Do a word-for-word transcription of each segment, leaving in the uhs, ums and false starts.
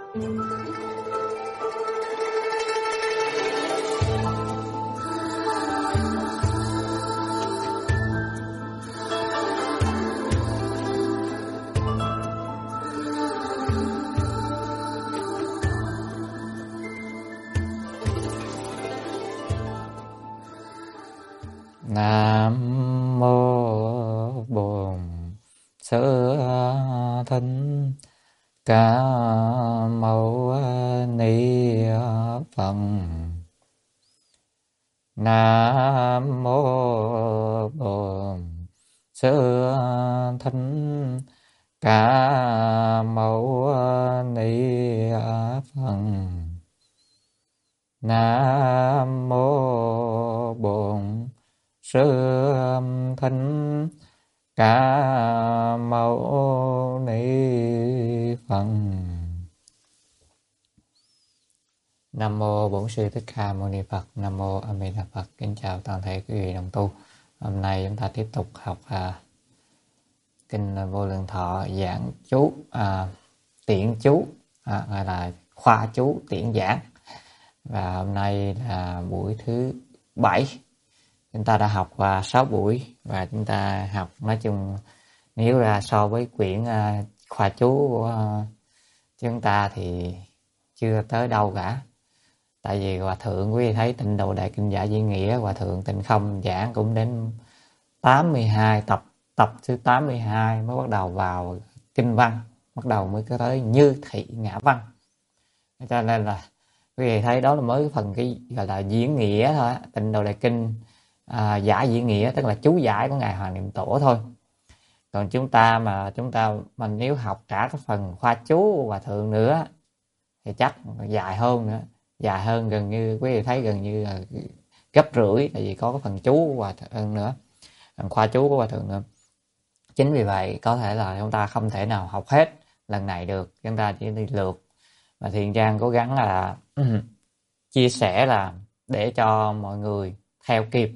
Nam mô Bổn Sư Thích Ca Mâu Ni Phật. Nam mô Bổn Sư Thích Ca Mâu Ni Phật. Nam mô Bổn Sư Thích Ca Mâu Ni Phật. Nam mô Bổn Sư Thích Ca Mâu Ni Phật. Nam mô A Di Đà Phật. Kính chào toàn thể quý vị đồng tu. Hôm nay chúng ta tiếp tục học à, kinh Vô Lượng Thọ giảng chú à, tiễn chú à, gọi là khoa chú tiễn giảng. Và hôm nay là buổi thứ bảy. Chúng ta đã học qua sáu buổi và chúng ta học nói chung nếu ra so với quyển uh, khoa chú của uh, chúng ta thì chưa tới đâu cả. Tại vì Hòa Thượng quý vị thấy Tịnh Độ Đại Kinh Giả Diễn Nghĩa, Hòa Thượng Tịnh Không giảng cũng đến tám mươi hai tập, tập thứ tám mươi hai mới bắt đầu vào kinh văn, bắt đầu mới có tới Như Thị Ngã Văn. Cho nên là quý vị thấy đó là mới phần cái gọi là diễn nghĩa thôi, Tịnh Độ Đại Kinh à, giả diễn nghĩa tức là chú giải của ngài Hoàng Niệm Tổ thôi. Còn chúng ta mà chúng ta mà nếu học cả cái phần khoa chú của Hòa Thượng nữa thì chắc dài hơn nữa, dài hơn gần như quý vị thấy gần như là gấp rưỡi, tại vì có cái phần chú của Hòa Thượng nữa, phần khoa chú của Hòa Thượng nữa. Chính vì vậy có thể là chúng ta không thể nào học hết lần này được, chúng ta chỉ đi lượt. Và Thiện Trang cố gắng là chia sẻ là để cho mọi người theo kịp.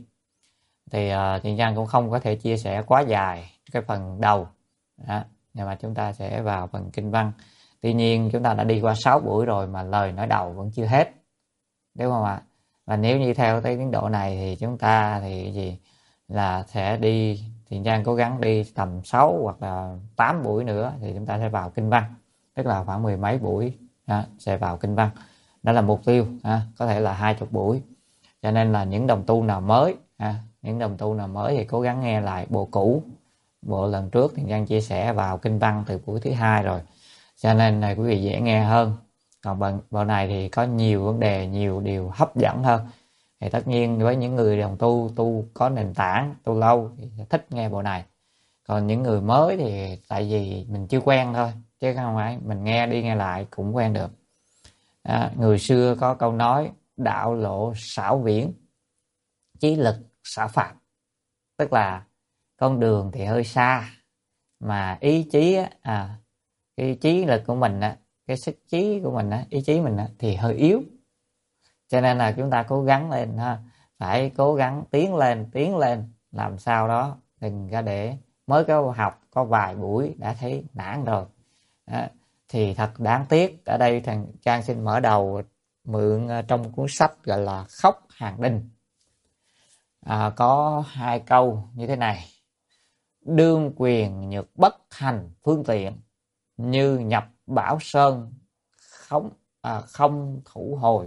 Thì uh, Thiện Trang cũng không có thể chia sẻ quá dài cái phần đầu đó, nhưng mà chúng ta sẽ vào phần kinh văn. Tuy nhiên chúng ta đã đi qua sáu buổi rồi mà lời nói đầu vẫn chưa hết, đúng không ạ? Và nếu như theo tới tiến độ này thì chúng ta thì gì là sẽ đi, Thiện Trang cố gắng đi tầm sáu hoặc là tám buổi nữa thì chúng ta sẽ vào kinh văn, tức là khoảng mười mấy buổi đó, sẽ vào kinh văn. Đó là mục tiêu, ha, có thể là hai chục buổi. Cho nên là những đồng tu nào mới, ha, những đồng tu nào mới thì cố gắng nghe lại bộ cũ. Bộ lần trước thì Trang chia sẻ vào kinh văn từ buổi thứ hai rồi, cho nên là quý vị dễ nghe hơn. Còn bộ, bộ này thì có nhiều vấn đề, nhiều điều hấp dẫn hơn. Thì tất nhiên với những người đồng tu, tu có nền tảng, tu lâu thì sẽ thích nghe bộ này. Còn những người mới thì tại vì mình chưa quen thôi, chứ không phải mình nghe đi nghe lại cũng quen được. À, người xưa có câu nói đạo lộ xảo viễn, chí lực xảo phạm. Tức là con đường thì hơi xa, mà ý chí á, à, cái trí lực của mình á, cái sức trí của mình á, ý chí mình á, thì hơi yếu. Cho nên là chúng ta cố gắng lên ha, phải cố gắng tiến lên, tiến lên, làm sao đó đừng có để mới có học có vài buổi đã thấy nản rồi. Đó, thì thật đáng tiếc. Ở đây thằng Trang xin mở đầu mượn trong cuốn sách gọi là Khóc Hàng Đinh. À, có hai câu như thế này: đương quyền nhược bất hành phương tiện, như nhập bảo sơn không, à, không thủ hồi.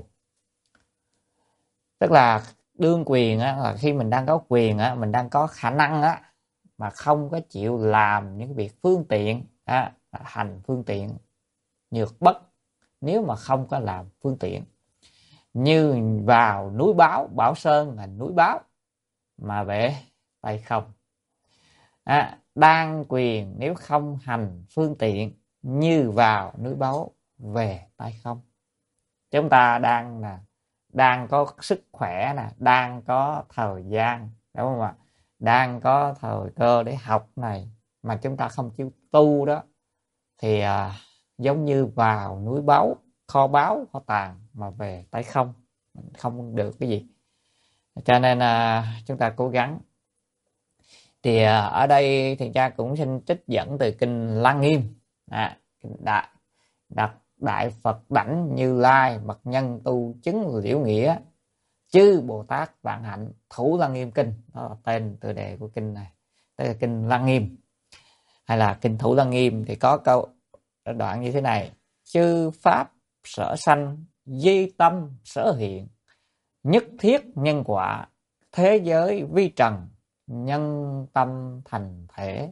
Tức là đương quyền á, là khi mình đang có quyền á, mình đang có khả năng á, mà không có chịu làm những việc phương tiện á, hành phương tiện. Nhược bất, nếu mà không có làm phương tiện, như vào núi báo, Bảo Sơn là núi báo, mà về tay không. À, đang quyền nếu không hành phương tiện, như vào núi báo về tay không. Chúng ta đang là đang có sức khỏe nè, đang có thời gian, đúng không ạ? Đang có thời cơ để học này mà chúng ta không chịu tu đó thì à, giống như vào núi báu, kho báu, kho tàng mà về tay không, không được cái gì. Cho nên à, chúng ta cố gắng. Thì à, ở đây thì cha cũng xin trích dẫn từ kinh Lăng Nghiêm, à, đại đặc Đại Phật đảnh Như Lai, bậc nhân tu chứng liễu nghĩa, chư Bồ Tát vạn hạnh, thủ Lăng Nghiêm kinh. Đó là tên tựa đề của kinh này, đây là kinh Lăng Nghiêm hay là kinh Thủ Lăng Nghiêm. Thì có câu đoạn như thế này: chư pháp sở sanh, di tâm sở hiện, nhất thiết nhân quả, thế giới vi trần, nhân tâm thành thể.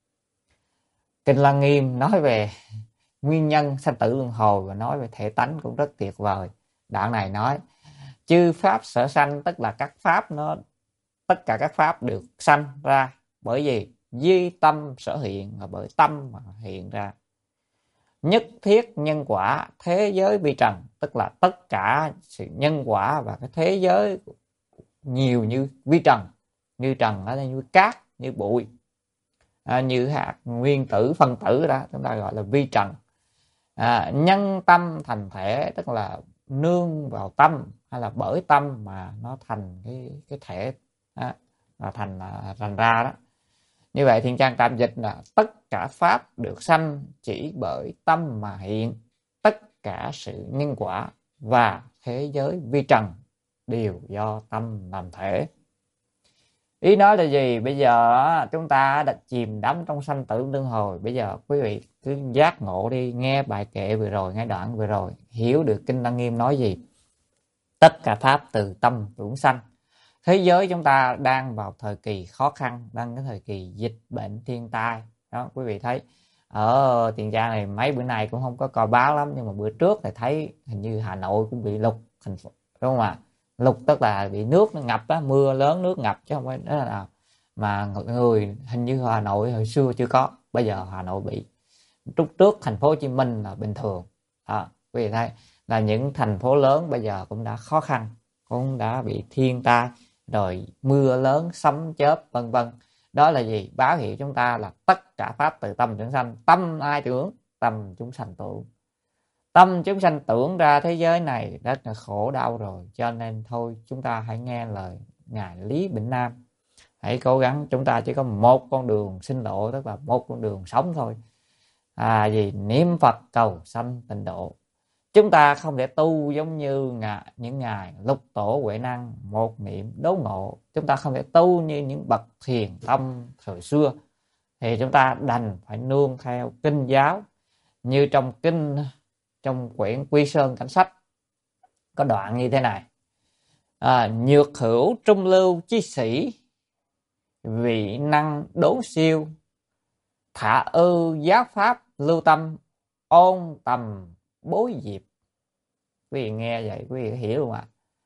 Kinh Lăng Nghiêm nói về nguyên nhân sanh tử luân hồi và nói về thể tánh cũng rất tuyệt vời. Đoạn này nói chư pháp sở sanh, tức là các pháp nó tất cả các pháp được sanh ra bởi vì di tâm sở hiện, là bởi tâm mà hiện ra. Nhất thiết nhân quả, thế giới vi trần, tức là tất cả sự nhân quả và cái thế giới nhiều như vi trần. Như trần ở đây như cát, như bụi, à, như hạt nguyên tử phân tử đó, chúng ta gọi là vi trần. À, nhân tâm thành thể, tức là nương vào tâm hay là bởi tâm mà nó thành cái cái thể đó, là thành là thành ra đó. Như vậy Thiện Trang tạm dịch là tất cả pháp được sanh chỉ bởi tâm mà hiện, tất cả sự nhân quả và thế giới vi trần đều do tâm làm thể. Ý nói là gì? Bây giờ chúng ta đã chìm đắm trong sanh tử luân hồi. Bây giờ quý vị cứ giác ngộ đi, nghe bài kệ vừa rồi, nghe đoạn vừa rồi, hiểu được kinh Lăng Nghiêm nói gì. Tất cả pháp từ tâm tưởng sanh. Thế giới chúng ta đang vào thời kỳ khó khăn, đang cái thời kỳ dịch bệnh thiên tai đó. Quý vị thấy ở Tiền Giang này mấy bữa nay cũng không có coi báo lắm, nhưng mà bữa trước thì thấy hình như Hà Nội cũng bị lụt thành phố, đúng không ạ? Lụt tức là bị nước nó ngập á, mưa lớn nước ngập chứ không phải đó là nào. Mà người hình như Hà Nội hồi xưa chưa có, bây giờ Hà Nội bị. Lúc trước thành phố Hồ Chí Minh là bình thường đó. Quý vị thấy là những thành phố lớn bây giờ cũng đã khó khăn, cũng đã bị thiên tai rồi mưa lớn sấm chớp vân vân. Đó là gì? Báo hiệu chúng ta là tất cả pháp từ tâm tưởng sanh. Tâm ai tưởng? Tâm chúng sanh tưởng. Tâm chúng sanh tưởng ra thế giới này rất là khổ đau rồi. Cho nên thôi chúng ta hãy nghe lời Ngài Lý Bỉnh Nam, hãy cố gắng. Chúng ta chỉ có một con đường sinh lộ, tức là một con đường sống thôi. À gì? Niệm Phật cầu sanh tịnh độ. Chúng ta không thể tu giống như ngài, những ngài Lục Tổ Huệ Năng một niệm đốn ngộ. Chúng ta không thể tu như những bậc thiền tông thời xưa. Thì chúng ta đành phải nương theo kinh giáo. Như trong kinh, trong quyển Quy Sơn Cảnh Sách có đoạn như thế này: à, nhược hữu trung lưu chi sĩ, vị năng đốn siêu, thả ư giáo pháp lưu tâm, ôn tầm bối diệp. Quý vị nghe vậy quý vị hiểu luôn ạ.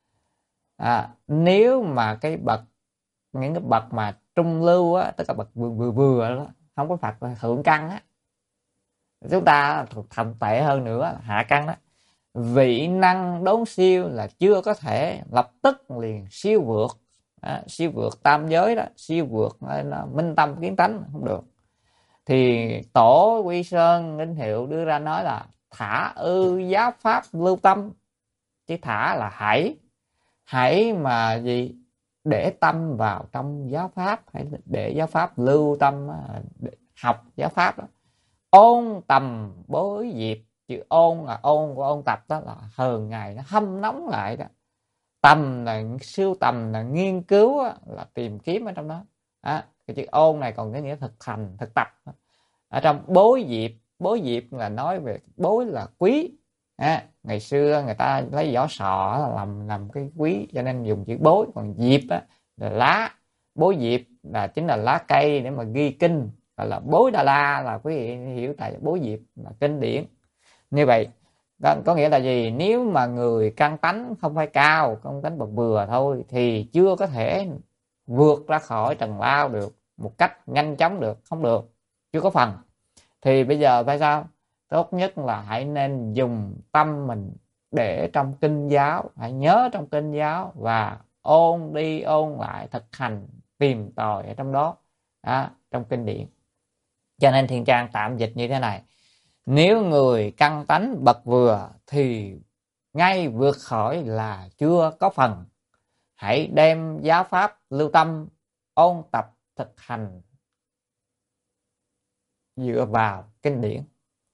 À? À, nếu mà cái bậc, những cái bậc mà trung lưu á, tức là bậc vừa vừa vừa đó, không có Phật là thượng căn á, chúng ta thuộc thầm tệ hơn nữa là hạ căn đó. Vị năng đốn siêu là chưa có thể lập tức liền siêu vượt, à, siêu vượt tam giới đó, siêu vượt nó minh tâm kiến tánh không được. Thì Tổ Quy Sơn Linh Hiệu đưa ra nói là thả ư giáo pháp lưu tâm. Chứ thả là hãy, hãy mà gì? Để tâm vào trong giáo pháp, hãy để giáo pháp lưu tâm, để học giáo pháp đó. Ôn tầm bối diệp, chữ ôn là ôn của ôn tập đó, là hờn ngày nó hâm nóng lại đó. Tầm là siêu tầm, là nghiên cứu đó, là tìm kiếm ở trong đó. À, cái chữ ôn này còn cái nghĩa thực hành, thực tập đó. Ở trong bối diệp, bối diệp là nói về bối là quý. À, ngày xưa người ta lấy vỏ sò làm làm cái quý, cho nên dùng chữ bối. Còn diệp á, là lá, bối diệp là chính là lá cây để mà ghi kinh, gọi là bối Đà La, là quý vị hiểu tại bối diệp là kinh điển. Như vậy đó, có nghĩa là gì? Nếu mà người căn tánh không phải cao, căn tánh bậc vừa thôi, thì chưa có thể vượt ra khỏi trần lao được một cách nhanh chóng được, không được, chưa có phần. Thì bây giờ phải sao? Tốt nhất là hãy nên dùng tâm mình để trong kinh giáo, hãy nhớ trong kinh giáo và ôn đi ôn lại, thực hành tìm tòi ở trong đó, đó trong kinh điển. Cho nên Thiện Trang tạm dịch như thế này: nếu người căn tánh bậc vừa thì ngay vượt khỏi là chưa có phần. Hãy đem giáo pháp lưu tâm, ôn tập thực hành dựa vào kinh điển.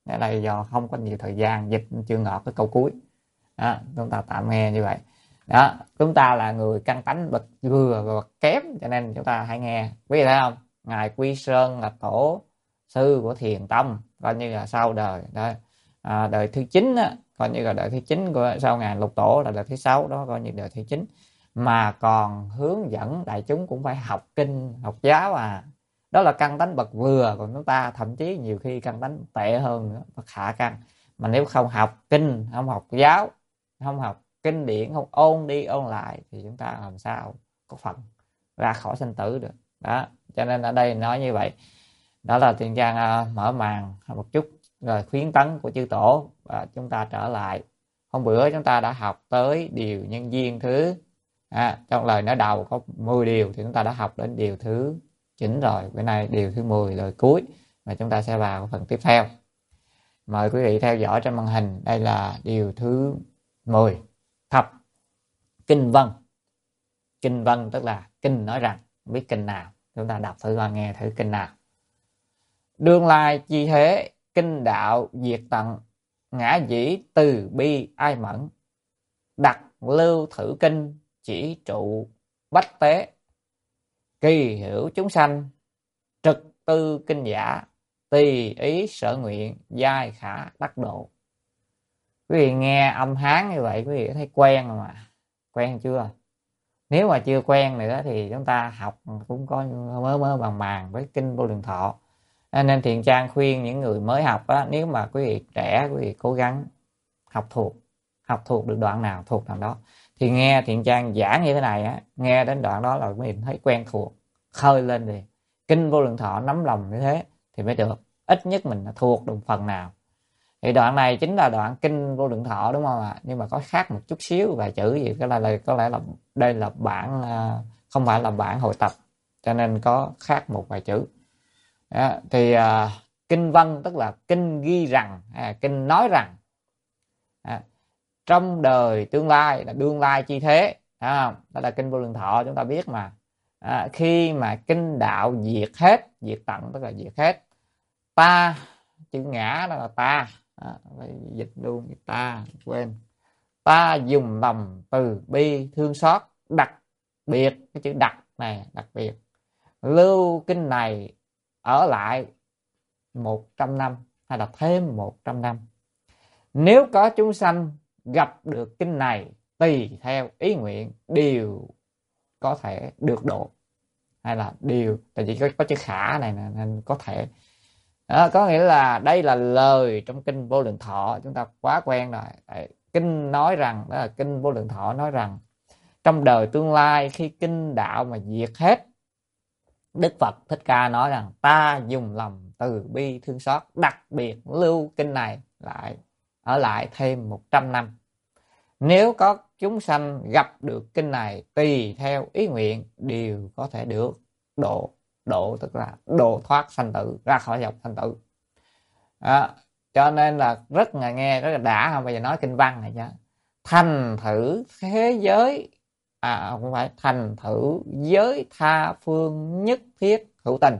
Cái này do không có nhiều thời gian dịch chưa ngọt cái câu cuối. Đó, chúng ta tạm nghe như vậy. Đó, chúng ta là người căn tánh bậc vừa và bậc kém, cho nên chúng ta hãy nghe. Quý vị thấy không? Ngài Quy Sơn là tổ sư của Thiền Tông, coi như là sau đời đó. À, đời thứ chín á, coi như là đời thứ chín của sau ngài Lục Tổ là đời thứ sáu đó, coi như đời thứ chín, mà còn hướng dẫn đại chúng cũng phải học kinh học giáo à. Đó là căn tánh bậc vừa, còn chúng ta thậm chí nhiều khi căn tánh tệ hơn nữa, bậc hạ căn. Mà nếu không học kinh, không học giáo, không học kinh điển, không ôn đi ôn lại thì chúng ta làm sao có phần ra khỏi sanh tử được. Đó, cho nên ở đây nói như vậy. Đó là Thiện Trang uh, mở màn một chút rồi khuyến tấn của chư tổ, và chúng ta trở lại. Hôm bữa chúng ta đã học tới điều nhân duyên thứ à, trong lời nói đầu có mười điều, thì chúng ta đã học đến điều thứ chín rồi. Bữa nay điều thứ mười, lời cuối, và chúng ta sẽ vào phần tiếp theo. Mời quý vị theo dõi trên màn hình. Đây là điều thứ mười, thập kinh vân. Kinh vân tức là kinh nói rằng. Không biết kinh nào, chúng ta đọc thử và nghe thử kinh nào. Đương lai chi thế, kinh đạo diệt tận, ngã dĩ từ bi ai mẫn, đặt lưu thử kinh, chỉ trụ bách tế, kỳ hiểu chúng sanh, trực tư kinh giả, tùy ý sở nguyện, giai khả đắc độ. Quý vị nghe âm Hán như vậy quý vị thấy quen rồi mà. Quen chưa? Nếu mà chưa quen nữa thì chúng ta học cũng có mơ mơ màng màng với kinh Vô Lượng Thọ. Nên Thiện Trang khuyên những người mới học á, nếu mà quý vị trẻ, quý vị cố gắng học thuộc, học thuộc được đoạn nào thuộc đoạn đó. Thì nghe Thiện Trang giảng như thế này á, nghe đến đoạn đó là quý vị thấy quen thuộc, khơi lên đi. Kinh Vô Lượng Thọ nắm lòng như thế thì mới được. Ít nhất mình đã thuộc được phần nào. Thì đoạn này chính là đoạn kinh Vô Lượng Thọ đúng không ạ? Nhưng mà có khác một chút xíu vài chữ gì, cái là, là có lẽ là đây là bản không phải là bản hội tập, cho nên có khác một vài chữ. Đó, thì à, kinh văn tức là kinh ghi rằng, à, kinh nói rằng, à, trong đời tương lai là đương lai chi thế, à, đó là kinh Vô Lượng Thọ chúng ta biết mà. À, khi mà kinh đạo diệt hết, diệt tận tức là diệt hết, ta, chữ ngã đó là ta, à, dịch luôn ta, quên, ta dùng lòng từ bi thương xót, đặc biệt, cái chữ đặc này đặc biệt, lưu kinh này ở lại một trăm năm hay là thêm một trăm năm. Nếu có chúng sanh gặp được kinh này tùy theo ý nguyện đều có thể được độ, hay là điều, tại vì có, có chữ khả này nên có thể. Đó, có nghĩa là đây là lời trong kinh Vô Lượng Thọ, chúng ta quá quen rồi. Đấy, kinh nói rằng, đó là kinh Vô Lượng Thọ nói rằng trong đời tương lai khi kinh đạo mà diệt hết, Đức Phật Thích Ca nói rằng ta dùng lòng từ bi thương xót, đặc biệt lưu kinh này lại ở lại thêm một trăm năm. Nếu có chúng sanh gặp được kinh này tùy theo ý nguyện đều có thể được độ. Độ tức là độ thoát sanh tử, ra khỏi dòng sanh tử. Đó, cho nên là rất là nghe rất là đã. Không, bây giờ nói kinh văn này chứ. Thành thử thế giới, à không phải, thành thử giới tha phương nhất thiết hữu tình.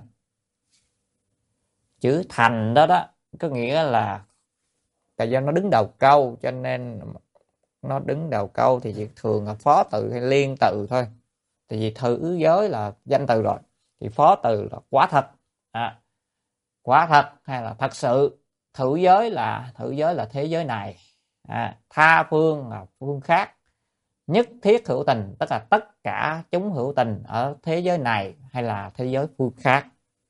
Chữ thành đó đó có nghĩa là, tại do nó đứng đầu câu cho nên nó đứng đầu câu thì thường là phó từ hay liên từ thôi. Tại vì thử giới là danh từ rồi, thì phó từ là quả thật, à, quả thật hay là thật sự. Thử giới là thử giới là thế giới này, à, tha phương là phương khác, nhất thiết hữu tình tức là tất cả chúng hữu tình ở thế giới này hay là thế giới phương khác.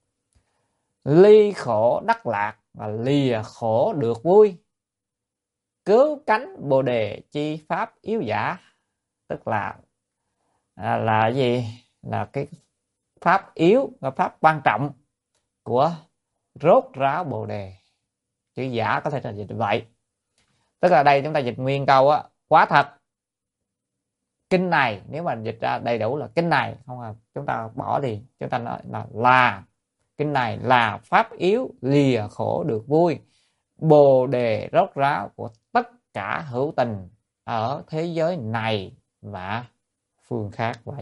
Ly khổ đắc lạc và lìa khổ được vui, cứu cánh bồ đề chi pháp yếu giả, tức là à, là gì, là cái pháp yếu, là pháp quan trọng của rốt ráo bồ đề. Chữ giả có thể là dịch vậy, tức là đây chúng ta dịch nguyên câu á, quả thật kinh này, nếu mà dịch ra đầy đủ là kinh này, không là chúng ta bỏ đi, chúng ta nói là là kinh này là pháp yếu, lìa khổ được vui, bồ đề rốt ráo của tất cả hữu tình ở thế giới này và phương khác vậy.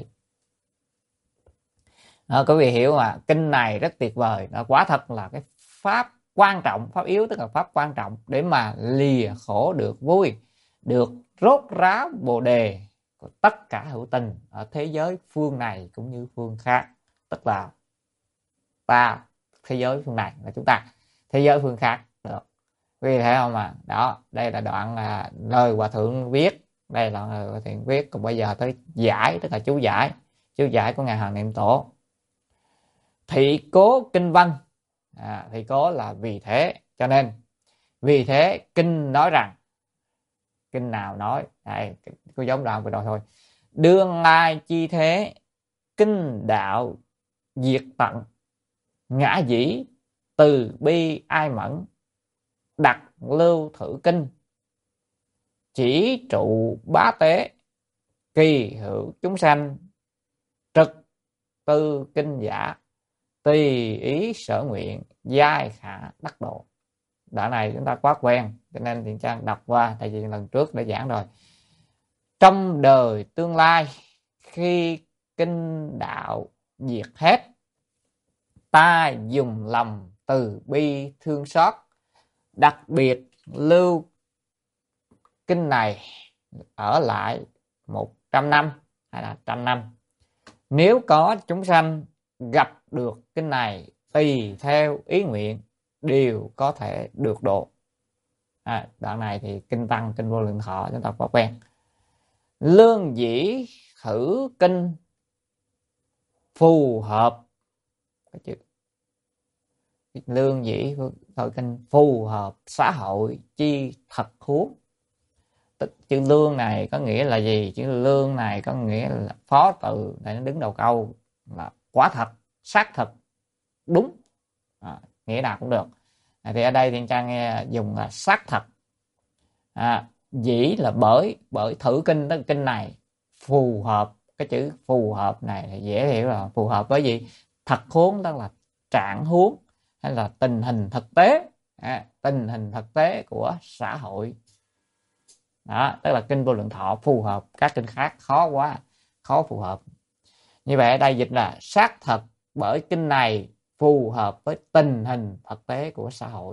Đó, quý vị hiểu mà, kinh này rất tuyệt vời, đó, quả thật là cái pháp quan trọng, pháp yếu tức là pháp quan trọng để mà lìa khổ được vui, được rốt ráo bồ đề của tất cả hữu tình ở thế giới phương này cũng như phương khác. Tức là ta thế giới phương này là chúng ta, thế giới phương khác được. Quý vị thấy không ạ? À? Đó, đây là đoạn là lời Hòa Thượng viết, đây là lời Hòa Thượng viết. Còn bây giờ tới giải, tức là chú giải, chú giải của ngài Hoàng Niệm Tổ. Thị cố kinh văn, à, thị cố là vì thế, cho nên vì thế kinh nói rằng, kinh nào nói, đây có giống đoạn vừa rồi thôi. Đương lai chi thế, kinh đạo diệt tận, ngã dĩ từ bi ai mẫn, đặt lưu thử kinh, chỉ trụ bá tế, kỳ hữu chúng sanh, trực tư kinh giả, tùy ý sở nguyện, giai khả đắc độ. Đoạn này chúng ta quá quen, cho nên Thiện Trang đọc qua, tại vì lần trước đã giảng rồi. Trong đời tương lai, khi kinh đạo diệt hết, ta dùng lòng từ bi thương xót, đặc biệt lưu kinh này ở lại một trăm năm hay là trăm năm. Nếu có chúng sanh gặp được kinh này tùy theo ý nguyện đều có thể được độ. À, đoạn này thì kinh văn, kinh Vô Lượng Thọ chúng ta có quen. Lương dĩ thử kinh phù hợp, cái chữ lương dĩ thử kinh phù hợp xã hội chi thật huống. Chữ lương này có nghĩa là gì? Chữ lương này có nghĩa là phó từ, để nó đứng đầu câu là quả thật, xác thực, đúng, à, nghĩa nào cũng được. À, thì ở đây Thiện Trang nghe dùng là xác thật. À, dĩ là bởi, bởi thử kinh, tức kinh này phù hợp. Cái chữ phù hợp này thì dễ hiểu là phù hợp với gì? Thật huống, tức là trạng huống hay là tình hình thực tế, à, tình hình thực tế của xã hội. Đó, tức là kinh Vô Lượng Thọ phù hợp, các kinh khác khó quá, khó phù hợp. Như vậy ở đây dịch là xác thật bởi kinh này phù hợp với tình hình thực tế của xã hội.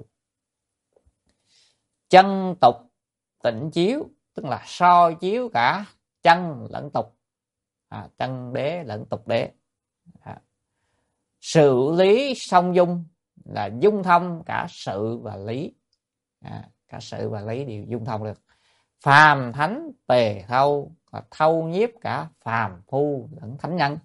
Chân tục tịnh chiếu, tức là soi chiếu cả chân lẫn tục, à, chân đế lẫn tục đế. À. Sự lý song dung là dung thông cả sự và lý, à, cả sự và lý đều dung thông được. Phàm thánh tề thâu, và thâu nhiếp cả phàm phu lẫn thánh nhân.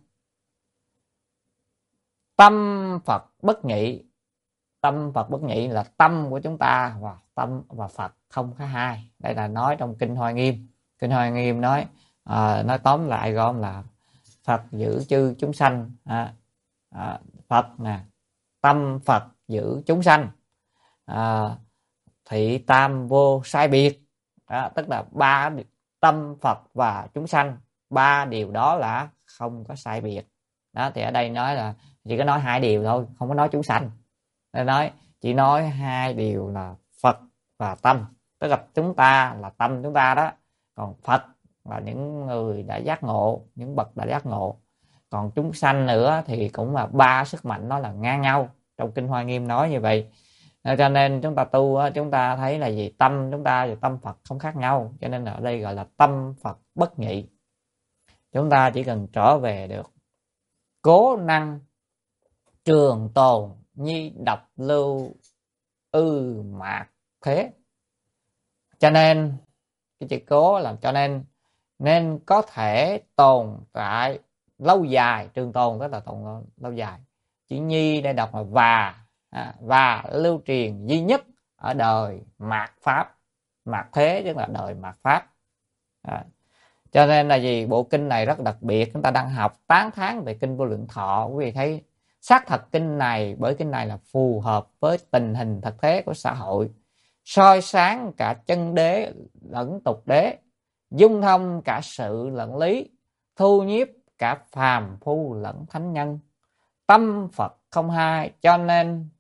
Tâm Phật bất nhị, tâm Phật bất nhị là tâm của chúng ta và tâm và Phật không có hai. Đây là nói trong kinh Hoa Nghiêm. Kinh Hoa Nghiêm nói, à, nói tóm lại gom là Phật giữ chư chúng sanh, à, à, Phật nè, tâm Phật giữ chúng sanh, à, thị tam vô sai biệt. Đó, tức là ba tâm Phật và chúng sanh, ba điều đó là không có sai biệt. Đó, thì ở đây nói là chỉ có nói hai điều thôi, không có nói chúng sanh. Để nói chỉ nói hai điều là Phật và tâm, tức là chúng ta là tâm chúng ta đó, còn Phật là những người đã giác ngộ, những bậc đã giác ngộ. Còn chúng sanh nữa thì cũng là ba sức mạnh nó là ngang nhau, trong kinh Hoa Nghiêm nói như vậy. Cho nên chúng ta tu, chúng ta thấy là gì? Tâm chúng ta và tâm Phật không khác nhau, cho nên ở đây gọi là tâm Phật bất nhị. Chúng ta chỉ cần trở về được cố năng trường tồn nhi độc lưu ư mạc thế. Cho nên cái chữ cố làm cho nên nên có thể tồn tại lâu dài, trường tồn tức là tồn lâu dài. Chữ nhi đây đọc là và, à, và lưu truyền duy nhất ở đời mạt pháp. Mạt thế tức là đời mạt pháp. À, cho nên là gì? Bộ kinh này rất đặc biệt, chúng ta đang học tán thán về kinh Vô Lượng Thọ. Quý vị thấy xác thật kinh này, bởi kinh này là phù hợp với tình hình thực tế của xã hội, soi sáng cả chân đế lẫn tục đế, dung thông cả sự lẫn lý, thu nhiếp cả phàm phu lẫn thánh nhân. Tâm Phật không hai, cho nên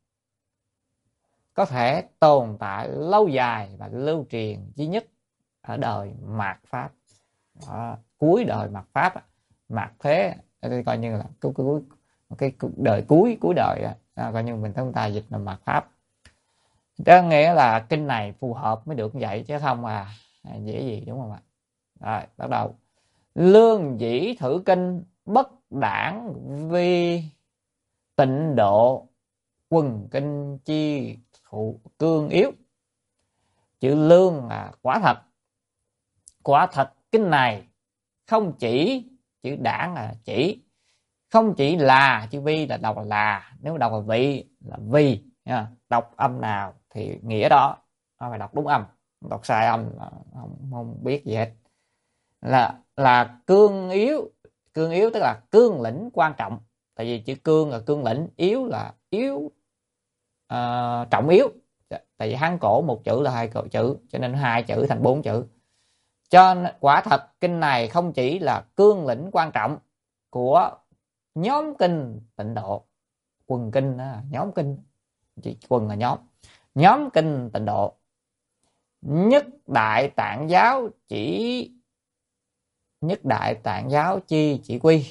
có thể tồn tại lâu dài và lưu truyền duy nhất ở đời mạt pháp. Đó, cuối đời mạt pháp, mạt thế coi như là cuối, cuối cái đời cuối cuối đời, à, coi như mình chúng ta dịch là mạt pháp. Đó nghĩa là kinh này phù hợp mới được như vậy, chứ không à, à dễ gì, đúng không ạ? Rồi bắt đầu. Lương dĩ thử kinh, bất đảng vi tịnh độ, quần kinh chi thụ cương yếu. Chữ lương là quả thật. Quả thật kinh này không chỉ, chữ đảng là chỉ, không chỉ là, chữ vi là đọc là, nếu đọc là vị là vì nha. Đọc âm nào thì nghĩa đó, nó phải đọc đúng âm, đọc sai âm là không, không biết gì hết. Là là cương yếu. Cương yếu tức là cương lĩnh quan trọng. Tại vì chữ cương là cương lĩnh, yếu là yếu uh, trọng yếu. Tại vì Hán cổ một chữ là hai chữ, cho nên hai chữ thành bốn chữ. Cho quả thật kinh này không chỉ là cương lĩnh quan trọng của nhóm kinh tịnh độ, quần kinh đó, nhóm kinh, chỉ quần là nhóm, nhóm kinh tịnh độ, nhất đại tạng giáo chỉ, nhất đại tạng giáo chi chỉ quy,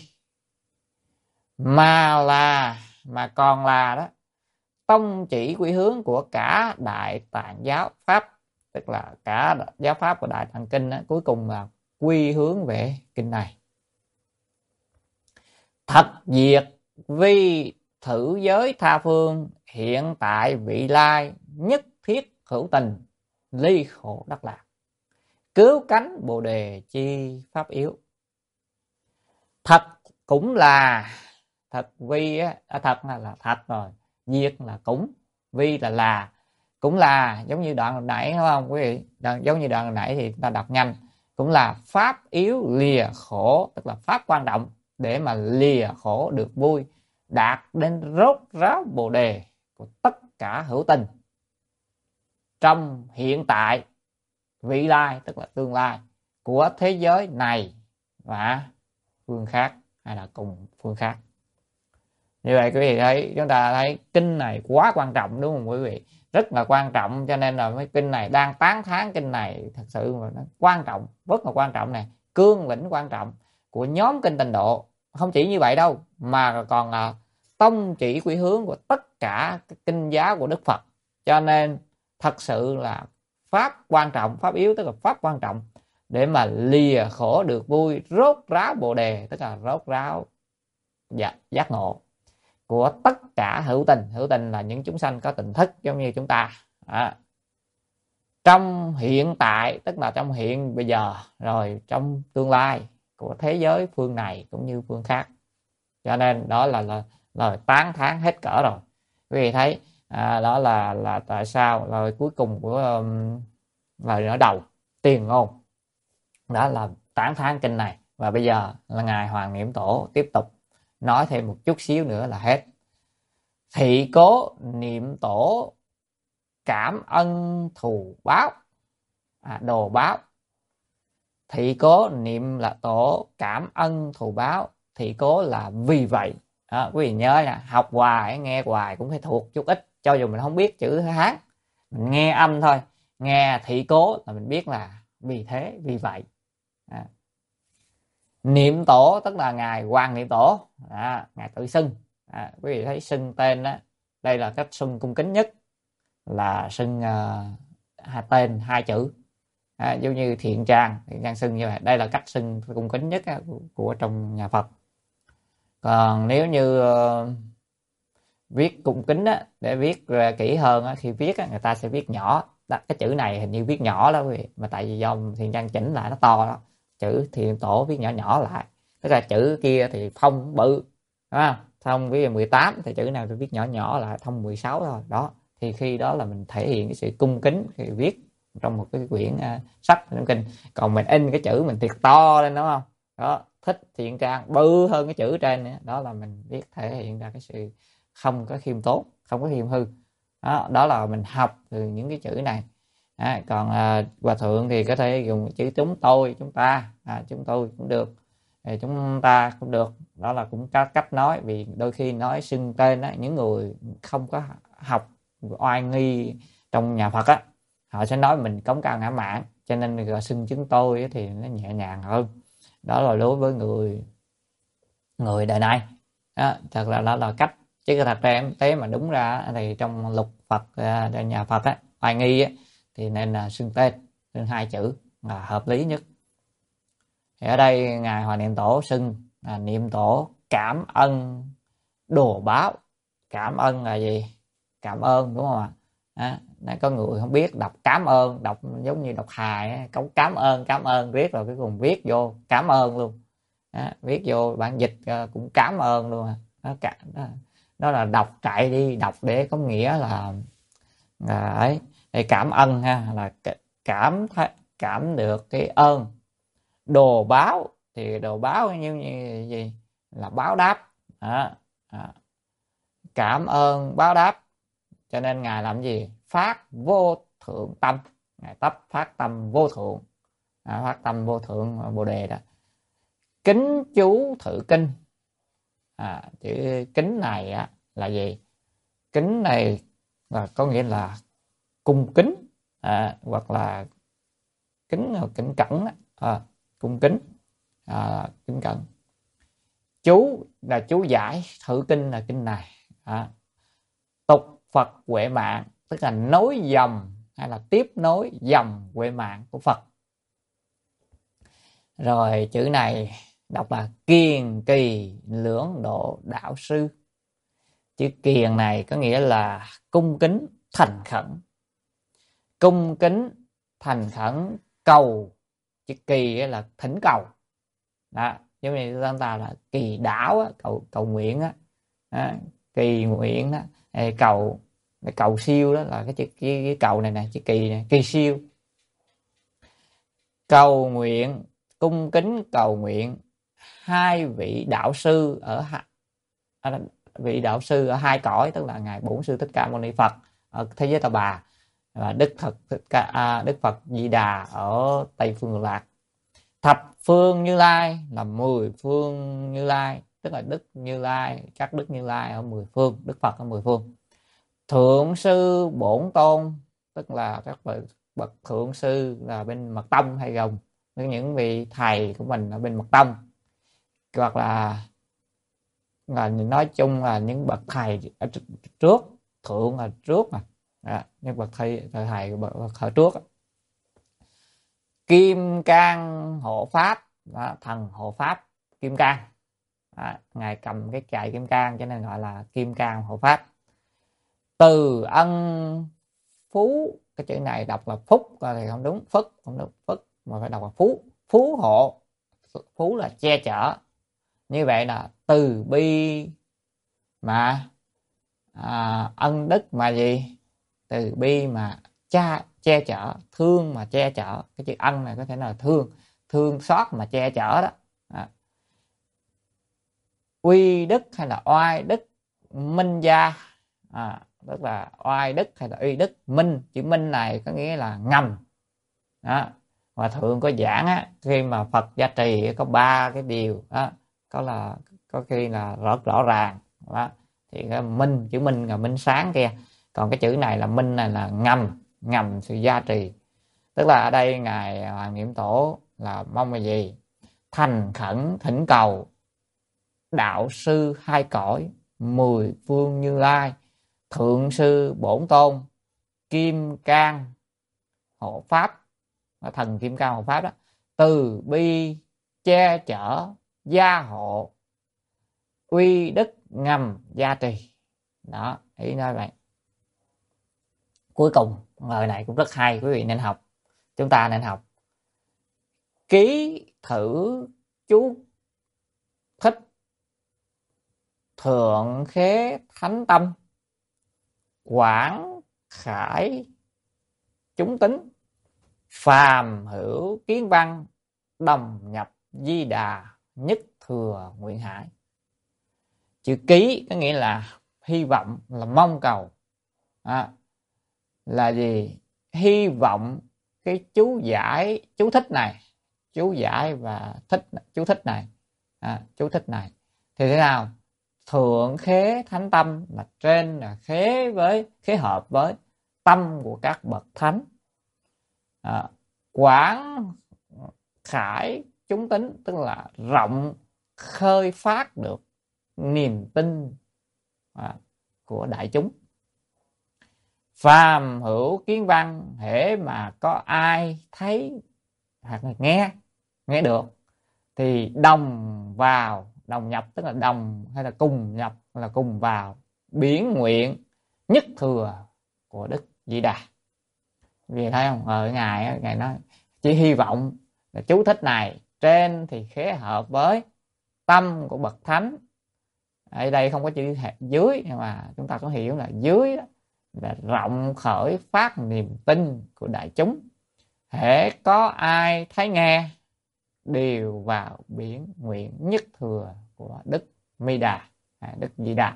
mà là, mà còn là đó, tông chỉ quy hướng của cả đại tạng giáo pháp, tức là cả giáo pháp của đại tạng kinh đó, cuối cùng là quy hướng về kinh này. Thật diệt vi thử giới tha phương, hiện tại vị lai, nhất thiết hữu tình, ly khổ đắc lạc, cứu cánh bồ đề chi pháp yếu. Thật cũng là, thật vi á, thật là, là thật rồi, diệt là cũng, vi là là, cũng là giống như đoạn hồi nãy, đúng không quý vị? Đoạn, giống như đoạn hồi nãy thì ta đọc nhanh, cũng là pháp yếu lìa khổ, tức là pháp quan trọng để mà lìa khổ được vui, đạt đến rốt ráo bồ đề của tất cả hữu tình trong hiện tại vị lai, tức là tương lai của thế giới này và phương khác, hay là cùng phương khác. Như vậy quý vị thấy, chúng ta thấy kinh này quá quan trọng, đúng không quý vị? Rất là quan trọng, cho nên là mấy kinh này đang tán thán kinh này thật sự mà nó quan trọng, rất là quan trọng này, cương lĩnh quan trọng của nhóm kinh tịnh độ. Không chỉ như vậy đâu, mà còn là tông chỉ quy hướng của tất cả kinh giáo của Đức Phật. Cho nên thật sự là pháp quan trọng, pháp yếu tức là pháp quan trọng để mà lìa khổ được vui, rốt ráo bồ đề, tức là rốt ráo dạ, giác ngộ của tất cả hữu tình. Hữu tình là những chúng sanh có tình thức giống như chúng ta à. Trong hiện tại tức là trong hiện bây giờ, rồi trong tương lai của thế giới phương này cũng như phương khác. Cho nên đó là lời, lời tán thán hết cỡ rồi. Quý vị thấy à, đó là là tại sao lời cuối cùng của um, lời nói đầu tiền ngôn đó là tán thán kinh này. Và bây giờ là ngài Hoàng Niệm Tổ tiếp tục nói thêm một chút xíu nữa là hết. Thị cố niệm tổ cảm ân thù báo, à, đồ báo. Thị cố niệm là tổ cảm ân thù báo. Thị cố là vì vậy. Đó, quý vị nhớ nha, học hoài, nghe hoài cũng phải thuộc chút ít. Cho dù mình không biết chữ Hán, mình nghe âm thôi, nghe thị cố là mình biết là vì thế, vì vậy. À. Niệm tổ tức là ngài Hoàng Niệm Tổ, à, ngài tự xưng. À, quý vị thấy xưng tên đó, đây là cách xưng cung kính nhất, là xưng uh, tên hai chữ, à, giống như Thiện Trang, Thiện Trang xưng như vậy. Đây là cách xưng cung kính nhất á, của, của trong nhà Phật. Còn nếu như uh, viết cung kính á, để viết uh, kỹ hơn á, khi viết á, người ta sẽ viết nhỏ. Đó, cái chữ này hình như viết nhỏ đó quý vị, mà tại vì do Thiện Trang chỉnh lại nó to đó, chữ Thiện Tổ viết nhỏ nhỏ lại, tức là chữ kia thì phong bự, đúng không? Thông ví dụ mười tám thì chữ nào tôi viết nhỏ nhỏ lại, thông mười sáu thôi. Đó, thì khi đó là mình thể hiện cái sự cung kính khi viết trong một cái quyển uh, sách trong kinh. Còn mình in cái chữ mình thiệt to lên, đúng không? Đó, thích Thiện Trang bự hơn cái chữ trên nữa, đó là mình viết thể hiện ra cái sự không có khiêm tốn, không có khiêm hư. Đó, đó là mình học từ những cái chữ này. À, còn uh, hòa thượng thì có thể dùng chữ chúng tôi, chúng ta, à, chúng tôi cũng được, thì chúng ta cũng được. Đó là cũng có cách nói, vì đôi khi nói xưng tên á, những người không có học oai nghi trong nhà Phật á, họ sẽ nói mình cống cao ngã mạn, cho nên gọi xưng chúng tôi á, thì nó nhẹ nhàng hơn. Đó là đối với người người đời này đó, thật là đó là cách chứ thật ra tế mà đúng ra thì trong lục Phật, trong nhà Phật á, oai nghi á, thì nên là xưng tên, xưng hai chữ là hợp lý nhất. Thì ở đây ngài Hòa Niệm Tổ xưng là niệm tổ cảm ân đồ báo. Cảm ân là gì? Cảm ơn, đúng không ạ? À, có người không biết đọc cảm ơn, đọc giống như đọc hài, câu cảm ơn cảm ơn viết rồi cái cùng viết vô cảm ơn luôn. À, viết vô bản dịch cũng cảm ơn luôn. Nó, nó là đọc chạy đi, đọc để có nghĩa là, là ấy. Để cảm ơn ha, là cảm cảm được cái ơn. Đồ báo thì đồ báo như, như gì? Là báo đáp. À, à. Cảm ơn báo đáp, cho nên ngài làm gì? Phát vô thượng tâm, ngài tấp phát tâm vô thượng, à, phát tâm vô thượng bồ đề đó. Kính chú thử kinh, à, chữ kính này á, là gì? Kính này là có nghĩa là cung kính, à, hoặc là kính kính cẩn, à, cung kính, à, kính cẩn. Chú là chú giải, thử kinh là kinh này. À. Tục Phật huệ mạng, tức là nối dòng hay là tiếp nối dòng huệ mạng của Phật. Rồi chữ này đọc là kiền kỳ lưỡng độ đạo sư. Chữ kiền này có nghĩa là cung kính thành khẩn, cung kính thành khẩn cầu. Chữ kỳ là thỉnh cầu đó, giống như chúng ta là kỳ đảo á, cầu cầu nguyện á, đó, kỳ nguyện đó, cầu cầu siêu đó là cái chữ cái, cái cầu này nè, chữ kỳ này, kỳ siêu. Cầu nguyện, cung kính cầu nguyện hai vị đạo sư ở hai vị đạo sư ở hai cõi, tức là ngài Bổn Sư Thích Ca Mâu Ni Phật ở thế giới Ta Bà và Đức Phật Thích Ca, à, Đức Phật Di Đà ở Tây Phương Cực Lạc. Thập phương Như Lai là mười phương Như Lai, tức là Đức Như Lai, các Đức Như Lai ở mười phương, Đức Phật ở mười phương. Thượng sư Bổn Tôn, tức là các bậc, bậc thượng sư là bên mật tông hay gồm những vị thầy của mình ở bên mật tông, hoặc là là nói chung là những bậc thầy ở trước, thượng là trước mà, à, những bậc thầy thầy bậc thầy trước. Kim Cang hộ pháp, đó, thần hộ pháp Kim Cang, à, ngài cầm cái chày kim cang cho nên gọi là Kim Cang hộ pháp. Từ ân phú, cái chữ này đọc là phúc thì không đúng, phất không đúng, phất mà phải đọc là phú. Phú hộ, phú là che chở, như vậy là từ bi mà, à, ân đức mà gì? Từ bi mà cha che chở, thương mà che chở. Cái chữ ân này có thể là thương, thương xót mà che chở đó. À. Uy đức hay là oai đức minh gia, à, tức là oai đức hay là uy đức. Minh, chữ minh này có nghĩa là ngầm đó. Hòa thượng có giảng á, khi mà Phật gia trì có ba cái điều đó, có là có khi là rất rõ ràng đó. Thì cái minh, chữ minh là minh sáng kia, còn cái chữ này là minh này là ngầm, ngầm sự gia trì. Tức là ở đây ngài Hoàng Niệm Tổ là mong là gì? Thành khẩn thỉnh cầu đạo sư hai cõi, mười phương Như Lai, thượng sư Bổn Tôn, Kim Cang hộ pháp, thần Kim Cang hộ pháp đó, từ bi che chở gia hộ, uy đức ngầm gia trì. Đó, ý nói vậy. Cuối cùng lời này cũng rất hay, quý vị nên học, chúng ta nên học. Ký thử chú thích thượng khế thánh tâm, quảng khải chúng tính, phàm hữu kiến văn, đồng nhập Di Đà, nhất thừa nguyện hải. Chữ ký có nghĩa là hy vọng, là mong cầu, à, là gì? Hy vọng cái chú giải, chú thích này, chú giải và thích chú thích này, à, chú thích này thì thế nào? Thượng khế thánh tâm là trên, là khế với khế hợp với tâm của các bậc thánh, à, quảng khải chúng tính, tức là rộng khơi phát được niềm tin à, của đại chúng. Phàm hữu kiến văn, hễ mà có ai thấy hoặc là nghe nghe được thì đồng vào, đồng nhập tức là đồng hay là cùng nhập là cùng vào biển nguyện nhất thừa của Đức Di Đà. Vì thấy không, ở ngài ngài nói chỉ hy vọng là chú thích này trên thì khế hợp với tâm của bậc thánh. Ở đây không có chữ dưới, nhưng mà chúng ta có hiểu là dưới đó là rộng khởi phát niềm tin của đại chúng. Hễ có ai thấy nghe đều vào biển nguyện nhất thừa của Đức Mi Đà, Đức Di Đà.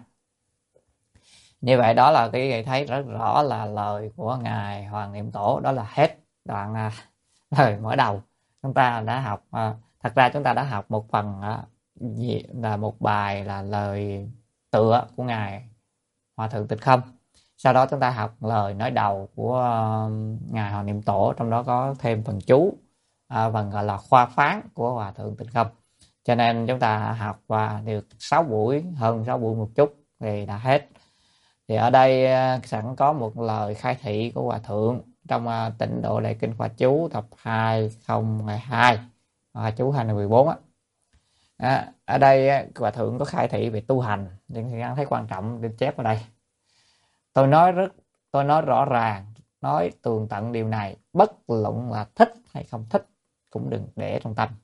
Như vậy đó là cái thấy rất rõ là lời của ngài Hoàng Niệm Tổ. Đó là hết đoạn à, lời mở đầu. Chúng ta đã học à, thật ra chúng ta đã học một phần à, là một bài là lời tựa của ngài Hòa Thượng Tịch Không. Sau đó chúng ta học lời nói đầu của uh, ngài Hoàng Niệm Tổ, trong đó có thêm phần chú, à, phần gọi là khoa phán của Hòa Thượng Tịch Không. Cho nên chúng ta học qua được sáu buổi, hơn sáu buổi một chút thì đã hết. Thì ở đây uh, sẵn có một lời khai thị của Hòa Thượng trong uh, Tịnh Độ Đại Kinh Khoa Chú tập hai không hai hai, Khoa Chú hai không một bốn á. À, ở đây Hòa Thượng có khai thị về tu hành, nhưng thì thấy quan trọng để chép ở đây. Tôi nói rất, tôi nói rõ ràng, nói tường tận điều này, bất luận là thích hay không thích cũng đừng để trong tâm,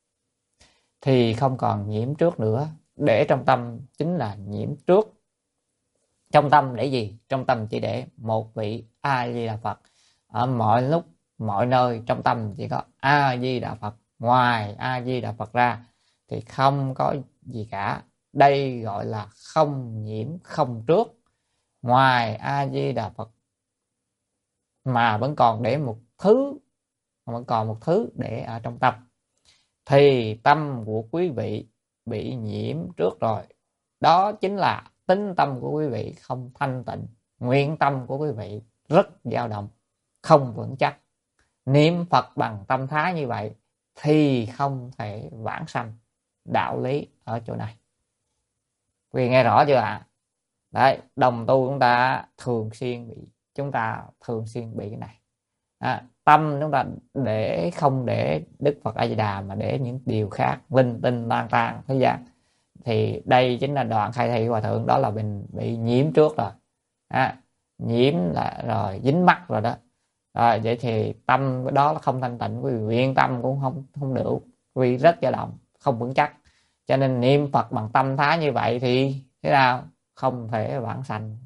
thì không còn nhiễm trước nữa. Để trong tâm chính là nhiễm trước. Trong tâm để gì? Trong tâm chỉ để một vị A Di Đà Phật. Ở mọi lúc mọi nơi trong tâm chỉ có A Di Đà Phật, ngoài A Di Đà Phật ra thì không có gì cả. Đây gọi là không nhiễm không trước. Ngoài A Di Đà Phật mà vẫn còn để một thứ, vẫn còn một thứ để ở trong tâm, thì tâm của quý vị bị nhiễm trước rồi. Đó chính là tính tâm của quý vị không thanh tịnh, nguyện tâm của quý vị rất dao động, không vững chắc. Niệm Phật bằng tâm thái như vậy thì không thể vãng sanh. Đạo lý ở chỗ này, quý vị nghe rõ chưa ạ? À? Đấy, đồng tu chúng ta thường xuyên bị, chúng ta thường xuyên bị cái này. À, tâm chúng ta để không để Đức Phật A Di Đà mà để những điều khác, linh tinh lang tan thế gian, thì đây chính là đoạn khai thị Hòa Thượng, đó là mình bị nhiễm trước rồi. À, nhiễm là rồi dính mắc rồi đó. Rồi, vậy thì tâm đó là không thanh tịnh, quý vị nguyện tâm cũng không không được, vì rất dao động, không vững chắc. Cho nên niệm Phật bằng tâm thái như vậy thì thế nào? Không thể vãng sanh.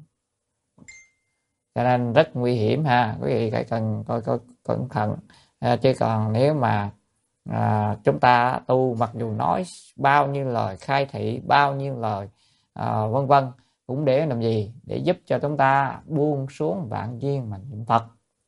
Cho nên rất nguy hiểm ha, quý vị phải cần coi coi cẩn thận. À, chứ còn nếu mà à, chúng ta tu, mặc dù nói bao nhiêu lời khai thị, bao nhiêu lời à, vân vân, cũng để làm gì? Để giúp cho chúng ta buông xuống vạn duyên mà niệm Phật.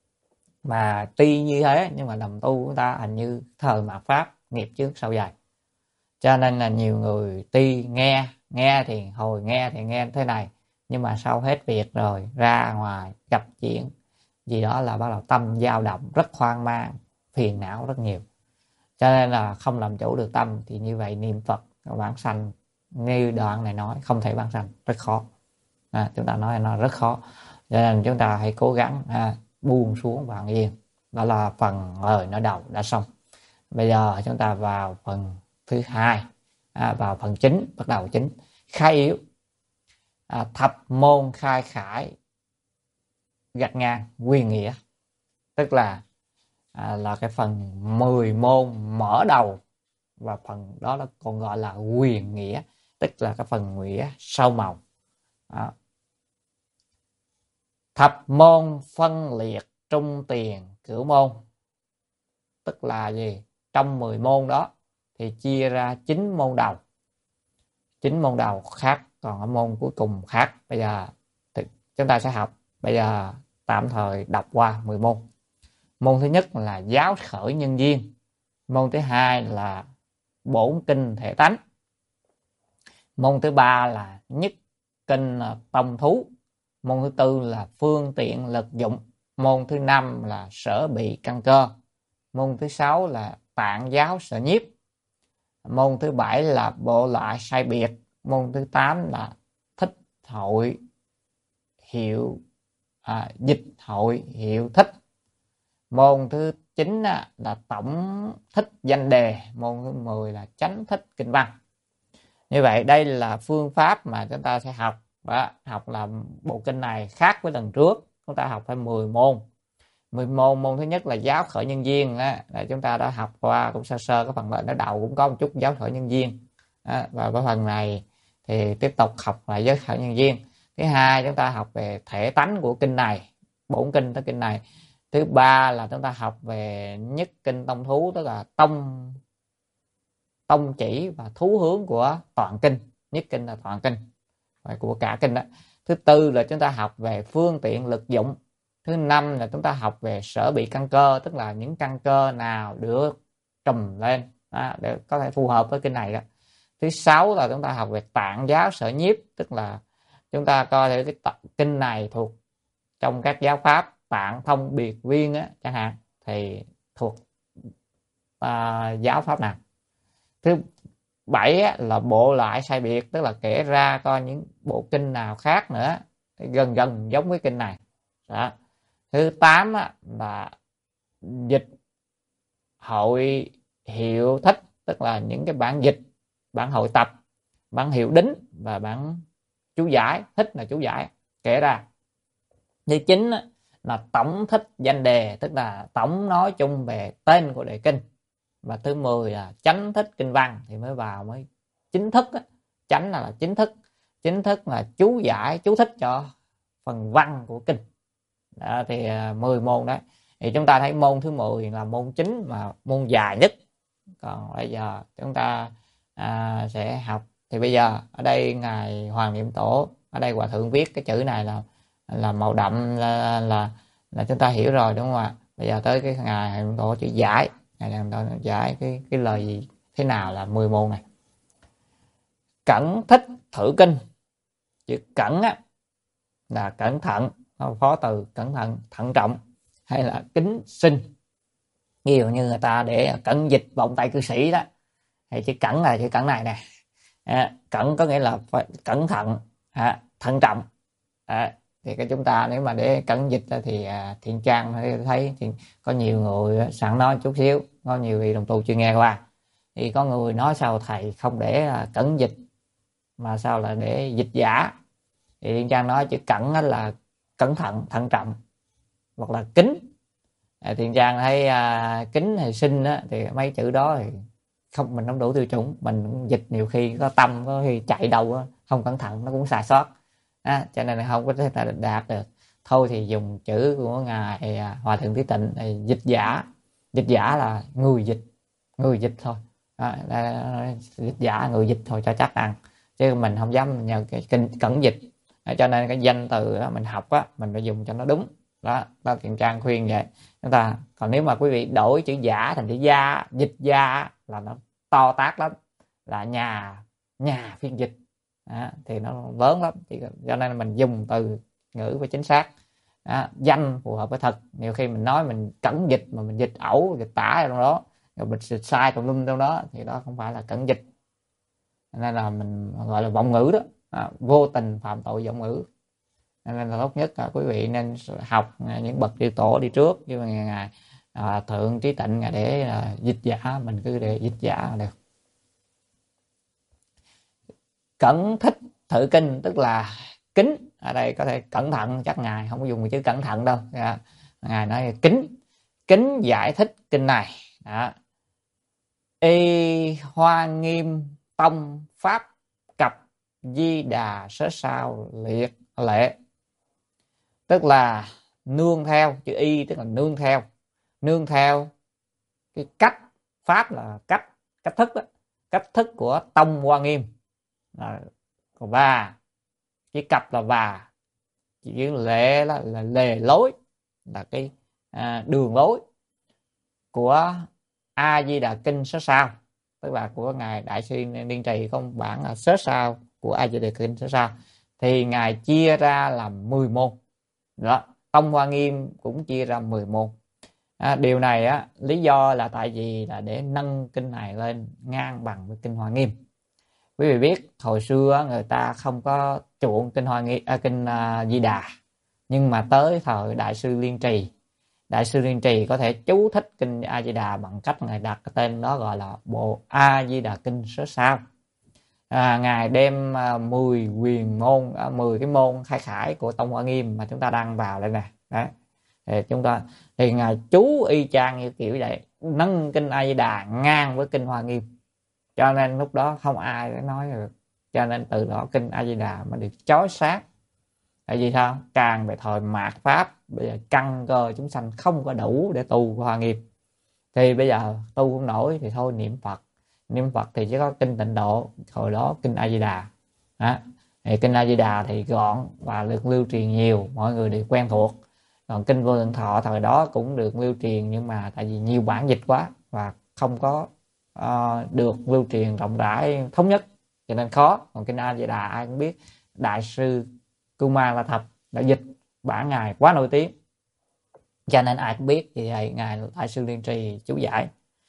Mà tuy như thế nhưng mà đồng tu chúng ta hình như thời mạt pháp, nghiệp trước sau dài. Cho nên là nhiều người tuy nghe nghe thì hồi nghe thì nghe thế này, nhưng mà sau hết việc rồi ra ngoài gặp chuyện gì đó là bắt đầu tâm dao động, rất hoang mang, phiền não rất nhiều. Cho nên là không làm chủ được tâm thì như vậy niệm Phật vãng sanh như đoạn này nói không thể vãng sanh, rất khó. À, chúng ta nói nó rất khó. Cho nên chúng ta hãy cố gắng à, buông xuống vạn yên. Đó là phần lời nói đầu đã xong. Bây giờ chúng ta vào phần thứ hai, à, vào phần chính, bắt đầu chính, khai yếu. À, thập môn khai khải gạch ngang quy nghĩa, tức là à, là cái phần mười môn mở đầu, và phần đó là còn gọi là quyền nghĩa, tức là cái phần nghĩa sâu màu. À, thập môn phân liệt trung tiền cửu môn, tức là gì? Trong mười môn đó thì chia ra chín môn đầu. chín môn đầu khác, còn ở môn cuối cùng khác. Bây giờ thì chúng ta sẽ học, bây giờ tạm thời đọc qua mười môn. Môn thứ nhất là giáo khởi nhân duyên. Môn thứ hai là bổn kinh thể tánh. Môn thứ ba là nhất kinh tông thú. Môn thứ tư là phương tiện lực dụng. Môn thứ năm là sở bị căn cơ. Môn thứ sáu là tạng giáo sở nhiếp. Môn thứ bảy là bộ loại sai biệt. Môn thứ tám là thích hội hiệu à, dịch hội hiệu thích. Môn thứ chín là tổng thích danh đề. Môn thứ mười là chánh thích kinh văn. Như vậy đây là phương pháp mà chúng ta sẽ học. Đó, học là bộ kinh này khác với lần trước, chúng ta học phải mười môn. mười môn. Môn thứ nhất là giáo khởi nhân duyên đó, là chúng ta đã học qua cũng sơ sơ. Cái phần lệnh ở đầu cũng có một chút giáo khởi nhân duyên đó, và cái phần này thì tiếp tục học lại giáo khởi nhân duyên. Thứ hai chúng ta học về thể tánh của kinh này, bổn kinh tới kinh này. Thứ ba là chúng ta học về nhất kinh tông thú, tức là tông tông chỉ và thú hướng của toàn kinh. Nhất kinh là toàn kinh và của cả kinh đó. Thứ tư là chúng ta học về phương tiện lực dụng. Thứ năm là chúng ta học về sở bị căn cơ, tức là những căn cơ nào được trùm lên đó, để có thể phù hợp với kinh này đó. Thứ sáu là chúng ta học về tạng giáo sở nhiếp, tức là chúng ta coi thể cái kinh này thuộc trong các giáo pháp tạng thông biệt viên á, chẳng hạn, thì thuộc à, giáo pháp nào. Thứ bảy á, là bộ lại sai biệt, tức là kể ra coi những bộ kinh nào khác nữa gần gần giống với kinh này đó. Thứ tám á, là dịch hội hiệu thích, tức là những cái bản dịch, bản hội tập, bản hiệu đính và bản chú giải. Thích là chú giải kể ra. Thứ chín á, là tổng thích danh đề, tức là tổng nói chung về tên của đề kinh. Và thứ mười là chánh thích kinh văn, thì mới vào mới chính thức á. Chánh là, là chính thức, chính thức là chú giải, chú thích cho phần văn của kinh đó. Thì mười môn đấy. Thì chúng ta thấy môn thứ mười là môn chính mà môn dài nhất. Còn bây giờ chúng ta à, sẽ học. Thì bây giờ ở đây ngài Hoàng Niệm Tổ, ở đây hòa thượng viết cái chữ này là là màu đậm, là là, là chúng ta hiểu rồi, đúng không ạ? Bây giờ tới cái ngài Hoàng Niệm Tổ chữ giải, ngài Hoàng Niệm Tổ giải cái cái lời gì thế nào là mười môn này. Cẩn thích thử kinh. Chữ cẩn á là cẩn thận, phó từ cẩn thận, thận trọng, hay là kính sinh. Ví dụ như người ta để cẩn dịch vọng tay cư sĩ đó, thì chữ cẩn là chữ cẩn này nè. À, cẩn có nghĩa là phải cẩn thận, à, thận trọng. À, thì cái chúng ta nếu mà để cẩn dịch thì à, Thiện Trang thấy thì có nhiều người sẵn nói chút xíu, có nhiều vị đồng tu chưa nghe qua, thì có người nói sao thầy không để là cẩn dịch mà sao là để dịch giả. Thì Thiện Trang nói chữ cẩn là cẩn thận, thận trọng hoặc là kính. À, Thiện Trang thấy à, kính hay sinh á, thì mấy chữ đó thì không, mình không đủ tiêu chuẩn, mình dịch nhiều khi có tâm, có khi chạy đâu á, không cẩn thận nó cũng xài sót à, cho nên là không có thể đạt được. Thôi thì dùng chữ của ngài à, Hòa Thượng Trí Tịnh này, dịch giả. Dịch giả là người dịch, người dịch thôi à, là, dịch giả người dịch thôi cho chắc ăn, chứ mình không dám nhờ cái kinh cẩn dịch à, cho nên cái danh từ đó mình học á, mình phải dùng cho nó đúng đó. Đó Thiện Trang khuyên vậy chúng ta. Còn nếu mà quý vị đổi chữ giả thành chữ gia, dịch gia là nó to tát lắm, là nhà nhà phiên dịch đó, thì nó lớn lắm. Thì cho nên mình dùng từ ngữ phải chính xác đó, danh phù hợp với thật. Nhiều khi mình nói mình cẩn dịch mà mình dịch ẩu, dịch tả trong đó, rồi mình dịch sai tùm lum trong đó, thì đó không phải là cẩn dịch, nên là mình gọi là vọng ngữ đó à, vô tình phạm tội vọng ngữ. Nên là tốt nhất là quý vị nên học những bậc chư tổ đi trước, chứ mà ngài à, Thượng Trí Tịnh ngài để à, dịch giả, mình cứ để dịch giả là được. Cẩn thích thử kinh tức là kính, ở đây có thể cẩn thận, chắc ngài không có dùng chữ cẩn thận đâu à, ngài nói kính kính giải thích kinh này đó. Y Hoa Nghiêm Tông Pháp Cập Di Đà Sớ Sao Liệt Lệ, tức là nương theo, chữ y tức là nương theo, nương theo cái cách, pháp là cách, cách thức đó, cách thức của Tông Hoa Nghiêm à, và chữ cập là và, chữ lệ là, là lề lối, là cái à, đường lối của A Di Đà Kinh Sớ Sao, tức là của ngài Đại sư Niên Trì có một bản là Sớ Sao của A Di Đà Kinh Sớ Sao, thì ngài chia ra làm mười môn đó. Tông Hoa Nghiêm cũng chia ra mười môn à, điều này á, lý do là tại vì là để nâng kinh này lên ngang bằng với kinh Hoa Nghiêm. Quý vị biết hồi xưa người ta không có chuộng kinh Hoa Nghiêm, à, kinh uh, Di Đà, nhưng mà tới thời Đại sư Liên Trì, Đại sư Liên Trì có thể chú thích kinh A Di Đà bằng cách ngài đặt cái tên đó gọi là bộ A Di Đà kinh số sao. À, ngài đem à, mười quyền môn, à, mười cái môn khai khải của Tông Hoa Nghiêm mà chúng ta đăng vào đây nè. Đấy. Thì chúng ta thì ngài chú y chang như kiểu vậy, nâng kinh A Di Đà ngang với kinh Hoa Nghiêm, cho nên lúc đó không ai để nói được, cho nên từ đó kinh A Di Đà mới được chói sáng. Tại vì sao? Càng về thời mạt pháp, bây giờ căn cơ chúng sanh không có đủ để tu Hoa Nghiêm, thì bây giờ tu không nổi thì thôi niệm Phật. Niệm Phật thì chỉ có kinh Tịnh Độ, hồi đó kinh A Di Đà. Đó. Thì kinh A Di Đà thì gọn và được lưu truyền nhiều, mọi người đều quen thuộc. Còn kinh Vô Lượng Thọ thời đó cũng được lưu truyền, nhưng mà tại vì nhiều bản dịch quá và không có uh, được lưu truyền rộng rãi thống nhất, cho nên khó. Còn kinh A Di Đà ai cũng biết, Đại sư Kumara La Thập đã dịch bản ngài quá nổi tiếng, cho nên ai cũng biết. Vì vậy ngài Đại sư Liên Trì chú giải.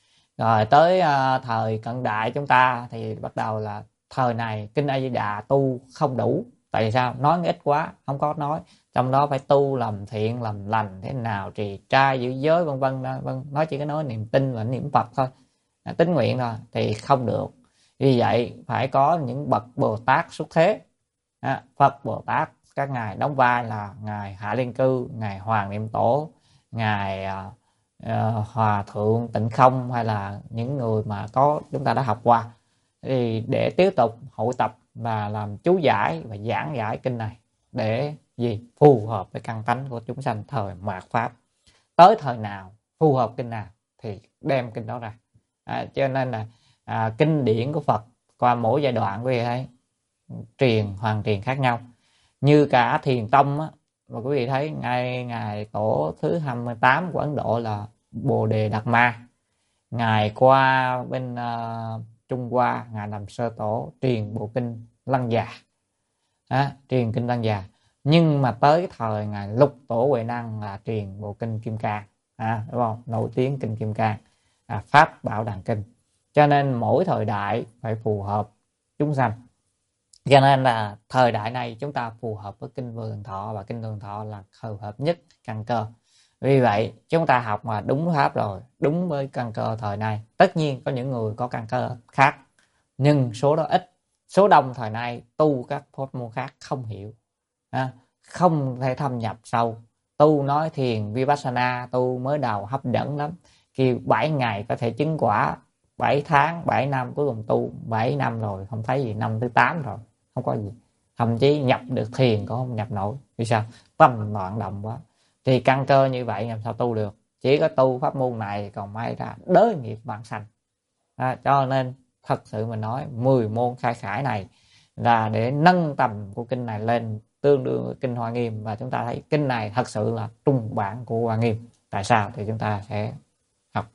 Rồi tới uh, thời cận đại chúng ta thì bắt đầu là thời này kinh A Di Đà tu không đủ. Tại vì sao? Nói ít quá, không có nói. Trong đó phải tu làm thiện làm lành thế nào, trì trai giữ giới vân vân vân. Nói chỉ có nói niềm tin và niệm Phật thôi, tín nguyện thôi thì không được. Vì vậy phải có những bậc Bồ Tát xuất thế. À, Phật Bồ Tát các ngài đóng vai là ngài Hạ Liên Cư, ngài Hoàng Niệm Tổ, ngài uh, uh, Hòa Thượng Tịnh Không, hay là những người mà có chúng ta đã học qua, thì để tiếp tục hội tập và làm chú giải và giảng giải kinh này để gì phù hợp với căn tánh của chúng sanh thời mạt pháp. Tới thời nào phù hợp kinh nào thì đem kinh đó ra. À, cho nên là à, kinh điển của Phật qua mỗi giai đoạn quý vị thấy truyền hoàn truyền khác nhau. Như cả Thiền Tông á, mà quý vị thấy ngay ngài tổ thứ hai mươi tám của Ấn Độ là Bồ Đề Đạt Ma, ngài qua bên uh, Trung Hoa ngài làm sơ tổ truyền bộ kinh Lăng Già, à, truyền kinh Lăng Già. Nhưng mà tới thời ngài Lục Tổ Huệ Năng là truyền bộ kinh Kim Cang, à, đúng không? Nổi tiếng kinh Kim Cang, à, Pháp Bảo Đàn Kinh. Cho nên mỗi thời đại phải phù hợp chúng sanh. Cho nên là thời đại này chúng ta phù hợp với kinh Vô Lượng Thọ, và kinh Vô Lượng Thọ là phù hợp nhất căn cơ. Vì vậy chúng ta học mà đúng pháp rồi, đúng với căn cơ thời nay. Tất nhiên có những người có căn cơ khác, nhưng số đó ít. Số đông thời nay tu các pháp môn khác không hiểu, à, không thể thâm nhập sâu. Tu nói thiền Vipassana, tu mới đầu hấp dẫn lắm, kêu bảy ngày có thể chứng quả, bảy tháng, bảy năm, cuối cùng tu bảy năm rồi không thấy gì, năm thứ tám rồi không có gì, thậm chí nhập được thiền cũng không nhập nổi. Vì sao? Tâm loạn động quá. Thì căn cơ như vậy làm sao tu được? Chỉ có tu pháp môn này, còn may ra đới nghiệp vãng sanh. À, cho nên thật sự mình nói mười môn khai khải này là để nâng tầm của kinh này lên tương đương với kinh Hoa Nghiêm, và chúng ta thấy kinh này thật sự là trung bản của Hoa Nghiêm. Tại sao? Thì chúng ta sẽ học.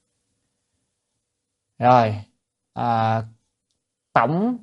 Rồi, à, tổng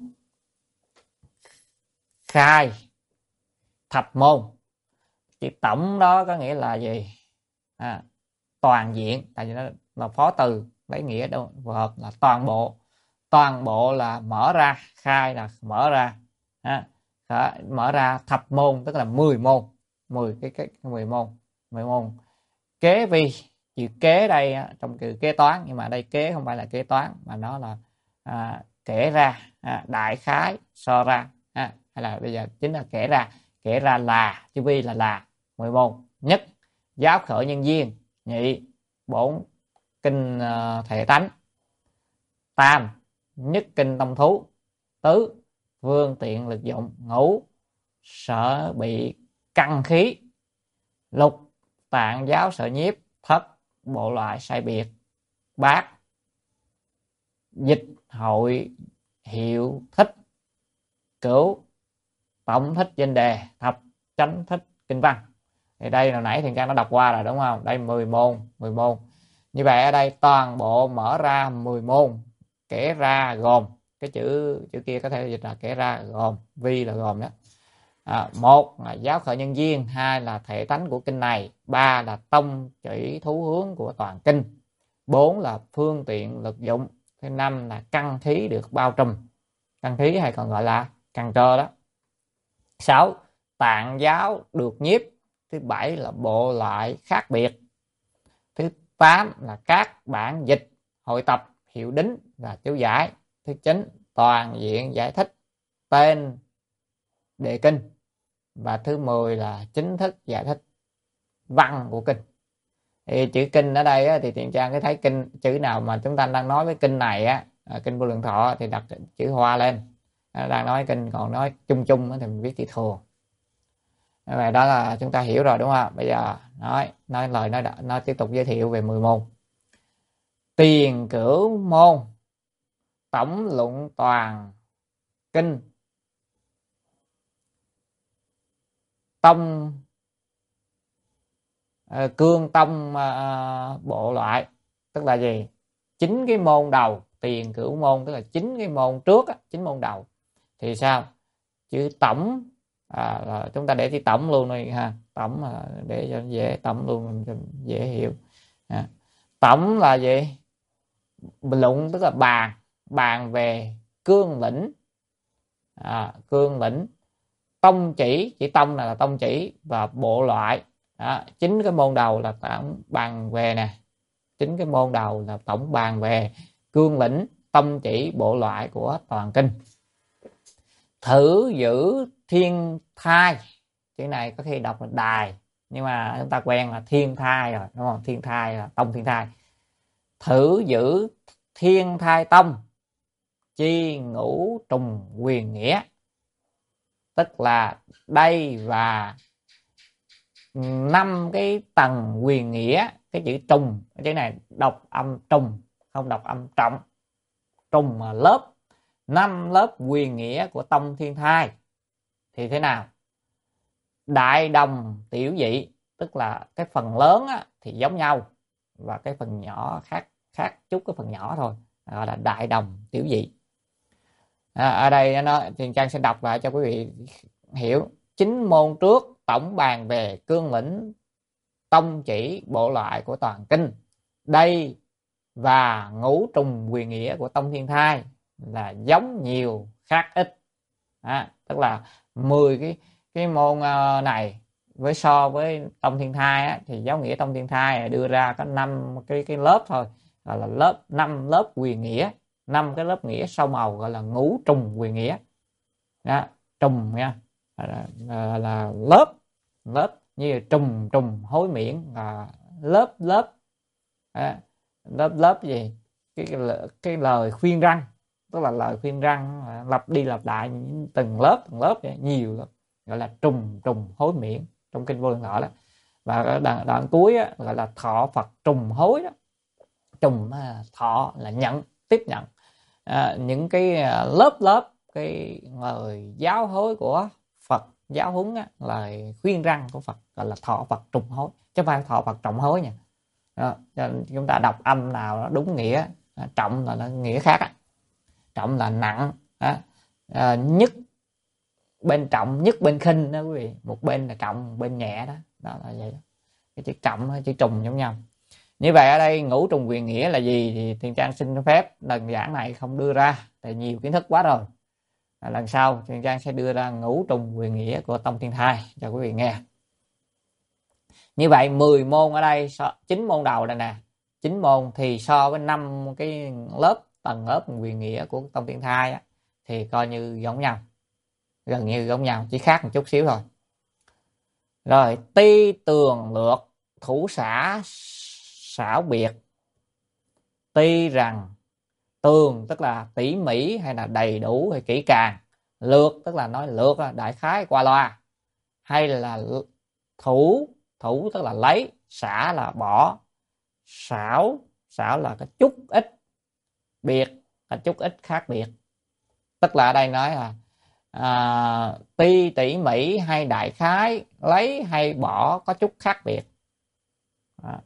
khai thập môn. Chữ tổng đó có nghĩa là gì? À, toàn diện, tại vì nó là phó từ, lấy nghĩa đâu phù hợp là toàn bộ. Toàn bộ là mở ra, khai là mở ra, à, mở ra thập môn tức là mười môn, mười cái cái mười môn, mười môn. Kế vi, chữ kế đây trong từ kế toán, nhưng mà đây kế không phải là kế toán mà nó là à, kể ra, à, đại khái, so ra, à, hay là bây giờ chính là kể ra. Kể ra là, chữ vi là là mười môn. Nhất, giáo khởi nhân duyên. Nhị, bổn kinh uh, thể tánh. Tam, nhất kinh tâm thú. Tứ, phương tiện lực dụng. Ngũ, sở bị căn khí. Lục, tạng giáo sở nhiếp. Thất, bộ loại sai biệt. Bát, dịch hội hiệu thích. Cửu, tổng thích danh đề. Thập, chánh thích kinh văn. Thì đây hồi nãy Thiền Trang đã đọc qua rồi đúng không? Đây mười môn, mười môn. Như vậy ở đây toàn bộ mở ra mười môn, kể ra gồm, cái chữ chữ kia có thể dịch là kể ra gồm, vi là gồm đó. À, một là giáo khởi nhân duyên, hai là thể tánh của kinh này, ba là tông chỉ thú hướng của toàn kinh, bốn là phương tiện lực dụng, thứ năm là căn khí được bao trùm, căn thí hay còn gọi là căn trơ đó. Sáu, tạng giáo được nhiếp. Thứ bảy là bộ loại khác biệt. Thứ tám là các bản dịch, hội tập, hiệu đính và chú giải. Thứ chín, toàn diện giải thích tên đề kinh. Và thứ mười là chính thức giải thích văn của kinh. Thì chữ kinh ở đây á, thì Thiện Trang cái thấy kinh chữ nào mà chúng ta đang nói với kinh này á, kinh Vô Lượng Thọ thì đặt chữ hoa lên. Đang nói kinh, còn nói chung chung thì mình viết chữ thường. Vậy đó là chúng ta hiểu rồi đúng không? Bây giờ nói nói lời nói nó tiếp tục giới thiệu về mười môn. Tiền cửu môn, tổng luận toàn kinh, tông uh, cương tông uh, bộ loại, tức là gì? Chín cái môn đầu, tiền cửu môn tức là chín cái môn trước á, chín môn đầu. Thì sao? Chữ tổng à, là chúng ta để chữ tổng luôn đi ha, tổng là để cho dễ, tổng luôn cho dễ hiểu. À, tổng là gì? Luận tức là bàn, bàn về cương lĩnh, à, cương lĩnh. Tông chỉ, chỉ tông là, là tông chỉ, và bộ loại. Đó, chín cái môn đầu là tổng bàn về nè, chín cái môn đầu là tổng bàn về cương lĩnh, tông chỉ, bộ loại của toàn kinh. Thử giữ thiên thai, chữ này có khi đọc là đài, nhưng mà chúng ta quen là thiên thai rồi đúng không? Thiên thai là tông thiên thai. Thử giữ thiên thai tông, chi ngũ trùng quyền nghĩa, tức là đây và năm cái tầng quyền nghĩa. Cái chữ trùng, cái chữ này đọc âm trùng, không đọc âm trọng. Trùng mà lớp, năm lớp quyền nghĩa của tông thiên thai thì thế nào? Đại đồng tiểu dị, tức là cái phần lớn á, thì giống nhau, và cái phần nhỏ khác khác chút cái phần nhỏ thôi, gọi là đại đồng tiểu dị. À, ở đây nó Thiền Trang sẽ đọc lại cho quý vị hiểu. Chín môn trước tổng bàn về cương lĩnh, tông chỉ, bộ loại của toàn kinh. Đây và ngũ trùng quyền nghĩa của tông thiên thai là giống nhiều khác ít. À, tức là mười cái cái môn này với so với tông thiên thai á, thì giáo nghĩa tông thiên thai đưa ra có năm cái cái lớp thôi, gọi là lớp năm lớp quyền nghĩa, năm cái lớp nghĩa sâu màu, gọi là ngũ trùng quyền nghĩa. Đó, trùng nha, là, là, là lớp lớp như trùng trùng hối miễn, là lớp lớp. Đó, lớp lớp gì? Cái, cái cái lời khuyên răn, tức là lời khuyên răn lặp đi lặp lại từng lớp từng lớp vậy, nhiều lắm, gọi là trùng trùng hối miễn trong kinh Vô Lượng Thọ đó. Và đoạn, đoạn cuối á, gọi là thọ Phật trùng hối đó. Trùng thọ là nhận, tiếp nhận à, những cái lớp lớp cái lời giáo hối của Phật, giáo huấn á, lời khuyên răn của Phật, gọi là thọ Phật trùng hối, chứ không phải thọ Phật trọng hối nha. Đó, chúng ta đọc âm nào nó đúng nghĩa, trọng là nó nghĩa khác á. Trọng là nặng, à, nhất bên trọng, nhất bên khinh đó quý vị, một bên là trọng, một bên nhẹ đó, đó là vậy đó. Cái chữ trọng, chữ trùng giống nhau. Như vậy ở đây ngũ trùng quyền nghĩa là gì thì Thiền Trang xin phép lần giảng này không đưa ra, tại nhiều kiến thức quá rồi. À, lần sau Thiền Trang sẽ đưa ra ngũ trùng quyền nghĩa của tông thiên thai cho quý vị nghe. Như vậy mười môn ở đây, chín môn đầu đây nè, chín môn thì so với năm cái lớp tầng lớp quyền nghĩa của tông thiên thai á, thì coi như giống nhau, gần như giống nhau, chỉ khác một chút xíu thôi. Rồi ti tường lược, thủ xã xảo biệt. Ti rằng tường tức là tỉ mỉ hay là đầy đủ hay kỹ càng, lược tức là nói lược đại khái qua loa, hay là thủ, thủ tức là lấy, xả là bỏ, xảo, xảo là cái chút ít, biệt là chút ít khác biệt. Tức là ở đây nói là à, ti tỉ mỉ hay đại khái, lấy hay bỏ có chút khác biệt. À,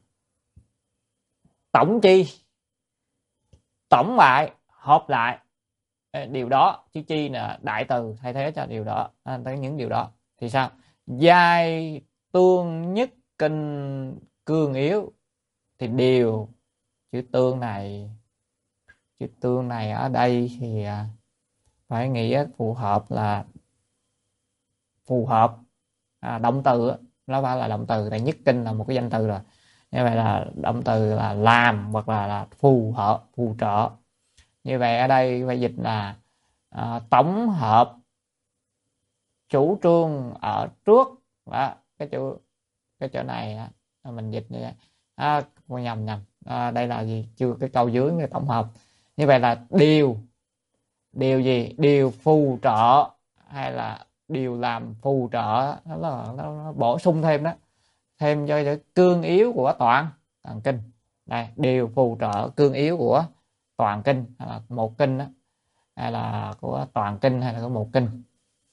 tổng chi, tổng lại, hợp lại điều đó, chữ chi là đại từ thay thế cho điều đó, à, tới những điều đó thì sao? Giai tương nhất kinh cương yếu, thì điều chữ tương này, chữ tương này ở đây thì phải nghĩa phù hợp là phù hợp, à, động từ nó phải là động từ, tại nhất kinh là một cái danh từ rồi. Như vậy là động từ là làm hoặc là, là phù hợp, phù trợ. Như vậy ở đây phải dịch là à, tổng hợp chủ trương ở trước. Đó, cái chỗ cái chỗ này á, mình dịch như vậy. À, nhầm nhầm à, đây là gì, chưa cái câu dưới cái tổng hợp. Như vậy là điều điều gì, điều phù trợ hay là điều làm phù trợ, nó, nó, nó bổ sung thêm đó, thêm cho cái cương yếu của toàn toàn kinh. Đây, điều phù trợ cương yếu của toàn kinh hay là một kinh đó, hay là của toàn kinh hay là của một kinh.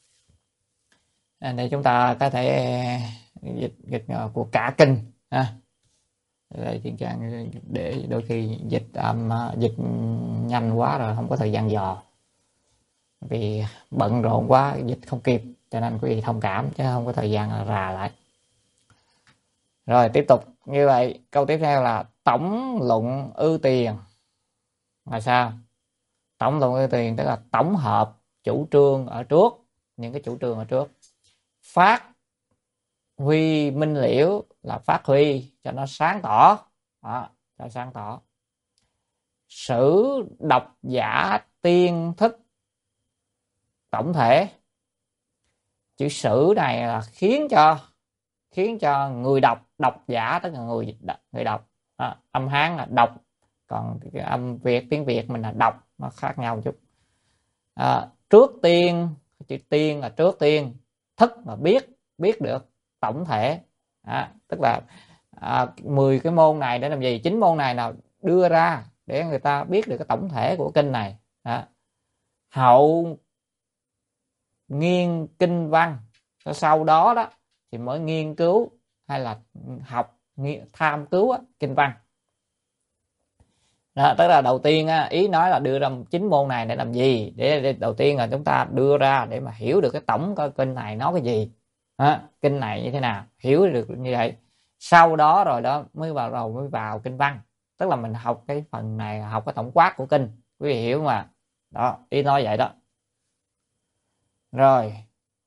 Để chúng ta có thể dịch, dịch của cả kinh ha. Đây chuyện trang để đôi khi dịch um, dịch nhanh quá rồi không có thời gian dò, vì bận rộn quá dịch không kịp, cho nên quý vị thông cảm chứ không có thời gian rà lại. Rồi tiếp tục như vậy, câu tiếp theo là tổng luận ưu tiền là sao? Tổng luận ưu tiền tức là tổng hợp chủ trương ở trước, những cái chủ trương ở trước. Phát huy minh liễu là phát huy cho nó sáng tỏ, đó, cho sáng tỏ. Sử độc giả tiên thức tổng thể. Chữ sử này là khiến cho khiến cho người đọc, độc giả tức là người người đọc, à, âm Hán là đọc, còn cái âm Việt, tiếng Việt mình là đọc, nó khác nhau một chút. À, trước tiên, chữ tiên là trước tiên, thức là biết, biết được tổng thể, à, tức là à, mười cái môn này để làm gì, chín môn này nào đưa ra để người ta biết được cái tổng thể của kinh này. À, hậu nghiên kinh văn, sau đó đó thì mới nghiên cứu hay là học, tham cứu á, kinh văn. Đó, tức là đầu tiên á, ý nói là đưa ra chín môn này để làm gì, để, để đầu tiên là chúng ta đưa ra để mà hiểu được cái tổng cái kinh này nói cái gì, à, kinh này như thế nào, hiểu được như vậy. Sau đó rồi đó mới vào đầu mới vào kinh văn, tức là mình học cái phần này, học cái tổng quát của kinh, quý vị hiểu mà. Đó, ý nói vậy đó. Rồi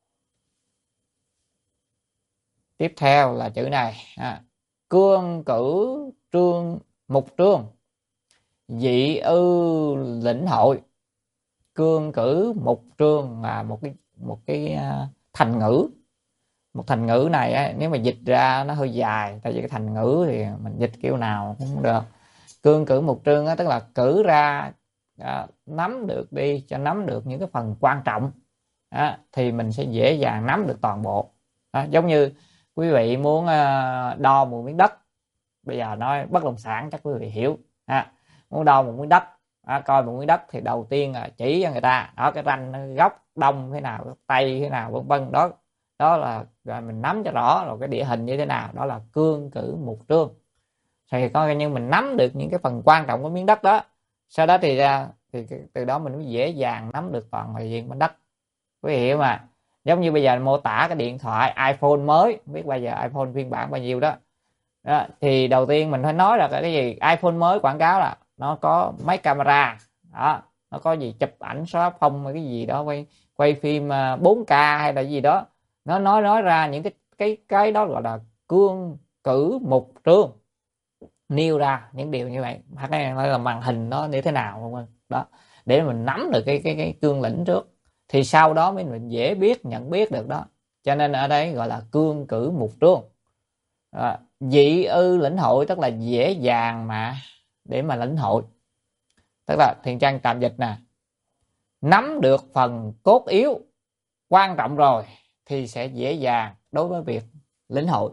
tiếp theo là chữ này, à, cương cử trương mục trương dị ư lĩnh hội. Cương cử mục trương là một cái một cái uh, thành ngữ. Một thành ngữ này á, nếu mà dịch ra nó hơi dài, tại vì cái thành ngữ thì mình dịch kiểu nào cũng được. Cương cử mục trương á, tức là cử ra à, nắm được đi, cho nắm được những cái phần quan trọng à, thì mình sẽ dễ dàng nắm được toàn bộ. À, giống như quý vị muốn uh, đo một miếng đất, bây giờ nói bất động sản chắc quý vị hiểu. À, muốn đo một miếng đất, à, coi một miếng đất thì đầu tiên là chỉ cho người ta đó, cái ranh góc đông thế nào, góc tây thế nào, vân vân. Đó đó là rồi mình nắm cho rõ rồi cái địa hình như thế nào, đó là cương cử mục trương. Thì coi như mình nắm được những cái phần quan trọng của miếng đất đó, sau đó thì ra thì từ đó mình mới dễ dàng nắm được toàn diện miếng đất, quý vị hiểu mà. Giống như bây giờ mô tả cái điện thoại iPhone mới, không biết bây giờ iPhone phiên bản bao nhiêu đó. Đó, thì đầu tiên mình phải nói là cái gì, iPhone mới quảng cáo là nó có mấy camera đó, nó có gì chụp ảnh xóa phông hay cái gì đó, quay quay phim bốn K hay là gì đó, nó nói nói ra những cái cái cái đó gọi là cương cử mục trương, nêu ra những điều như vậy, hoặc là màn hình nó như thế nào, không không đó, để mình nắm được cái cái cái cương lĩnh trước, thì sau đó mới mình dễ biết nhận biết được đó. Cho nên ở đây gọi là cương cử mục trương. À, dị ư lĩnh hội tức là dễ dàng mà để mà lĩnh hội, tức là Thiền Trang tạm dịch nè, nắm được phần cốt yếu quan trọng rồi thì sẽ dễ dàng đối với việc lĩnh hội.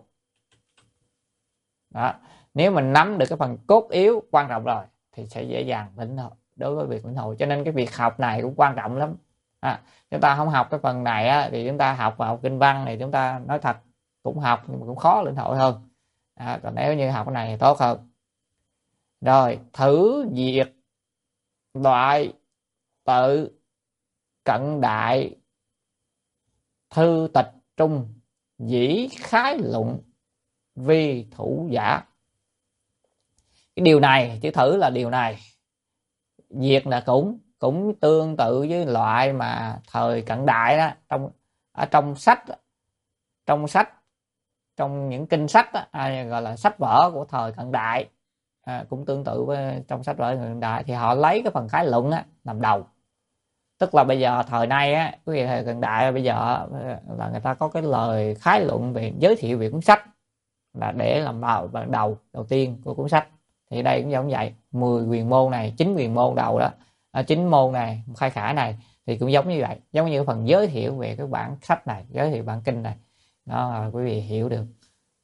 Đó, nếu mình nắm được cái phần cốt yếu quan trọng rồi thì sẽ dễ dàng lĩnh hội đối với việc lĩnh hội. Cho nên cái việc học này cũng quan trọng lắm. À, chúng ta không học cái phần này á, thì chúng ta học vào kinh văn này chúng ta nói thật cũng học nhưng mà cũng khó lĩnh hội hơn. À, còn nếu như học cái này thì tốt hơn. Rồi thử diệt loại tự cận đại thư tịch trung dĩ khái luận vi thủ giả. Cái điều này, chữ thử là điều này, diệt là cũng, cũng tương tự với loại mà thời cận đại đó, trong ở trong sách trong sách trong những kinh sách đó, à, gọi là sách vở của thời cận đại, à, cũng tương tự với trong sách vở cận đại, thì họ lấy cái phần khái luận á, làm đầu. Tức là bây giờ thời nay á, quý vị, thời cận đại bây giờ là người ta có cái lời khái luận về giới thiệu về cuốn sách là để làm đầu đầu đầu tiên của cuốn sách. Thì đây cũng giống vậy, mười quyền môn này, chín quyền môn đầu đó, à, chín môn này, khai khải này thì cũng giống như vậy, giống như phần giới thiệu về cái bản sách này, giới thiệu bản kinh này, đó là quý vị hiểu được.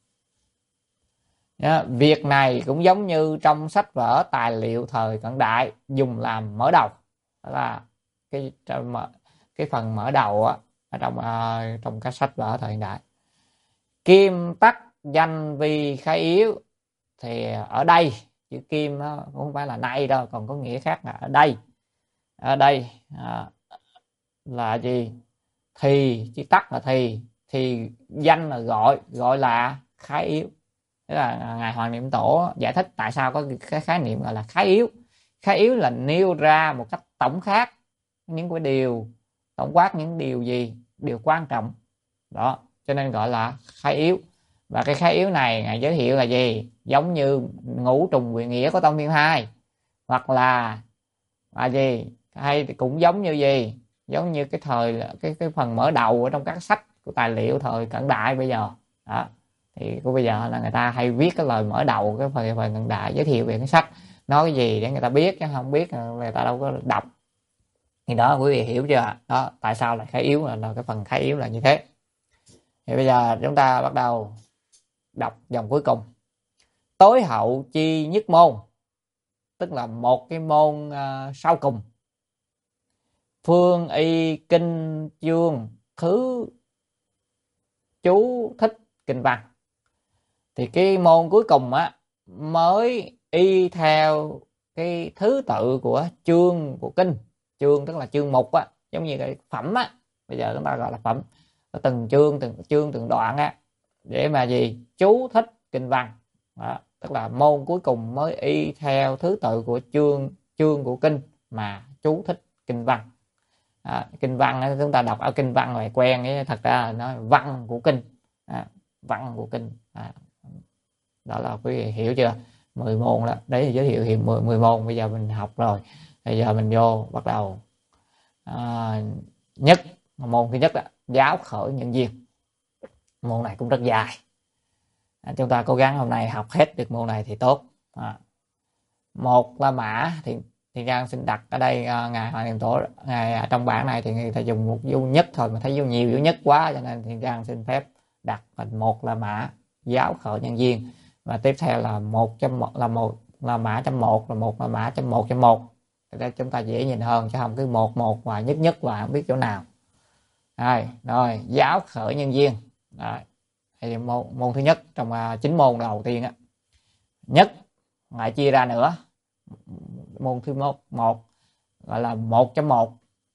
Đó, việc này cũng giống như trong sách vở tài liệu thời cận đại dùng làm mở đầu, đó là cái cái phần mở đầu á, ở trong uh, trong các sách vở thời hiện đại. Kim tắc danh vi khái yếu, thì ở đây chữ kim nó cũng không phải là nay đâu, còn có nghĩa khác là ở đây. Ở đây à, là gì? Thì chữ tắc là thì, thì danh là gọi, gọi là khái yếu. Tức là ngài Hoàng Niệm Tổ giải thích tại sao có cái khái niệm gọi là khái yếu. Khái yếu là nêu ra một cách tổng khác những cái điều, tổng quát những điều gì, điều quan trọng đó, cho nên gọi là khái yếu. Và cái khái yếu này ngài giới thiệu là gì? Giống như ngũ trùng quyền nghĩa của Tông Thiên Hai, hoặc là là gì, hay cũng giống như gì, giống như cái thời cái cái phần mở đầu ở trong các sách của tài liệu thời cận đại bây giờ đó. Thì của bây giờ là người ta hay viết cái lời mở đầu cái phần phần cận đại, giới thiệu về cái sách nói cái gì để người ta biết, chứ không biết người ta đâu có đọc. Thì đó quý vị hiểu chưa? Đó tại sao lại khái yếu, là, là cái phần khái yếu là như thế. Thì bây giờ chúng ta bắt đầu đọc dòng cuối cùng. Tối hậu chi nhất môn, tức là một cái môn uh, sau cùng. Phương y kinh chương thứ chú thích kinh văn. Thì cái môn cuối cùng á mới y theo cái thứ tự của chương của kinh. Chương tức là chương mục á, giống như cái phẩm á, bây giờ chúng ta gọi là phẩm, từng chương từng chương từng đoạn á, để mà gì chú thích kinh văn đó. Tức là môn cuối cùng mới y theo thứ tự của chương chương của kinh mà chú thích kinh văn. À, kinh văn ấy, chúng ta đọc ở kinh văn này quen ấy, thật ra là nó văn của kinh, à, văn của kinh. À, đó là quý vị hiểu chưa? mười môn đó, đấy là giới thiệu hiện mười, mười môn. Bây giờ mình học rồi, bây giờ mình vô bắt đầu. À, nhất môn thứ nhất là giáo khởi nhân duyên. Môn này cũng rất dài, à, chúng ta cố gắng hôm nay học hết được môn này thì tốt. À, một La Mã thì thì Giang xin đặt ở đây, uh, ngài Hoàng Niệm Tổ ngài trong bản này thì người ta dùng một dấu nhất thôi mà thấy dấu nhiều dấu nhất quá, cho nên thì Giang xin phép đặt thành một La Mã giáo khởi nhân duyên, và tiếp theo là một chấm một là một La Mã chấm một là một La Mã chấm một chấm một, để chúng ta dễ nhìn hơn, chứ không cứ một một và nhất nhất và không biết chỗ nào. Rồi, rồi giáo khởi nhân duyên. Rồi, thì môn, môn thứ nhất trong uh, chín môn đầu tiên á, nhất lại chia ra nữa. Môn thứ một, một gọi là một chấm một.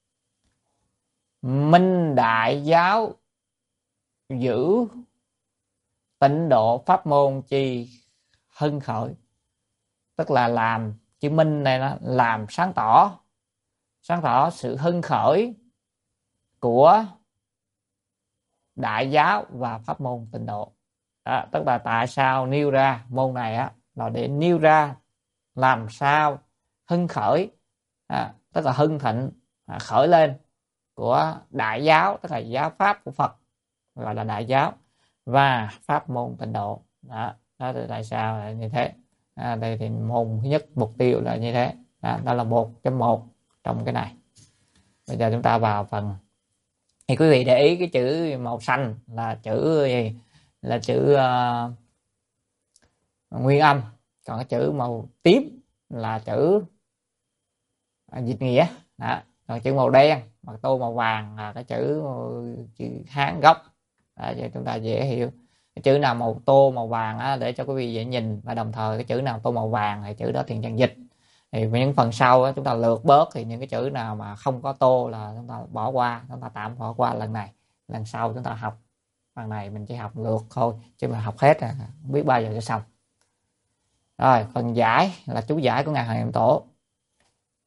Minh đại giáo giữ tịnh độ pháp môn chi hưng khởi. Tức là làm, chữ minh này là làm sáng tỏ, sáng tỏ sự hưng khởi của đại giáo và pháp môn tịnh độ. Đó, tức là tại sao nêu ra môn này á, là để nêu ra làm sao hưng khởi, à, tức là hưng thịnh, à, khởi lên của đại giáo, tức là giáo pháp của Phật gọi là đại giáo, và pháp môn tịnh độ. Đó, đó là tại sao là như thế. À, đây thì môn thứ nhất mục tiêu là như thế. Đó, đó là một chấm một trong cái này. Bây giờ chúng ta vào phần. Thì quý vị để ý cái chữ màu xanh là chữ gì? Là chữ uh, nguyên âm, còn cái chữ màu tím là chữ uh, dịch nghĩa. Đó. Còn chữ màu đen hoặc tô màu vàng là cái chữ chữ Hán gốc. Đó, cho chúng ta dễ hiểu. Cái chữ nào màu tô màu vàng á, để cho quý vị dễ nhìn, và đồng thời cái chữ nào tô màu vàng thì chữ đó thiền chân dịch. Thì những phần sau á, chúng ta lược bớt, thì những cái chữ nào mà không có tô là chúng ta bỏ qua, chúng ta tạm bỏ qua lần này. Lần sau chúng ta học, phần này mình chỉ học lược thôi, chứ mà học hết là không biết bao giờ sẽ xong. Rồi phần giải là chú giải của ngài Hoàng Niệm Tổ.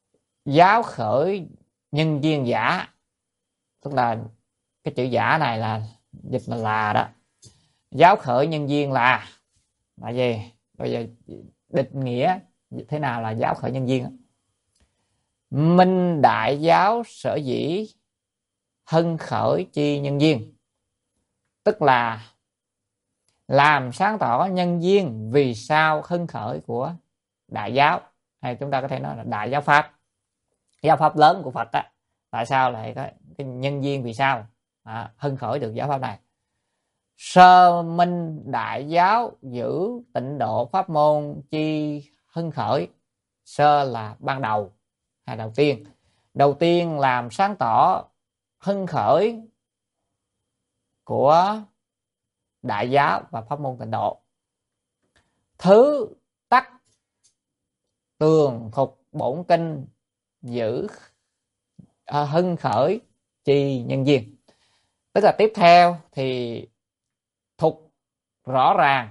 giáo khởi nhân duyên giả, tức là cái chữ giả này là dịch là là đó. Giáo khởi nhân duyên là là gì? Bây giờ định nghĩa thế nào là giáo khởi nhân duyên? Minh đại giáo sở dĩ hưng khởi chi nhân duyên, tức là làm sáng tỏ nhân duyên vì sao hưng khởi của đại giáo, hay chúng ta có thể nói là đại giáo pháp, giáo pháp lớn của Phật á. Tại sao lại có cái nhân duyên vì sao à, hưng khởi được giáo pháp này? Sơ minh đại giáo giữ tịnh độ pháp môn chi hưng khởi. Sơ là ban đầu hay đầu tiên. Đầu tiên làm sáng tỏ hưng khởi của đại giáo và pháp môn tịnh độ. Thứ tắc tường thục bổn kinh giữ à, hưng khởi chi nhân duyên. Tức là tiếp theo thì thục rõ ràng,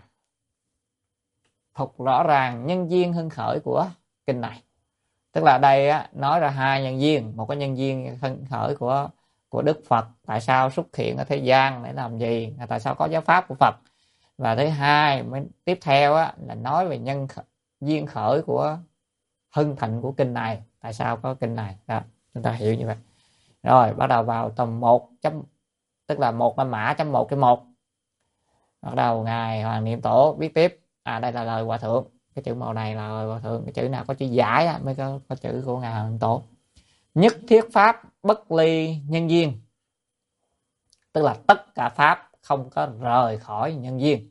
thục rõ ràng nhân duyên hưng khởi của kinh này. Tức là đây á, nói ra hai nhân duyên. Một cái nhân duyên hưng khởi của của Đức Phật, tại sao xuất hiện ở thế gian để làm gì, tại sao có giáo pháp của Phật. Và thứ hai mới tiếp theo á, là nói về nhân duyên khởi của hưng thịnh của kinh này, tại sao có kinh này đó, chúng ta hiểu như vậy. Rồi bắt đầu vào tầm một chấm, tức là một la mã chấm một cái một. Bắt đầu ngài Hoàng Niệm Tổ viết tiếp. À đây là lời Hòa Thượng, cái chữ màu này là lời Hòa Thượng, cái chữ nào có chữ giải á, mới có, có chữ của ngài Hoàng Niệm Tổ. Nhất thiết pháp bất ly nhân duyên, tức là tất cả pháp không có rời khỏi nhân duyên.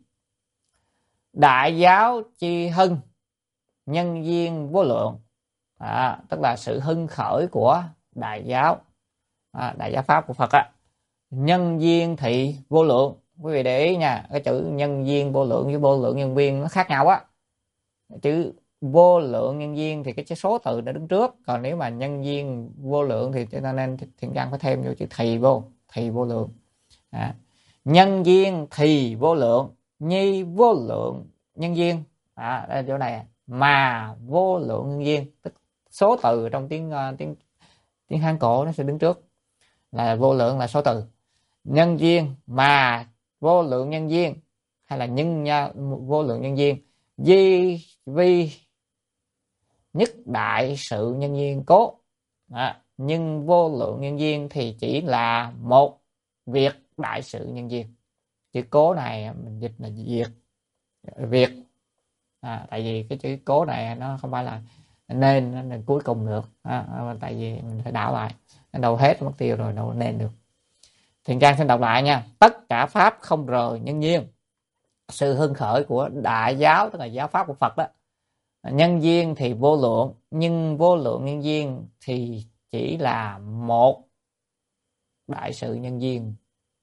Đại giáo chi hưng nhân duyên vô lượng, à, tức là sự hưng khởi của đại giáo, à, đại giáo pháp của Phật á. Nhân duyên thị vô lượng, quý vị để ý nha, cái chữ nhân duyên vô lượng với vô lượng nhân duyên nó khác nhau á. Chữ vô lượng nhân duyên thì cái số từ đã đứng trước, còn nếu mà nhân duyên vô lượng thì cho nên Thiện Căn phải thêm vô chữ thì vô, thì vô lượng. À, nhân duyên thì vô lượng, nhi vô lượng nhân duyên, à, đây chỗ này mà vô lượng nhân duyên, tức số từ trong tiếng uh, tiếng tiếng Hán cổ nó sẽ đứng trước, là vô lượng là số từ. Nhân duyên mà vô lượng nhân duyên, hay là nhân nha, vô lượng nhân duyên di vi nhất đại sự nhân duyên cố. À, nhưng vô lượng nhân duyên thì chỉ là một việc đại sự nhân duyên. Chữ cố này mình dịch là việc, việc. À, tại vì cái chữ cố này nó không phải là nên, nó nên cuối cùng được. À, tại vì mình phải đảo lại, nó đâu hết mất tiêu rồi, đâu nên được. Thiện Căn xin đọc lại nha. Tất cả pháp không rời nhân duyên, sự hưng khởi của đại giáo, tức là giáo pháp của Phật đó. Nhân duyên thì vô lượng, nhưng vô lượng nhân duyên thì chỉ là một đại sự nhân duyên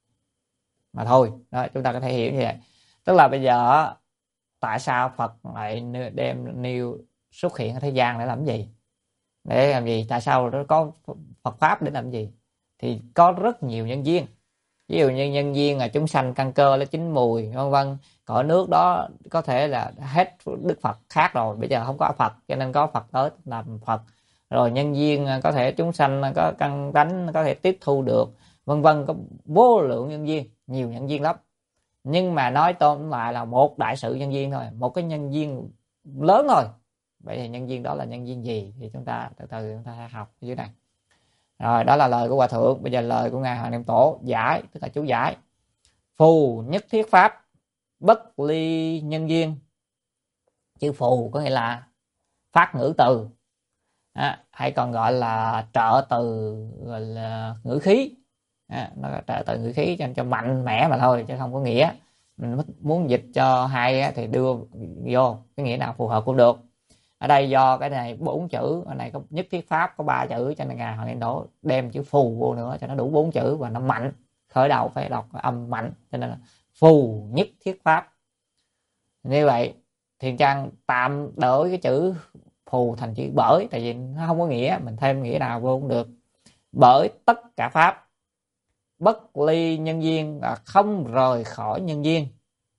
mà thôi. Đó, chúng ta có thể hiểu như vậy. Tức là bây giờ tại sao Phật lại đem nêu xuất hiện ở thế gian để làm gì? Để làm gì? Tại sao nó có Phật pháp để làm gì? Thì có rất nhiều nhân duyên. Ví dụ như nhân duyên là chúng sanh căn cơ lấy chín mùi, vân vân. Cõi nước đó có thể là hết Đức Phật khác rồi, bây giờ không có Phật cho nên có Phật tới làm Phật. Rồi nhân duyên có thể chúng sanh có căn tánh có thể tiếp thu được, vân vân, có vô lượng nhân duyên, nhiều nhân duyên lắm. Nhưng mà nói tóm lại là một đại sự nhân duyên thôi, một cái nhân duyên lớn thôi. Vậy thì nhân duyên đó là nhân duyên gì thì chúng ta từ từ chúng ta học ở dưới này. Rồi đó là lời của Hòa Thượng. Bây giờ lời của ngài Hoàng Niệm Tổ giải, tức là chú giải. Phù nhất thiết pháp bất ly nhân duyên. Chữ phù có nghĩa là phát ngữ từ, à, hay còn gọi là trợ từ, gọi là ngữ khí. À, nó trợ từ ngữ khí cho, cho mạnh mẽ mà thôi, chứ không có nghĩa. Mình muốn dịch cho hay thì đưa vô cái nghĩa nào phù hợp cũng được. Ở đây do cái này bốn chữ, ở này có nhất thiết pháp có ba chữ, cho nên ngài Hoàng Niệm Tổ đem chữ phù vô nữa cho nó đủ bốn chữ và nó mạnh. Khởi đầu phải đọc âm mạnh, cho nên là phù nhất thiết pháp. Như vậy Thiện Căn tạm đổi cái chữ phù thành chữ bởi, tại vì nó không có nghĩa, mình thêm nghĩa nào vô cũng được. Bởi tất cả pháp bất ly nhân duyên, là không rời khỏi nhân duyên.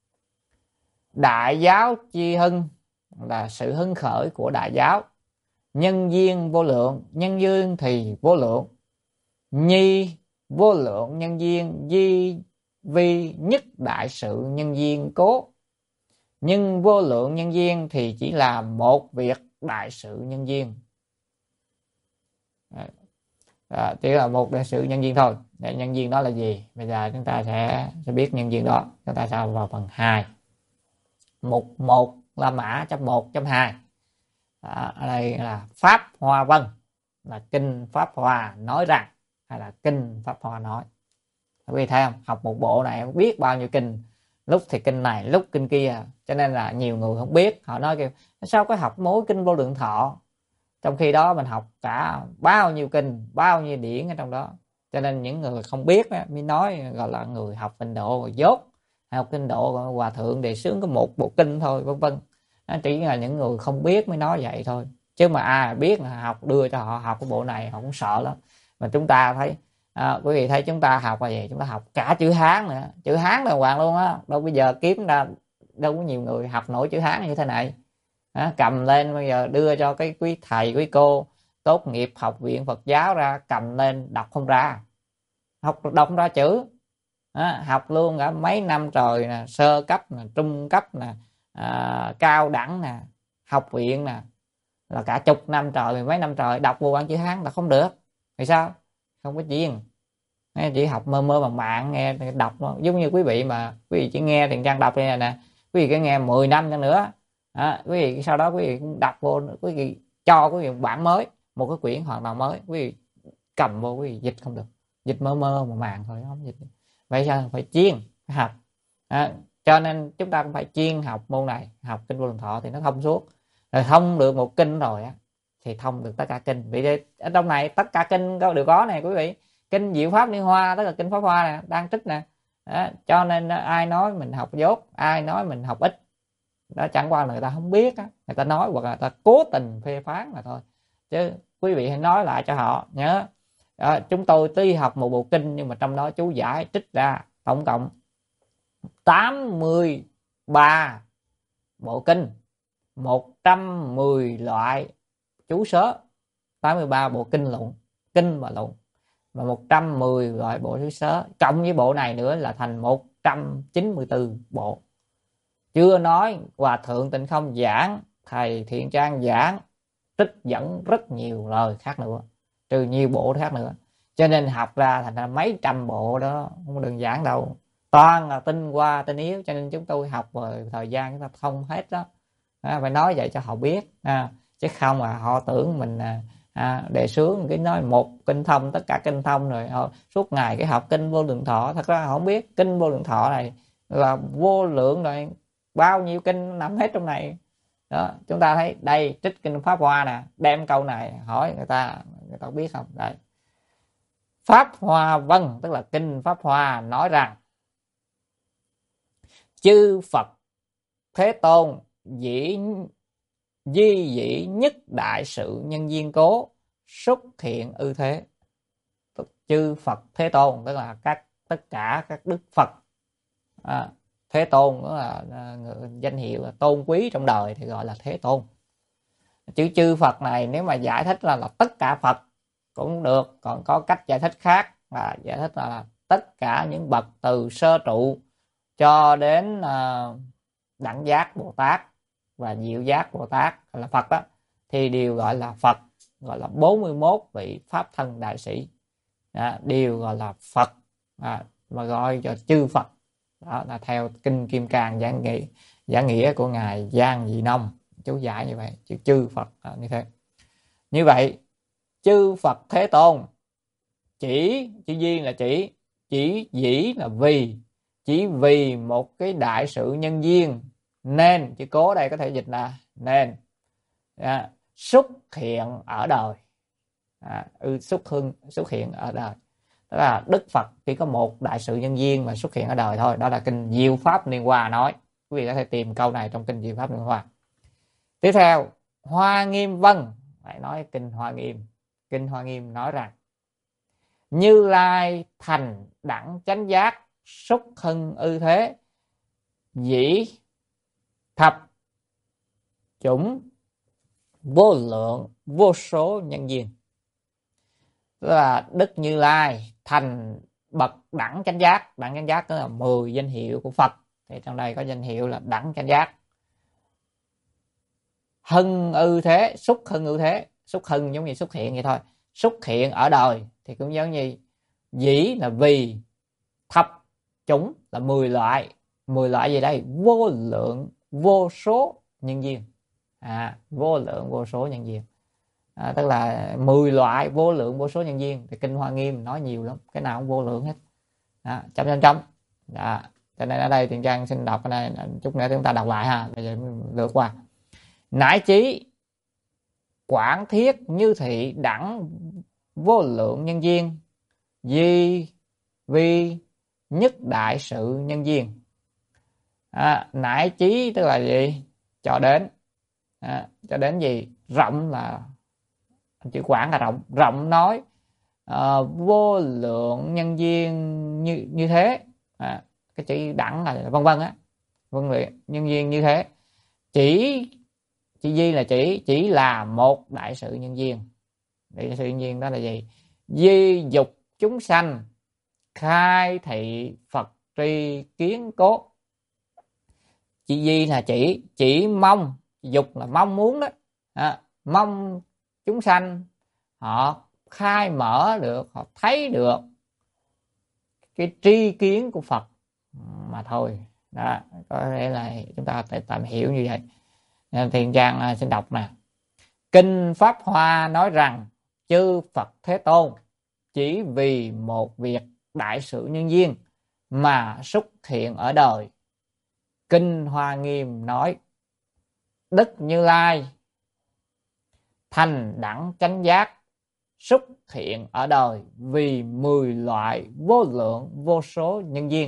Đại giáo chi hưng, là sự hưng khởi của đại giáo. nhân duyên vô lượng, nhân duyên thì vô lượng. Nhi vô lượng nhân duyên, di vi nhất đại sự nhân duyên cố. Nhưng vô lượng nhân duyên thì chỉ là một việc đại sự nhân duyên. À, chỉ là một đại sự nhân duyên thôi. Để nhân duyên đó là gì? Bây giờ chúng ta sẽ, sẽ biết nhân duyên đó. Chúng ta sẽ vào phần hai. Mục một là mã chấm một chấm hai. Ở đây là Pháp Hoa Vân, là kinh Pháp Hoa nói rằng, hay là kinh Pháp Hoa nói. Quý vị thấy không? Học một bộ này không biết bao nhiêu kinh, lúc thì kinh này, lúc kinh kia, cho nên là nhiều người không biết. Họ nói kêu sao có học mỗi kinh Vô Lượng Thọ, trong khi đó mình học cả bao nhiêu kinh, bao nhiêu điển ở trong đó. Cho nên những người không biết đó, mới nói gọi là người học kinh độ rồi dốt, học kinh độ hòa thượng đề xướng có một bộ kinh thôi, vân vân. Chỉ là những người không biết mới nói vậy thôi, chứ mà ai biết là học đưa cho họ học cái bộ này họ cũng sợ lắm. Mà chúng ta thấy à, quý vị thấy chúng ta học là gì? Chúng ta học cả chữ Hán nữa, chữ Hán đàng hoàng luôn á. Đâu bây giờ kiếm ra đâu có nhiều người học nổi chữ Hán như thế này. À, cầm lên bây giờ đưa cho cái quý thầy quý cô tốt nghiệp học viện Phật giáo ra, cầm lên đọc không ra, học đọc không ra chữ. À, học luôn cả mấy năm trời nè, sơ cấp nè, trung cấp nè, à, cao đẳng nè, học viện nè, là cả chục năm trời, mấy năm trời đọc vô bản chữ Hán là không được. Vì sao? Không có chuyên, chỉ học mơ mơ bằng mạng nghe đọc đó. Giống như quý vị mà quý vị chỉ nghe Thiện Trang đọc đây nè, quý vị cứ nghe mười năm cho nữa. À, quý vị sau đó quý vị cũng đọc vô, quý vị cho quý vị một bản mới, một cái quyển hoàn toàn mới, quý vị cầm vô quý vị dịch không được, dịch mơ mơ mà màng thôi, không dịch. Vậy sao? Phải chuyên, phải học. À, cho nên chúng ta cũng phải chuyên học môn này, học kinh Vô Lượng Thọ thì nó thông suốt. Rồi thông được một kinh rồi á thì thông được tất cả kinh. Vì ở trong này tất cả kinh đều có này quý vị. Kinh Diệu Pháp Liên Hoa, tức là kinh Pháp Hoa nè, đang trích nè. Đó, cho nên ai nói mình học dốt, ai nói mình học ít, đó chẳng qua là người ta không biết á, người ta nói hoặc là người ta cố tình phê phán mà thôi. Chứ quý vị hãy nói lại cho họ nhớ. Đó, chúng tôi tuy học một bộ kinh nhưng mà trong đó chú giải trích ra tổng cộng tám mươi ba bộ kinh, một trăm mười loại chú sớ, tám mươi ba bộ kinh luận, kinh và luận, và một trăm mười loại bộ chú sớ, cộng với bộ này nữa là thành một trăm chín mươi tư bộ. Chưa nói Hòa Thượng Tịnh Không giảng, thầy Thiện Trang giảng, trích dẫn rất nhiều lời khác nữa, trừ nhiều bộ khác nữa. Cho nên học ra thành ra mấy trăm bộ đó, không đơn giản đâu. Toàn là tinh hoa tinh yếu, cho nên chúng tôi học rồi thời gian chúng ta thông hết đó. À, phải nói vậy cho họ biết, à, chứ không mà họ tưởng mình à, đề xướng cái nói một kinh thông tất cả kinh thông rồi họ, suốt ngày cái học kinh Vô Lượng Thọ. Thật ra họ không biết kinh Vô Lượng Thọ này là vô lượng rồi, bao nhiêu kinh nằm hết trong này đó. Chúng ta thấy đây trích kinh Pháp Hoa nè, đem câu này hỏi người ta, người ta biết không? Đây Pháp Hoa Vân, tức là kinh Pháp Hoa nói rằng chư Phật Thế Tôn dĩ di dĩ nhất đại sự nhân duyên cố, xuất hiện ư thế. Chư Phật Thế Tôn tức là các tất cả các đức Phật. À, Thế Tôn đó là, là danh hiệu là tôn quý trong đời thì gọi là Thế Tôn. Chữ chư Phật này nếu mà giải thích là, là tất cả Phật cũng được, còn có cách giải thích khác là giải thích là, là tất cả những bậc từ sơ trụ cho đến uh, đẳng giác Bồ Tát và diệu giác Bồ Tát là Phật đó, thì đều gọi là Phật, gọi là bốn mươi mốt vị Pháp thân đại sĩ đó, đều gọi là Phật, à, mà gọi cho chư Phật. Đó là theo kinh Kim Cang giảng nghĩa, giảng nghĩa của ngài Giang Dị Nông, chú giải như vậy, chữ chư Phật à, như thế. Như vậy chư Phật Thế Tôn chỉ, chữ duyên là chỉ, chỉ dĩ là vì, chỉ vì một cái đại sự nhân duyên nên, chữ cố đây có thể dịch là nên, à, xuất hiện ở đời, à, xuất, hương, xuất hiện ở đời. Đó là Đức Phật chỉ có một đại sự nhân duyên mà xuất hiện ở đời thôi. Đó là kinh Diệu Pháp Liên Hoa nói. Quý vị có thể tìm câu này trong kinh Diệu Pháp Liên Hoa. Tiếp theo Hoa Nghiêm Vân lại nói kinh Hoa Nghiêm. Kinh Hoa Nghiêm nói rằng Như Lai thành đẳng chánh giác, xuất hưng ư thế, dĩ thập chủng vô lượng vô số nhân duyên. Tức là Đức Như Lai thành bậc đẳng chánh giác. Đẳng chánh giác tức là mười danh hiệu của Phật. Thì trong đây có danh hiệu là đẳng chánh giác. Hưng ư thế, xúc hưng ư thế. Xúc hưng giống như xuất hiện vậy thôi. Xuất hiện ở đời thì cũng giống như dĩ là vì, thập chúng là mười loại. Mười loại gì đây? Vô lượng vô số nhân duyên. À, vô lượng vô số nhân duyên. À, tức là mười loại vô lượng vô số nhân duyên. Thì Kinh Hoa Nghiêm nói nhiều lắm, cái nào cũng vô lượng hết. Đó, chấm chấm chấm. Đó. Cho nên ở đây Tiền Trang xin đọc cái này, chút nữa chúng ta đọc lại ha, bây giờ lượt qua. Nải chí quảng thiết như thị đẳng vô lượng nhân duyên, di vi nhất đại sự nhân duyên. À, nải chí tức là gì? Cho đến. À, cho đến gì? Rộng là chữ quảng là rộng, rộng nói à, vô lượng nhân duyên như như thế. À, cái chữ đẳng là vân vân á, vân luyện nhân duyên như thế. Chỉ chỉ di là chỉ chỉ là một đại sự nhân duyên. Đại sự nhân duyên đó là gì? Di dục chúng sanh, khai thị Phật tri kiến cốt. Chỉ di là chỉ chỉ mong, dục là mong muốn đó. À, mong chúng sanh họ khai mở được, họ thấy được cái tri kiến của Phật mà thôi. Đó, có thể là chúng ta phải tạm hiểu như vậy. Nên Thiền Trang xin đọc nè. Kinh Pháp Hoa nói rằng chư Phật Thế Tôn chỉ vì một việc đại sự nhân duyên mà xuất hiện ở đời. Kinh Hoa Nghiêm nói Đức Như Lai thành đẳng chánh giác xuất hiện ở đời vì mười loại vô lượng vô số nhân duyên.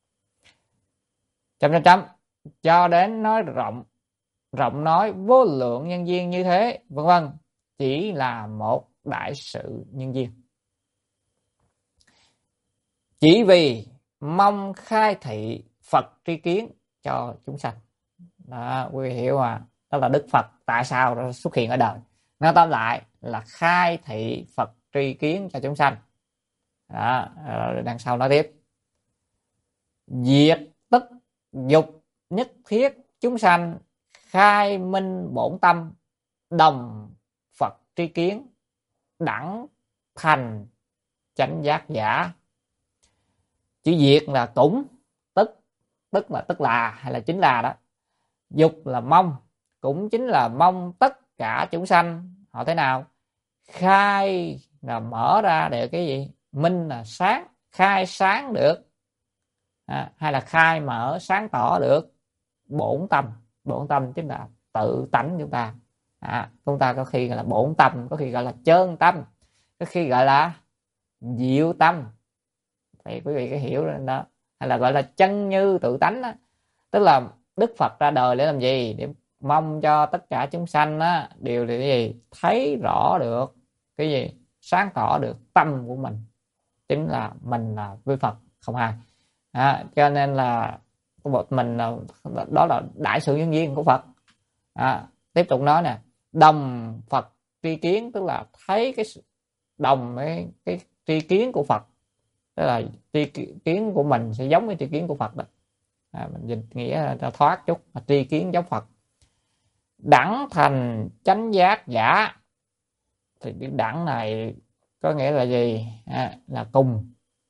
Chấm chấm chấm. Cho đến nói rộng, rộng nói vô lượng nhân duyên như thế, vân vân, chỉ là một đại sự nhân duyên. Chỉ vì mong khai thị Phật tri kiến cho chúng sanh. Đó, quý vị hiểu à? Đó là Đức Phật tại sao xuất hiện ở đời. Nói tóm lại là khai thị Phật tri kiến cho chúng sanh. Đó, đằng sau nói tiếp. Diệt tức dục nhất thiết chúng sanh, khai minh bổn tâm, đồng Phật tri kiến, đẳng thành chánh giác giả. Chữ diệt là cũng, tức, tức là tức là hay là chính là đó. Dục là mong, cũng chính là mong tất cả chúng sanh họ thế nào? Khai là mở ra để cái gì? Minh là sáng, khai sáng được. À, hay là khai mở sáng tỏ được bổn tâm. Bổn tâm chính là tự tánh chúng ta. À, chúng ta có khi gọi là bổn tâm, có khi gọi là chân tâm, có khi gọi là diệu tâm. Thì quý vị có hiểu đó. Hay là gọi là chân như tự tánh đó. Tức là Đức Phật ra đời để làm gì? Để mong cho tất cả chúng sanh á, đều là cái gì? Thấy rõ được cái gì? Sáng tỏ được tâm của mình. Chính là mình là với Phật không hai. À, cho nên là mình đó là đại sự nhân duyên của Phật. À, tiếp tục nói nè, đồng Phật tri kiến, tức là thấy cái đồng cái, cái tri kiến của Phật, tức là tri kiến của mình sẽ giống với tri kiến của Phật đó. À, mình dịch nghĩa cho thoát chút, mà tri kiến giống Phật. Đẳng thành chánh giác giả. Thì cái đẳng này có nghĩa là gì? À, là cùng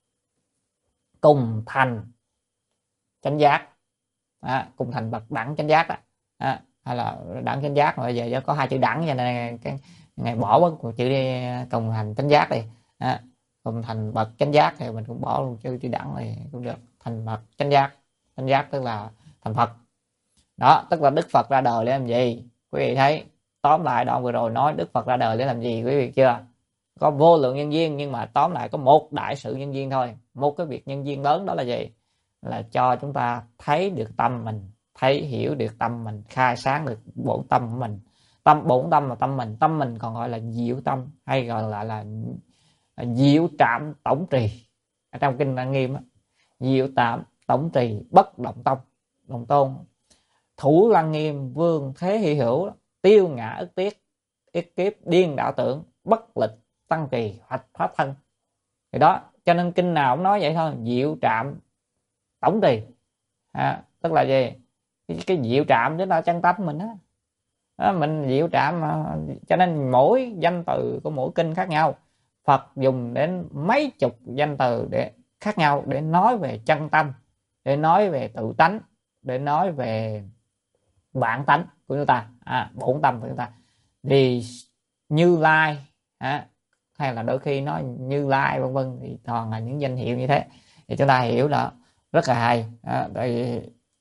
cùng thành chánh giác. À, cùng thành bậc đẳng chánh giác đó. À, hay là đẳng chánh giác, mà bây giờ có hai chữ đẳng cho nên cái ngày bỏ một chữ đi, cùng thành chánh giác đi. À, cùng thành bậc chánh giác thì mình cũng bỏ luôn chữ chữ đẳng này cũng được, thành bậc chánh giác. Chánh giác tức là thành Phật. Đó, tức là Đức Phật ra đời để làm gì? Quý vị thấy tóm lại đoạn vừa rồi nói Đức Phật ra đời để làm gì, quý vị chưa? Có vô lượng nhân duyên, nhưng mà tóm lại có một đại sự nhân duyên thôi. Một cái việc nhân duyên lớn đó là gì? Là cho chúng ta thấy được tâm mình, thấy hiểu được tâm mình, khai sáng được bổn tâm của mình. Tâm bổn tâm là tâm mình, tâm mình còn gọi là diệu tâm, hay gọi lại là, là diệu trạm tổng trì. Ở trong kinh Lăng Nghiêm á, diệu trạm tổng trì bất động tông, đồng tôn thủ Lăng Nghiêm vương thế hy hữu, tiêu ngã ức tiết. ít kiếp điên đạo tưởng, bất lịch tăng kỳ hoạch pháp thân. Thì đó, cho nên kinh nào cũng nói vậy thôi, diệu trạm tổng trì. À, tức là gì? Cái, cái diệu trạm chính là chân tâm mình á. Đó, mình diệu trạm mà. Cho nên mỗi danh từ của mỗi kinh khác nhau, Phật dùng đến mấy chục danh từ để khác nhau để nói về chân tâm, để nói về tự tánh, để nói về bản tánh của chúng ta, à, bổn tâm của chúng ta. Thì Như Lai, à, hay là đôi khi nói Như Lai vân vân, thì toàn là những danh hiệu như thế. Thì chúng ta hiểu là rất là hay. À, đây,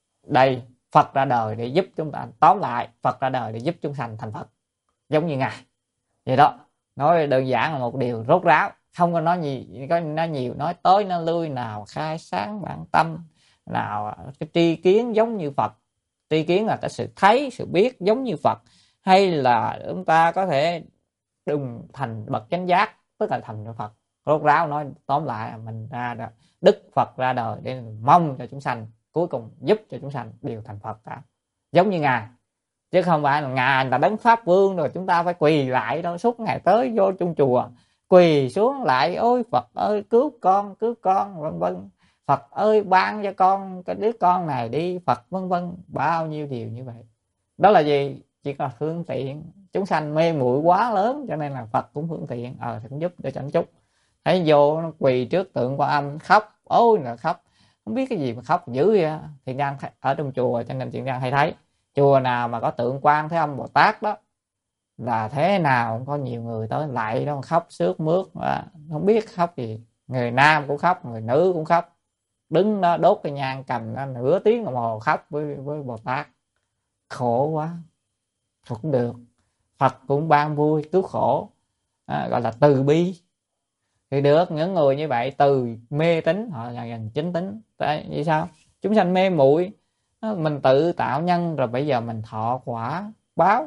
đây Phật ra đời để giúp chúng ta, tóm lại Phật ra đời để giúp chúng sanh thành Phật giống như Ngài. Vậy đó, nói đơn giản là một điều rốt ráo, không có nói gì, có nói nhiều, nói tới nó lui, nào khai sáng bản tâm, nào cái tri kiến giống như Phật. Tri kiến là cái sự thấy, sự biết giống như Phật, hay là chúng ta có thể đừng thành bậc chánh giác, tức là thành Phật. Rốt ráo nói tóm lại là mình ra đó, Đức Phật ra đời để mong cho chúng sanh, cuối cùng giúp cho chúng sanh đều thành Phật cả, giống như Ngài. Chứ không phải là Ngài là đấng Pháp Vương rồi chúng ta phải quỳ lại đâu. Suốt ngày tới vô trong chùa quỳ xuống lại, ôi Phật ơi cứu con, cứu con vân vân, Phật ơi ban cho con cái đứa con này đi Phật vân vân, bao nhiêu điều như vậy. Đó là gì? Chỉ có hướng tiện. Chúng sanh mê muội quá lớn, cho nên là Phật cũng hướng tiện, ờ thì cũng giúp để chẳng chút. Thấy vô nó quỳ trước tượng Quan Âm khóc, ôi là khóc, không biết cái gì mà khóc dữ vậy. Thiện Nhân ở trong chùa, cho nên Thiện Nhân hay thấy chùa nào mà có tượng Quan Thế Âm Bồ Tát đó là thế nào cũng có nhiều người tới lại đó khóc sướt mướt, không biết khóc gì. Người nam cũng khóc, người nữ cũng khóc, đứng đó đốt cái nhang cầm nó nửa tiếng đồng hồ khóc với, với Bồ Tát. Khổ quá. Phật cũng được, Phật cũng ban vui cứu khổ, à, gọi là từ bi. Thì được những người như vậy từ mê tín họ là gần chính tín. Tại vì sao? Chúng sanh mê muội, mình tự tạo nhân rồi bây giờ mình thọ quả báo,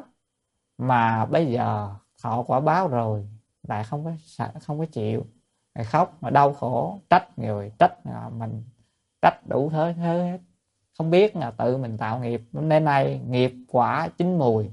mà bây giờ thọ quả báo rồi lại không có không có chịu, lại khóc mà đau khổ, trách người, trách mình, trách đủ thứ hết. Không biết là tự mình tạo nghiệp nên nay nghiệp quả chín mùi.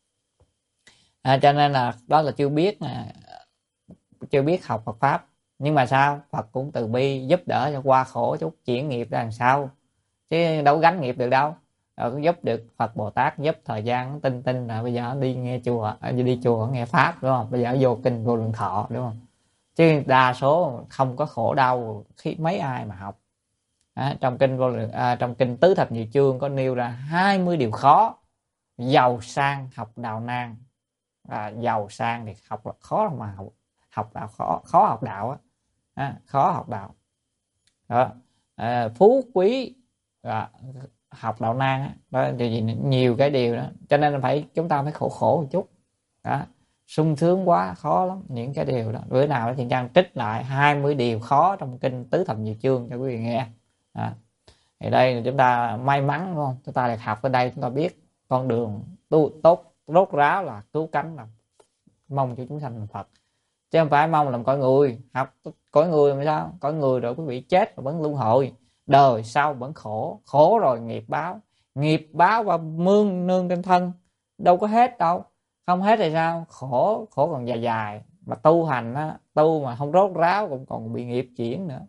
À, cho nên là đó là chưa biết chưa biết học Phật pháp. Nhưng mà sao? Phật cũng từ bi giúp đỡ cho qua khổ chút, chuyển nghiệp ra làm sao, chứ đâu gánh nghiệp được đâu. Rồi cũng giúp được Phật Bồ Tát, giúp thời gian tinh tinh là bây giờ đi nghe chùa, đi chùa nghe pháp, đúng không? Bây giờ vô kinh Vô Lượng Thọ, đúng không? Chứ đa số không có khổ đau khi mấy ai mà học. À, trong kinh vô lượng à, trong kinh Tứ Thập Nhị Chương có nêu ra hai mươi điều khó. Giàu sang học đạo nan. À, giàu sang thì học là khó mà học, học đạo khó, khó học đạo á. À, khó học đạo đó. À, phú quý à, học đạo nan á. Đó, điều gì nhiều cái điều đó, cho nên phải chúng ta phải khổ khổ một chút đó. Sung sướng quá khó lắm những cái điều đó. Bữa nào thì Trang trích lại hai mươi điều khó trong kinh Tứ Thập Nhị Chương cho quý vị nghe. À, thì đây là chúng ta may mắn, đúng không? Chúng ta được học ở đây, chúng ta biết con đường tu tốt rốt ráo là cứu cánh, là mong cho chúng sanh thành Phật, chứ không phải mong làm cõi người. Học cõi người làm sao? Cõi người rồi quý vị chết rồi vẫn luân hồi, đời sau vẫn khổ, khổ rồi nghiệp báo, nghiệp báo và mương nương trên thân, đâu có hết đâu. Không hết thì sao? Khổ, khổ còn dài dài. Mà tu hành á, tu mà không rốt ráo cũng còn bị nghiệp chuyển nữa.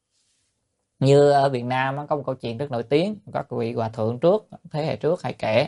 Như ở Việt Nam á, có một câu chuyện rất nổi tiếng, các vị hòa thượng trước, thế hệ trước hay kể.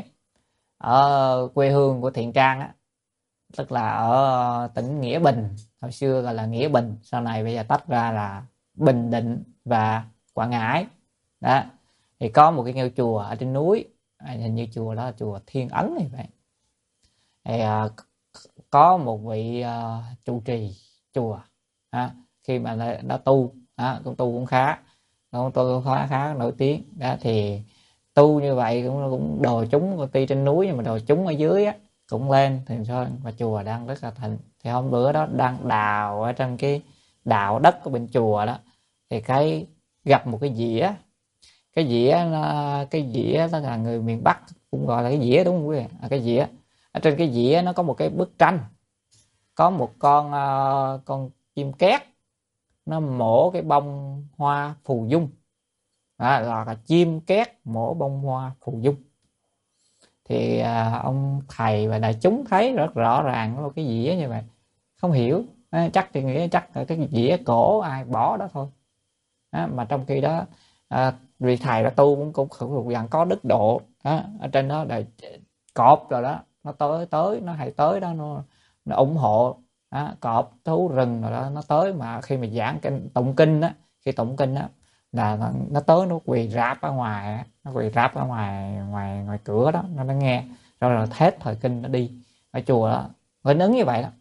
Ở quê hương của Thiện Trang á, tức là ở tỉnh Nghĩa Bình, hồi xưa gọi là Nghĩa Bình, sau này bây giờ tách ra là Bình Định và Quảng Ngãi đó. Thì có một cái ngôi chùa ở trên núi, hình như chùa đó là chùa Thiên Ấn như vậy. Thì uh, có một vị uh, trụ trì chùa uh, khi mà đã, đã tu uh, cũng tu cũng khá cũng tu khá khá nổi tiếng đó. Thì tu như vậy cũng cũng đồ chúng tuy trên núi nhưng mà đồ chúng ở dưới á cũng lên thì thôi, và chùa đang rất là thịnh. Thì hôm bữa đó đang đào ở trong cái đạo đất của bên chùa đó, thì cái gặp một cái dĩa, cái dĩa cái dĩa đó là người miền Bắc cũng gọi là cái dĩa, đúng không quý vị? À, cái dĩa ở trên cái dĩa nó có một cái bức tranh, có một con uh, con chim két nó mổ cái bông hoa phù dung. Đó, là, là chim két mổ bông hoa phù dung. Thì à, ông thầy và đại chúng thấy rất rõ ràng có cái dĩa như vậy, không hiểu, à, chắc thì nghĩ chắc là cái dĩa cổ ai bỏ đó thôi. Đó, mà trong khi đó à, vị thầy đã tu cũng cũng thuộc dạng có đức độ đó, ở trên đó là cọp rồi đó, nó tới tới nó hay tới đó, nó nó ủng hộ đó, cọp thú rừng rồi đó nó tới, mà khi mà giảng kinh tụng kinh á, khi tụng kinh á là nó, nó tới nó quỳ rạp ở ngoài, nó quỳ rạp ở ngoài ngoài ngoài cửa đó, nó nó nghe rồi là hết thời kinh nó đi ở chùa đó, vẫn ứng như vậy đó.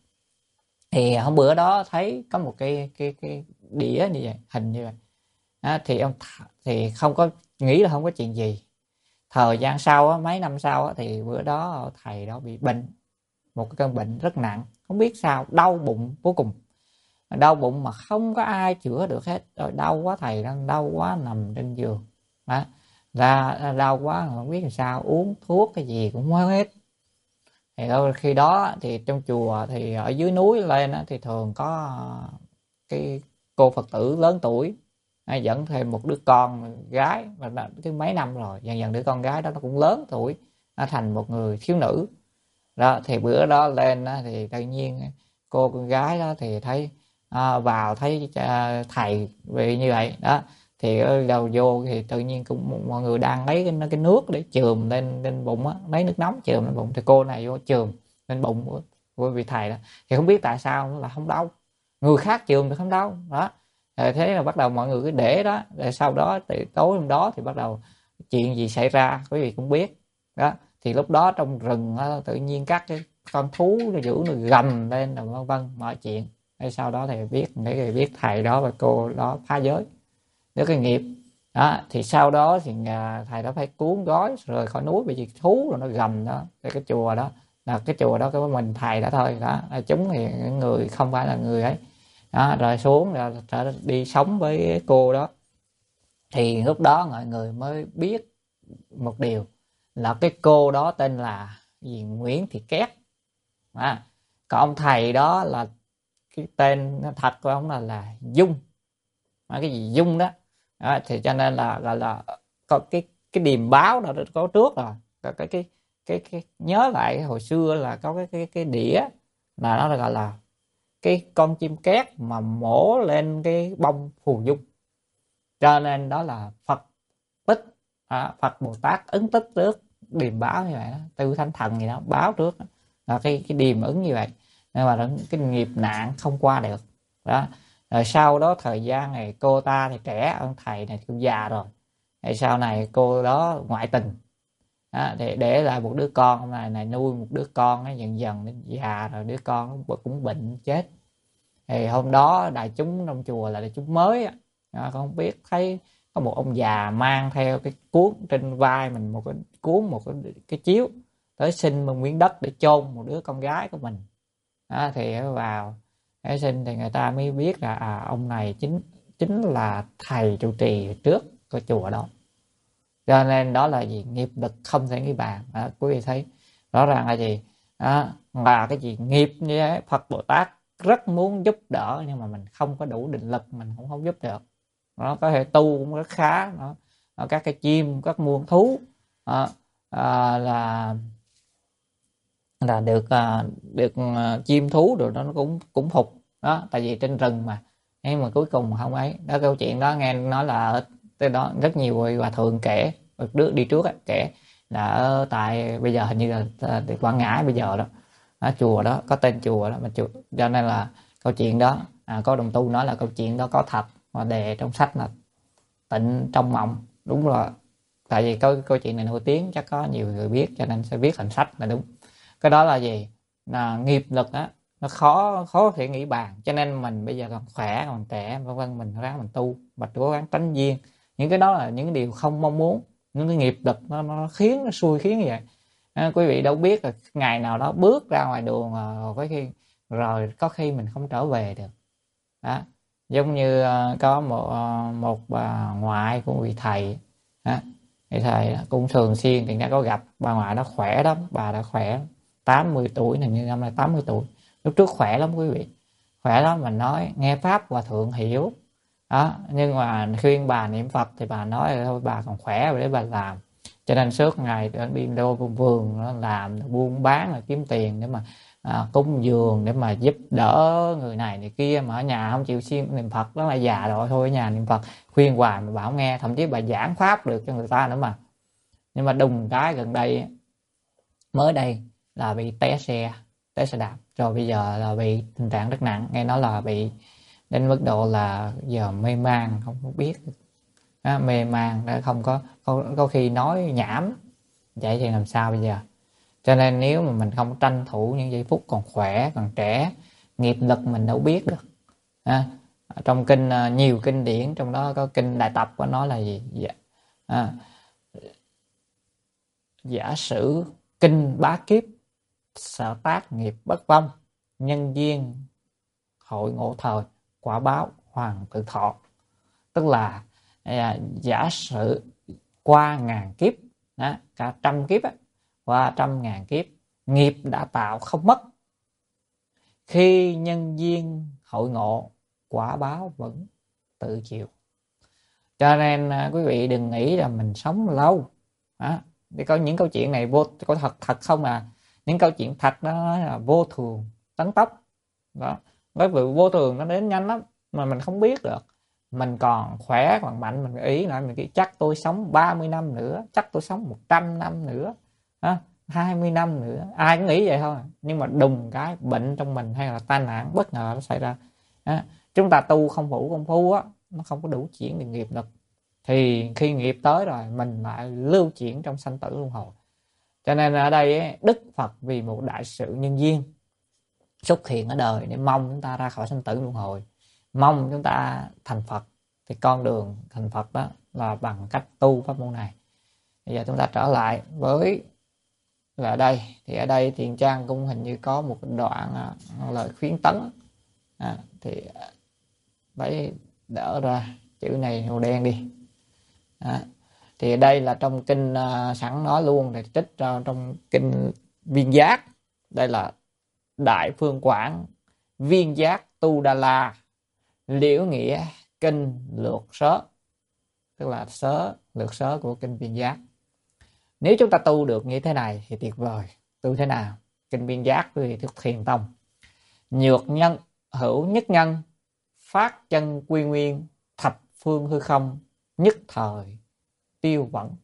Thì hôm bữa đó thấy có một cái cái cái đĩa như vậy, hình như vậy đó, thì ông thì không có nghĩ là không có chuyện gì. Thời gian sau á, mấy năm sau á, thì bữa đó thầy đó bị bệnh, một cái cơn bệnh rất nặng, không biết sao, đau bụng vô cùng, đau bụng mà không có ai chữa được hết, rồi đau quá, thầy đang đau quá nằm trên giường đó, ra đau quá không biết làm sao, uống thuốc cái gì cũng không hết. Thì khi đó thì trong chùa thì ở dưới núi lên á, thì thường có cái cô Phật tử lớn tuổi dẫn thêm một đứa con gái, và cái mấy năm rồi dần dần đứa con gái đó nó cũng lớn tuổi, nó thành một người thiếu nữ đó. Thì bữa đó lên đó, thì tự nhiên cô con gái đó thì thấy à, vào thấy à, thầy vì như vậy đó, thì ở đầu vô thì tự nhiên cũng mọi người đang lấy cái, cái nước để chườm lên lên bụng á, lấy nước nóng chườm lên bụng, thì cô này vô chườm lên bụng của, của vị thầy đó, thì không biết tại sao nó là không đau, người khác chườm thì không đau đó. Rồi thế là bắt đầu mọi người cứ để đó, rồi sau đó thì tối hôm đó thì bắt đầu chuyện gì xảy ra quý vị cũng biết đó. Thì lúc đó trong rừng đó, tự nhiên các cái con thú nó dữ nó gầm lên rồi vân vân mọi chuyện. Hay sau đó thì biết để biết thầy đó và cô đó phá giới nếu cái nghiệp đó. Thì sau đó thì thầy đó phải cuốn gói rời khỏi núi, bởi vì thú rồi nó gầm đó. Thì cái chùa đó là cái chùa đó có mình thầy đó thôi đó, chúng thì người không phải là người ấy đó, rồi xuống rồi đi sống với cô đó. Thì lúc đó mọi người mới biết một điều là cái cô đó tên là gì, Nguyễn Thị Két à. Còn ông thầy đó là cái tên thật của ông là là Dung à, cái gì Dung đó. Đó, thì cho nên là gọi là có cái cái điềm báo đó có trước rồi, cái cái cái cái, cái nhớ lại hồi xưa là có cái cái cái đĩa là nó là gọi là cái con chim két mà mổ lên cái bông phù dung, cho nên đó là Phật tích à, Phật Bồ Tát ứng tích trước điềm báo như vậy đó, tư thánh thần gì đó báo trước đó. Là cái cái điềm ứng như vậy, nhưng mà cái nghiệp nạn không qua được đó. Rồi sau đó thời gian này cô ta thì trẻ, ông thầy này cũng già rồi, thì sau này cô đó ngoại tình đó, để để lại một đứa con, ông này này nuôi một đứa con, nó dần dần đến già rồi đứa con nó cũng bệnh chết. Thì hôm đó đại chúng trong chùa là đại chúng mới á, không biết thấy có một ông già mang theo cái cuốn trên vai mình, một cái cuốn, một cái, cái chiếu tới xin một miếng đất để chôn một đứa con gái của mình đó. Thì vào để xin thì người ta mới biết là à, ông này chính chính là thầy trụ trì trước của chùa đó. Cho nên đó là gì, nghiệp lực không thể nghĩ bàn đó, quý vị thấy rõ ràng là gì đó, là cái gì nghiệp như thế. Phật Bồ Tát rất muốn giúp đỡ nhưng mà mình không có đủ định lực, mình cũng không giúp được. Nó có thể tu cũng rất khá đó. Các cái chim, các muôn thú đó, à, là là được à, được à, chim thú rồi đó nó cũng cũng phục đó, tại vì trên rừng mà. Nhưng mà cuối cùng không ấy đó, câu chuyện đó nghe nói là tới đó rất nhiều người hòa thượng kể, trước đi trước ấy, kể là ở tại bây giờ hình như là tại Quảng Ngãi bây giờ đó, đó chùa đó có tên chùa đó mà chùa, cho nên là câu chuyện đó à, có đồng tu nói là câu chuyện đó có thật, mà đề trong sách là Tịnh Trong Mộng. Đúng rồi, tại vì câu câu chuyện này nổi tiếng chắc có nhiều người biết cho nên sẽ viết thành sách là đúng. Cái đó là gì, là nghiệp lực á, nó khó khó thể nghĩ bàn, cho nên mình bây giờ còn khỏe còn trẻ vân vân mình ráng mình tu, mình cố gắng tránh duyên. Những cái đó là những điều không mong muốn, những cái nghiệp lực nó, nó khiến nó xui khiến như vậy à, quý vị đâu biết là ngày nào đó bước ra ngoài đường rồi có khi rồi có khi mình không trở về được đó. Giống như uh, có một uh, một bà ngoại của vị thầy đó. Thì thầy cũng thường xuyên thì đã có gặp bà ngoại đó, khỏe lắm, bà đã khỏe tám mươi tuổi này, như năm nay tám mươi tuổi, lúc trước khỏe lắm quý vị, khỏe lắm. Mình nói nghe pháp hòa thượng hiểu đó, nhưng mà khuyên bà niệm Phật thì bà nói thôi bà còn khỏe để bà làm, Cho nên suốt ngày đi đô vườn nó làm buôn bán là kiếm tiền để mà à, cúng dường, để mà giúp đỡ người này người kia, mà ở nhà không chịu siêng niệm Phật, đó là già rồi thôi, ở nhà niệm Phật khuyên hoài mà bảo nghe, thậm chí bà giảng pháp được cho người ta nữa mà. Nhưng mà đùng cái gần đây, mới đây là bị té xe, té xe đạp, rồi bây giờ là bị tình trạng rất nặng, nghe nói là bị đến mức độ là giờ mê man, không có biết à, mê man đã không có, có có khi nói nhảm, vậy thì làm sao bây giờ? Cho nên nếu mà mình không tranh thủ những giây phút còn khỏe còn trẻ, nghiệp lực mình đâu biết được à, trong kinh nhiều kinh điển, trong đó có kinh Đại Tập có nói là gì? Dạ. À, giả sử kinh bá kiếp, sở tác nghiệp bất vong, nhân duyên hội ngộ thời, quả báo hoàng tự thọ. Tức là à, giả sử qua ngàn kiếp, đó, cả trăm kiếp á, qua trăm ngàn kiếp, nghiệp đã tạo không mất, khi nhân duyên hội ngộ, quả báo vẫn tự chịu. Cho nên à, quý vị đừng nghĩ là mình sống lâu đó. Để có những câu chuyện này vô có thật thật không à, những câu chuyện thật đó là vô thường tấn tốc đó, bởi vì vô thường nó đến nhanh lắm mà mình không biết được. Mình còn khỏe còn mạnh, mình ý lại mình nghĩ chắc tôi sống ba mươi năm nữa, chắc tôi sống một trăm năm nữa đó, hai mươi năm nữa, ai cũng nghĩ vậy thôi. Nhưng mà đùng cái bệnh trong mình hay là tai nạn bất ngờ nó xảy ra đó. Chúng ta tu không đủ công phu á, nó không có đủ chuyển được nghiệp lực, thì khi nghiệp tới rồi mình lại lưu chuyển trong sanh tử luân hồi. Cho nên ở đây ấy, Đức Phật vì một đại sự nhân duyên xuất hiện ở đời để mong chúng ta ra khỏi sanh tử luân hồi, mong chúng ta thành Phật. Thì con đường thành Phật đó là bằng cách tu pháp môn này. Bây giờ chúng ta trở lại với là ở đây, thì ở đây Thiện Trang cũng hình như có một đoạn à, lời khuyến tấn à, thì phải đỡ ra chữ này màu đen đi. À, thì ở đây là trong kinh uh, sẵn nói luôn, thì trích ra trong kinh Viên Giác. Đây là Đại Phương Quảng Viên Giác Tu Đà La Liễu Nghĩa kinh lược sớ, tức là sớ lược sớ của kinh Viên Giác. Nếu chúng ta tu được như thế này thì tuyệt vời. Tu thế nào? Kinh Viên Giác thì Thức Thiền Tông: nhược nhân hữu nhất nhân, phát chân quy nguyên, thập phương hư không, nhất thời tiêu vẫn.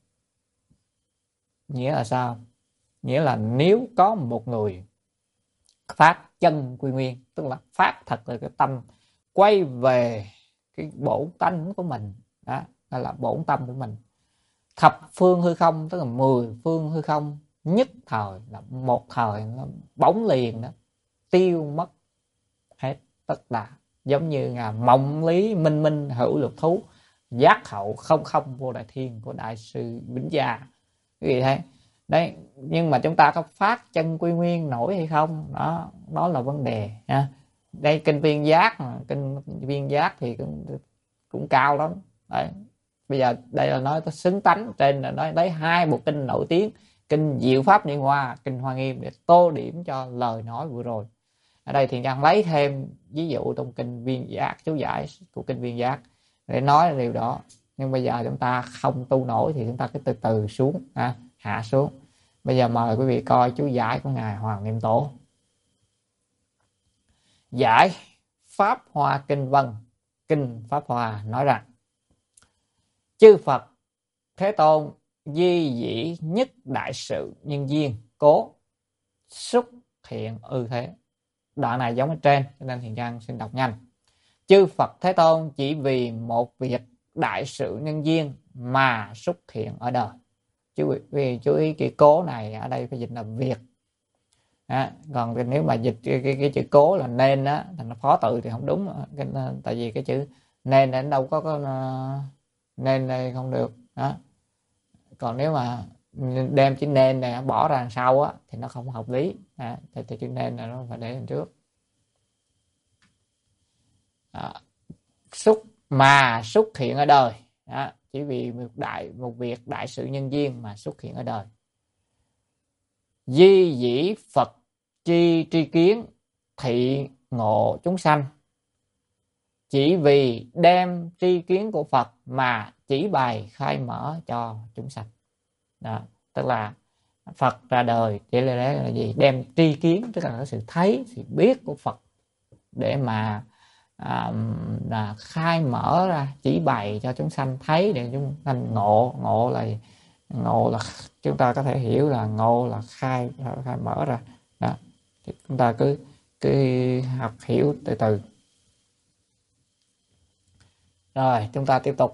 Nghĩa là sao? Nghĩa là nếu có một người phát chân quy nguyên, tức là phát thật là cái tâm quay về cái bổn tánh của mình, đó là bổn tâm của mình. Thập phương hư không, tức là mười phương hư không, nhất thời là một thời nó bỗng liền đó, tiêu mất hết. Tức là giống như là mộng lý minh minh hữu lục thú, giác hậu không không vô đại thiên của đại sư Vĩnh Gia. Cái gì thế đấy? Nhưng mà chúng ta có phát chân quy nguyên nổi hay không, đó đó là vấn đề ha. Đây kinh Viên Giác, kinh Viên Giác thì cũng, cũng cao lắm đấy. Bây giờ đây là nói có xứng tánh, trên là nói lấy hai bộ kinh nổi tiếng, kinh Diệu Pháp Niên Hoa, kinh Hoa Nghiêm để tô điểm cho lời nói vừa rồi. Ở đây thì đang lấy thêm ví dụ trong kinh Viên Giác, chú giải của kinh Viên Giác để nói điều đó. Nhưng bây giờ chúng ta không tu nổi thì chúng ta cứ từ từ xuống à, hạ xuống. Bây giờ mời quý vị coi chú giải của ngài Hoàng Niệm Tổ. Giải Pháp Hoa Kinh Vân. Kinh Pháp Hoa nói rằng: chư Phật Thế Tôn di dĩ nhất đại sự nhân duyên cố xúc hiện ư thế. Đoạn này giống ở trên cho nên Thiện Trang xin đọc nhanh. Chư Phật Thế Tôn chỉ vì một việc đại sự nhân duyên mà xuất hiện ở đời. Chú ý, chú ý cái cố này ở đây phải dịch là việc à, còn nếu mà dịch cái, cái, cái chữ cố là nên á, thành phó tự thì không đúng. Cái, tại vì cái chữ nên nó đâu có, có nên đây không được đó. Còn nếu mà đem chữ nên này bỏ ra đằng sau á thì nó không hợp lý à, thì, thì chữ nên là nó phải để đằng trước. À, xúc mà xuất hiện ở đời đó, chỉ vì một đại một việc đại sự nhân duyên mà xuất hiện ở đời. Di dĩ Phật tri tri kiến thị ngộ chúng sanh, chỉ vì đem tri kiến của Phật mà chỉ bày khai mở cho chúng sanh. Đó, tức là Phật ra đời để là, là gì? Đem tri kiến, tức là cái sự thấy, sự biết của Phật để mà à, là khai mở ra, chỉ bày cho chúng sanh thấy để chúng sanh ngộ. Ngộ là ngộ là chúng ta có thể hiểu là ngộ là khai khai mở ra. Đó, thì chúng ta cứ cứ học hiểu từ từ. Rồi chúng ta tiếp tục.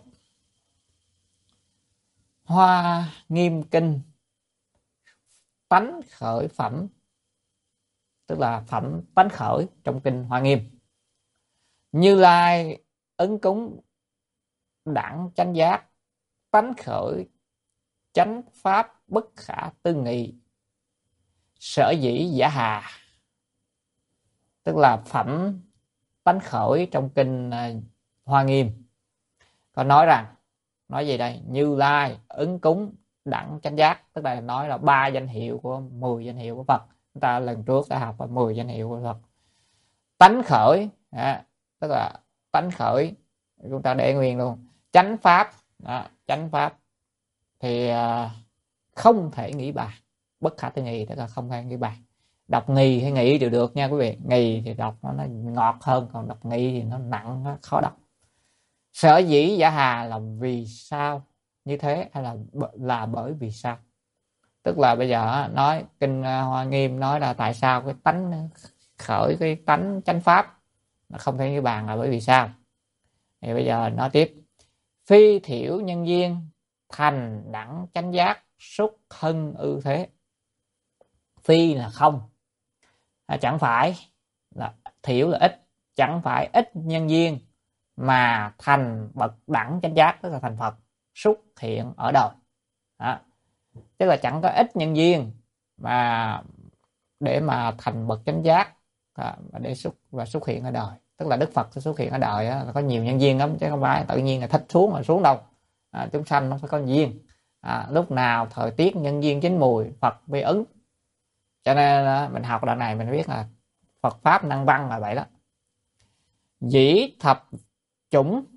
Hoa Nghiêm Kinh tánh khởi phẩm, tức là phẩm tánh khởi trong kinh Hoa Nghiêm. Như Lai ứng cúng đẳng chánh giác, tánh khởi chánh pháp bất khả tư nghị, sở dĩ giả hà. Tức là phẩm tánh khởi trong kinh Hoa Nghiêm có nói rằng, nói gì đây? Như Lai ứng cúng đẳng chánh giác, tức là nói là ba danh hiệu của mười danh hiệu của Phật. Chúng ta lần trước đã học là mười danh hiệu của Phật. Tánh khởi, à, tức là tánh khởi chúng ta để nguyên luôn. Chánh pháp, à, chánh pháp thì à, không thể nghĩ bàn, bất khả tư nghị, tức là không thể nghĩ bàn. Đọc nghi hay nghĩ đều được nha quý vị. Nghi thì đọc nó, nó ngọt hơn, còn đọc nghi thì nó nặng, nó khó đọc. Sở dĩ giả hà là vì sao như thế, hay là là bởi vì sao? Tức là bây giờ nói kinh Hoa Nghiêm nói là tại sao cái tánh khởi, cái tánh chánh pháp nó không thể nghĩ bàn là bởi vì sao? Thì bây giờ nói tiếp. Phi thiểu nhân duyên thành đẳng chánh giác, xúc hân ư thế. Phi là không, à, chẳng phải là thiểu là ít, chẳng phải ít nhân duyên mà thành bậc đẳng chánh giác, tức là thành Phật xuất hiện ở đời. Đó, tức là chẳng có ít nhân duyên mà để mà thành bậc chánh giác, à, để xuất và xuất hiện ở đời. Tức là Đức Phật sẽ xuất hiện ở đời á, là có nhiều nhân duyên lắm, chứ không phải tự nhiên là thích xuống là xuống đâu. À, chúng sanh nó phải có duyên. À, lúc nào thời tiết nhân duyên chín mùi Phật mới ứng. Cho nên à, mình học đoạn này mình biết là Phật pháp năng văn là vậy đó. Dĩ thập chủng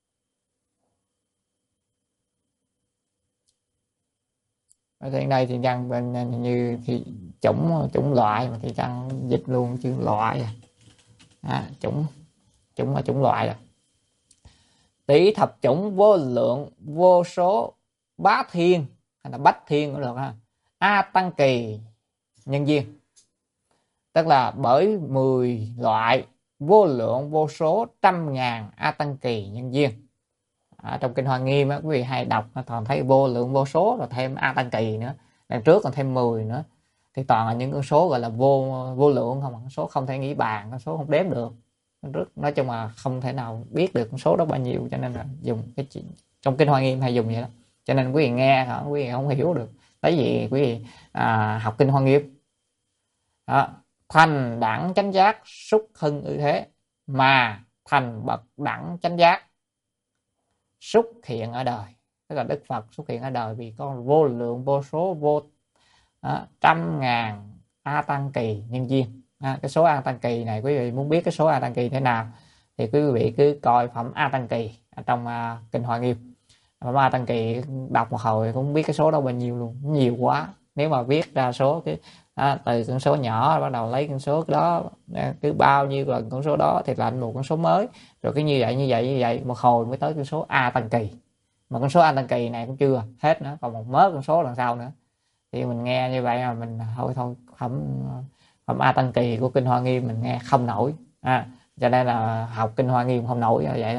ở trên đây thì chăng như thì chủng chủng loại, mà thì chăng dịch luôn chữ loại. À, chủng chủng là chủng loại rồi. Tỷ thập chủng vô lượng vô số bá thiên hay là bách thiên cũng được ha. A tăng kỳ nhân duyên, tức là bởi mười loại vô lượng vô số trăm ngàn a tăng kỳ nhân duyên. À, trong kinh Hoa Nghiêm á, quý vị hay đọc toàn thấy vô lượng vô số rồi thêm a tăng kỳ nữa, đằng trước còn thêm mười nữa, thì toàn là những con số gọi là vô vô lượng không, con số không thể nghĩ bàn, con số không đếm được. Rất nói chung là không thể nào biết được con số đó bao nhiêu, cho nên là dùng cái chuyện trong kinh Hoa Nghiêm hay dùng vậy đó. Cho nên quý vị nghe quý vị không hiểu được, tại vì quý vị à, học kinh Hoa Nghiêm đó, thành đẳng chánh giác xúc hưng ư thế, mà thành bậc đẳng chánh giác xuất hiện ở đời, tức là Đức Phật xuất hiện ở đời vì có vô lượng vô số vô à, trăm ngàn a tăng kỳ nhân duyên. À, cái số a tăng kỳ này quý vị muốn biết cái số a tăng kỳ thế nào thì quý vị cứ coi phẩm a tăng kỳ ở trong uh, kinh Hoa Nghiêm. Phẩm a tăng kỳ đọc một hồi cũng biết cái số đó bao nhiêu luôn, nhiều quá. Nếu mà viết ra số cái à, từ con số nhỏ bắt đầu lấy con số đó, cứ bao nhiêu lần con số đó thì là một con số mới, rồi cái như vậy như vậy như vậy một hồi mới tới con số a tăng kỳ. Mà con số a tăng kỳ này cũng chưa hết nữa, còn một mớ con số đằng sau nữa. Thì mình nghe như vậy mà mình thôi thôi phẩm phẩm a tăng kỳ của kinh Hoa Nghiêm mình nghe không nổi, à, cho nên là học kinh Hoa Nghiêm không nổi như vậy đó.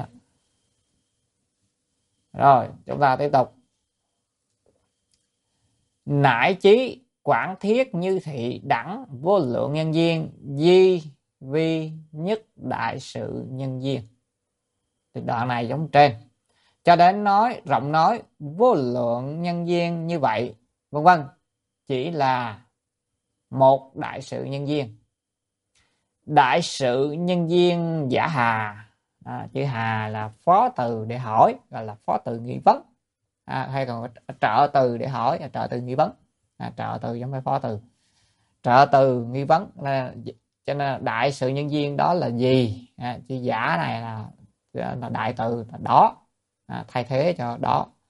Rồi chúng ta tiếp tục. Nải chí quảng thiết như thị đẳng vô lượng nhân duyên, di vi nhất đại sự nhân duyên. Thì đoạn này giống trên, cho đến nói rộng nói vô lượng nhân duyên như vậy vân vân, chỉ là một đại sự nhân duyên. Đại sự nhân duyên giả hà, à, chữ hà là phó từ để hỏi, gọi là phó từ nghi vấn, à, hay còn trợ từ để hỏi, trợ từ nghi vấn, à, trợ từ giống với phó từ. Trợ từ nghi vấn là, cho nên đại sự nhân duyên đó là gì? À, chữ giả này là, là đại từ là đó, à, thay thế cho đó.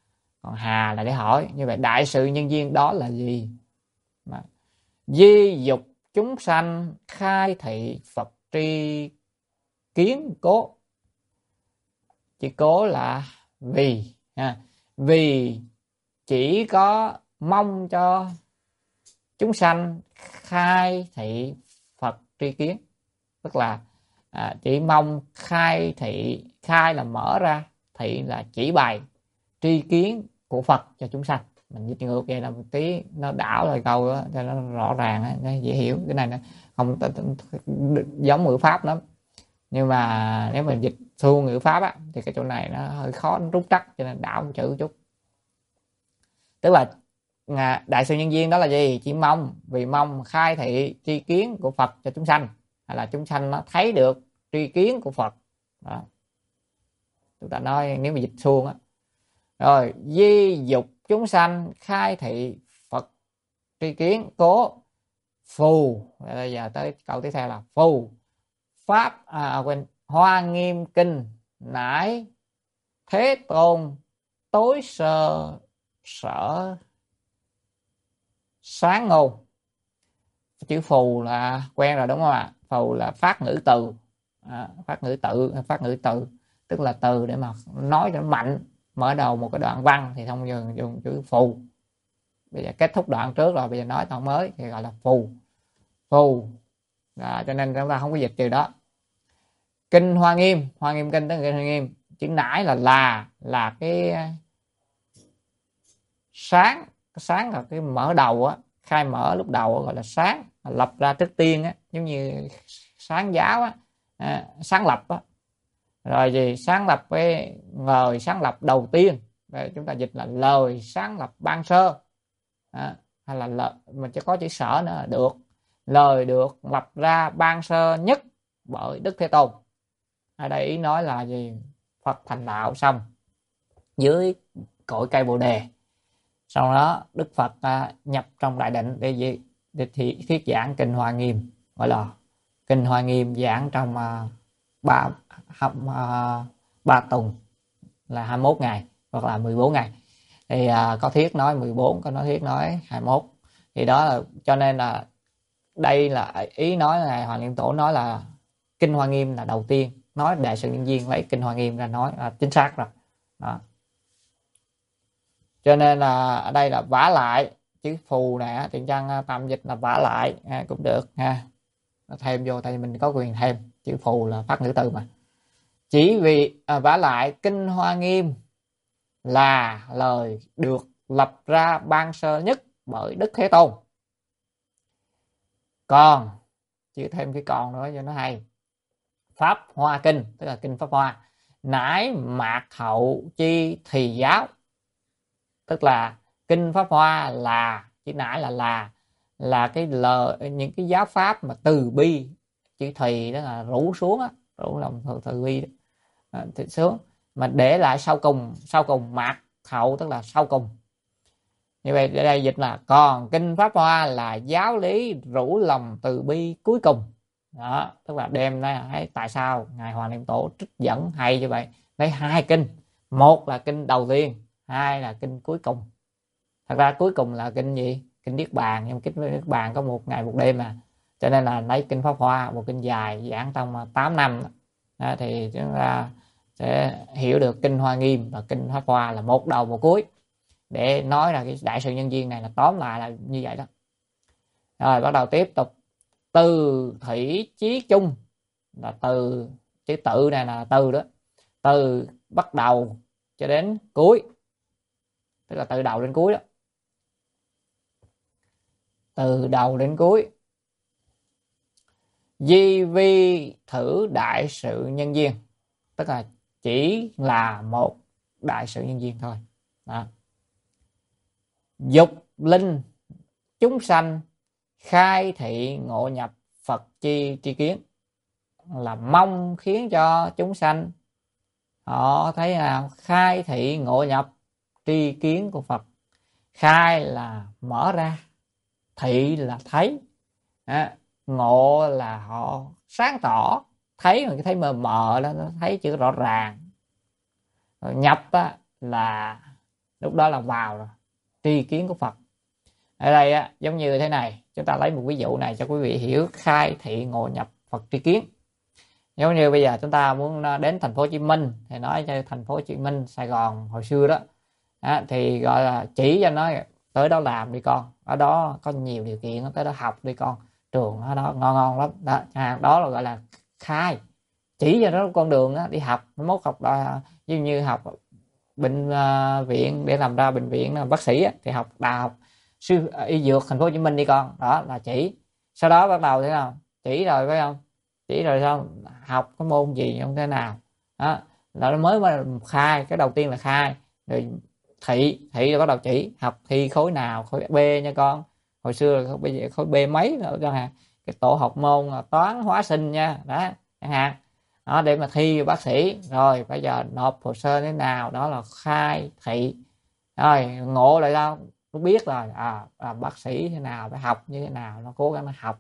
còn hà là để hỏi. Như vậy đại sự nhân duyên đó là gì? Mà di dục chúng sanh khai thị Phật tri kiến cố. Chỉ cố là vì ha. Vì chỉ có mong cho chúng sanh khai thị Phật tri kiến, tức là à, chỉ mong khai thị, khai là mở ra, thị là chỉ bày, tri kiến của Phật cho chúng sanh. Mình dịch ngược vậy là một tí nó đảo lời câu đó, cho nó rõ ràng, nó dễ hiểu. Cái này nó không giống ngữ pháp lắm, nhưng mà nếu mình dịch xuông ngữ pháp á, thì cái chỗ này nó hơi khó, nó rút trắc, cho nên đảo một chữ một chút. Tức là đại sự nhân duyên đó là gì? Chỉ mong, vì mong khai thị tri kiến của Phật cho chúng sanh, hay là chúng sanh nó thấy được tri kiến của Phật đó. Chúng ta nói nếu mà dịch xuông á. Rồi di dục chúng sanh khai thị Phật tri kiến cố phù. Bây giờ tới câu tiếp theo là phù pháp à, quên Hoa Nghiêm Kinh nải Thế Tôn tối sơ sở sáng ngôn. Chữ phù là quen rồi đúng không ạ? Phù là phát ngữ từ, à, phát ngữ tự, phát ngữ từ tức là từ để mà nói cho nó mạnh. Mở đầu một cái đoạn văn thì thông thường dùng chữ phù. Bây giờ kết thúc đoạn trước rồi, bây giờ nói đoạn mới thì gọi là phù. Phù à, cho nên chúng ta không có dịch từ đó. Kinh Hoa Nghiêm, Hoa Nghiêm Kinh tức là Kinh Hoa Nghiêm. Chữ nải là là là cái sáng, sáng là cái mở đầu á, khai mở lúc đầu gọi là sáng, lập ra trước tiên á, giống như sáng giáo á, à, sáng lập á. Rồi gì sáng lập cái lời sáng lập đầu tiên, vậy chúng ta dịch là lời sáng lập ban sơ, à, hay là lời, mình chỉ có chữ sở nữa là được, lời được lập ra ban sơ nhất bởi Đức Thế Tôn. Ở đây ý nói là gì? Phật thành đạo xong dưới cội cây Bồ Đề, sau đó Đức Phật à, nhập trong đại định để gì? Để thị, thuyết giảng Kinh Hoa Nghiêm, gọi là Kinh Hoa Nghiêm giảng trong à, ba à, ba tuần là hai mươi mốt ngày hoặc là mười bốn ngày. Thì à, có thuyết nói mười bốn, có nói thuyết nói hai mươi mốt. Thì đó là cho nên là đây là ý nói là Hoàng Niệm Tổ nói là Kinh Hoa Nghiêm là đầu tiên, nói đại sự nhân duyên lấy Kinh Hoa Nghiêm ra nói là chính xác rồi đó. Cho nên là ở đây là vả lại, chữ phù này thì Trang tạm dịch là vả lại ha, cũng được ha, thêm vô tại vì mình có quyền thêm, chữ phù là phát ngữ từ mà. Chỉ vì à, vả lại Kinh Hoa Nghiêm là lời được lập ra ban sơ nhất bởi Đức Thế Tôn. Còn chữ thêm cái còn nữa cho nó hay, Pháp Hoa Kinh tức là Kinh Pháp Hoa nải mạc hậu chi thì giáo, tức là Kinh Pháp Hoa là, chữ nải là là là cái lời, những cái giáo pháp mà từ bi, chữ thì đó là rủ xuống á, rủ lòng từ, từ bi đó. À, thì xuống mà để lại sau cùng, sau cùng mạc hậu tức là sau cùng. Như vậy ở đây dịch là còn Kinh Pháp Hoa là giáo lý rủ lòng từ bi cuối cùng đó, tức là đem này tại sao ngài Hoàng Niệm Tổ trích dẫn hay như vậy, lấy hai kinh, một là kinh đầu tiên, hai là kinh cuối cùng. Thật ra cuối cùng là kinh gì? Kinh Niết Bàn, nhưng kinh Niết Bàn có một ngày một đêm mà, cho nên là lấy Kinh Pháp Hoa, một kinh dài giảng trong tám năm đó, thì chúng ta sẽ hiểu được Kinh Hoa Nghiêm và Kinh Pháp Hoa là một đầu một cuối, để nói là cái đại sự nhân duyên này là tóm lại là như vậy đó. Rồi bắt đầu tiếp tục từ thủy chí chung, là từ, chữ tự này là từ đó, từ bắt đầu cho đến cuối, tức là từ đầu đến cuối đó, từ đầu đến cuối. Di vi thử đại sự nhân duyên, tức là chỉ là một đại sự nhân duyên thôi đó. Dục linh chúng sanh khai thị ngộ nhập Phật chi tri kiến, là mong khiến cho chúng sanh họ thấy nào? Khai thị ngộ nhập tri kiến của Phật. Khai là mở ra, thị là thấy, à, ngộ là họ sáng tỏ, thấy mà cái thấy mờ mờ đó, nó thấy chữ rõ ràng. Rồi nhập á, là lúc đó là vào rồi, tri kiến của Phật. Ở đây á, giống như thế này, chúng ta lấy một ví dụ này cho quý vị hiểu khai thị ngộ nhập Phật tri kiến. Giống như bây giờ chúng ta muốn đến thành phố Hồ Chí Minh thì nói cho thành phố Hồ Chí Minh, Sài Gòn hồi xưa đó, đó thì gọi là chỉ cho nó tới đó làm đi con, ở đó có nhiều điều kiện, tới đó học đi con, trường ở đó ngon ngon lắm đó, à, đó là gọi là khai, chỉ cho nó con đường đó, đi học mốt học đó, như như học bệnh uh, viện để làm ra bệnh viện bác sĩ á, thì học đại học sư y dược thành phố Hồ Chí Minh đi con, đó là chỉ. Sau đó bắt đầu thế nào, chỉ rồi phải không, chỉ rồi sao học cái môn gì như thế nào đó, là mới mới khai. Cái đầu tiên là khai, rồi thị, thị rồi bắt đầu chỉ học thi khối nào, khối B nha con, hồi xưa bây giờ khối B mấy nữa chẳng hạn, cái tổ học môn là toán hóa sinh nha, đó chẳng hạn đó, để mà thi bác sĩ. Rồi bây giờ nộp hồ sơ thế nào, đó là khai thị. Rồi ngộ lại đâu, nó biết rồi, à, à bác sĩ thế nào, phải học như thế nào, nó cố gắng nó học.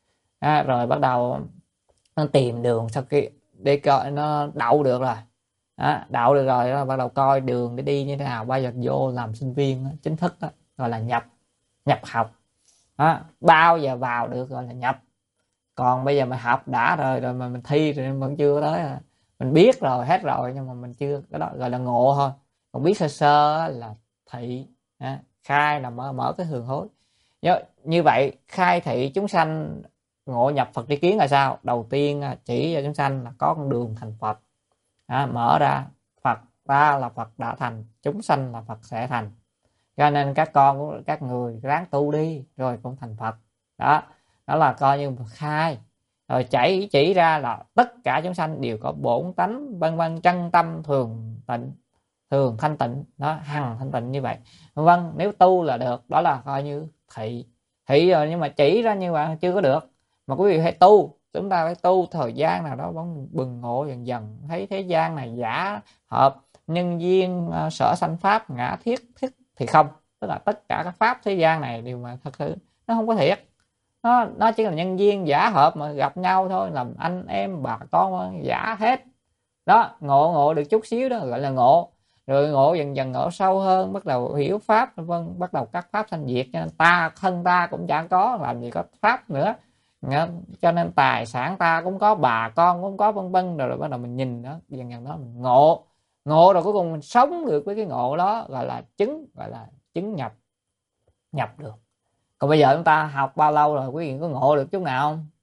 À, rồi bắt đầu nó tìm đường sau khi để coi nó đậu được rồi đó, đậu được rồi đó, bắt đầu coi đường để đi như thế nào, bao giờ vô làm sinh viên đó, chính thức đó, gọi là nhập nhập học đó. Bao giờ vào được gọi là nhập. Còn bây giờ mà học đã rồi rồi mà mình thi rồi vẫn chưa tới, mình biết rồi hết rồi nhưng mà mình chưa, cái đó gọi là ngộ thôi. Còn biết sơ sơ là thị, khai là mở mở cái hướng hối. Như vậy khai thị chúng sanh ngộ nhập Phật tri kiến là sao? Đầu tiên chỉ cho chúng sanh là có con đường thành Phật, à, mở ra Phật ta là Phật đã thành, chúng sanh là Phật sẽ thành, cho nên các con của các người ráng tu đi rồi cũng thành Phật. Đó, đó là coi như khai. Rồi chỉ chỉ ra là tất cả chúng sanh đều có bổn tánh vân vân, chân tâm thường tịnh, thường thanh tịnh, nó hằng thanh tịnh như vậy. Vâng, nếu tu là được, đó là coi như thị. Thị rồi nhưng mà chỉ ra như vậy chưa có được, mà quý vị phải tu. Chúng ta phải tu thời gian nào đó bỗng bừng ngộ dần dần, thấy thế gian này giả hợp, nhân duyên sở sanh pháp ngã thiết thiết thì không, tức là tất cả các pháp thế gian này đều mà thật sự nó không có thiệt, nó nó chỉ là nhân duyên giả hợp mà gặp nhau thôi, làm anh em bà con giả hết đó. Ngộ ngộ được chút xíu đó gọi là ngộ. Rồi ngộ dần dần ngộ sâu hơn, bắt đầu hiểu pháp vân, bắt đầu các pháp sanh diệt, cho nên ta thân ta cũng chẳng có, làm gì có pháp nữa, cho nên tài sản ta cũng có, bà con cũng có, vân vân. Rồi, rồi bắt đầu mình nhìn đó, dần dần đó mình ngộ, ngộ rồi cuối cùng mình sống được với cái ngộ đó, gọi là chứng, gọi là chứng nhập, nhập được. Còn bây giờ chúng ta học bao lâu rồi, quý vị có ngộ được chút nào không?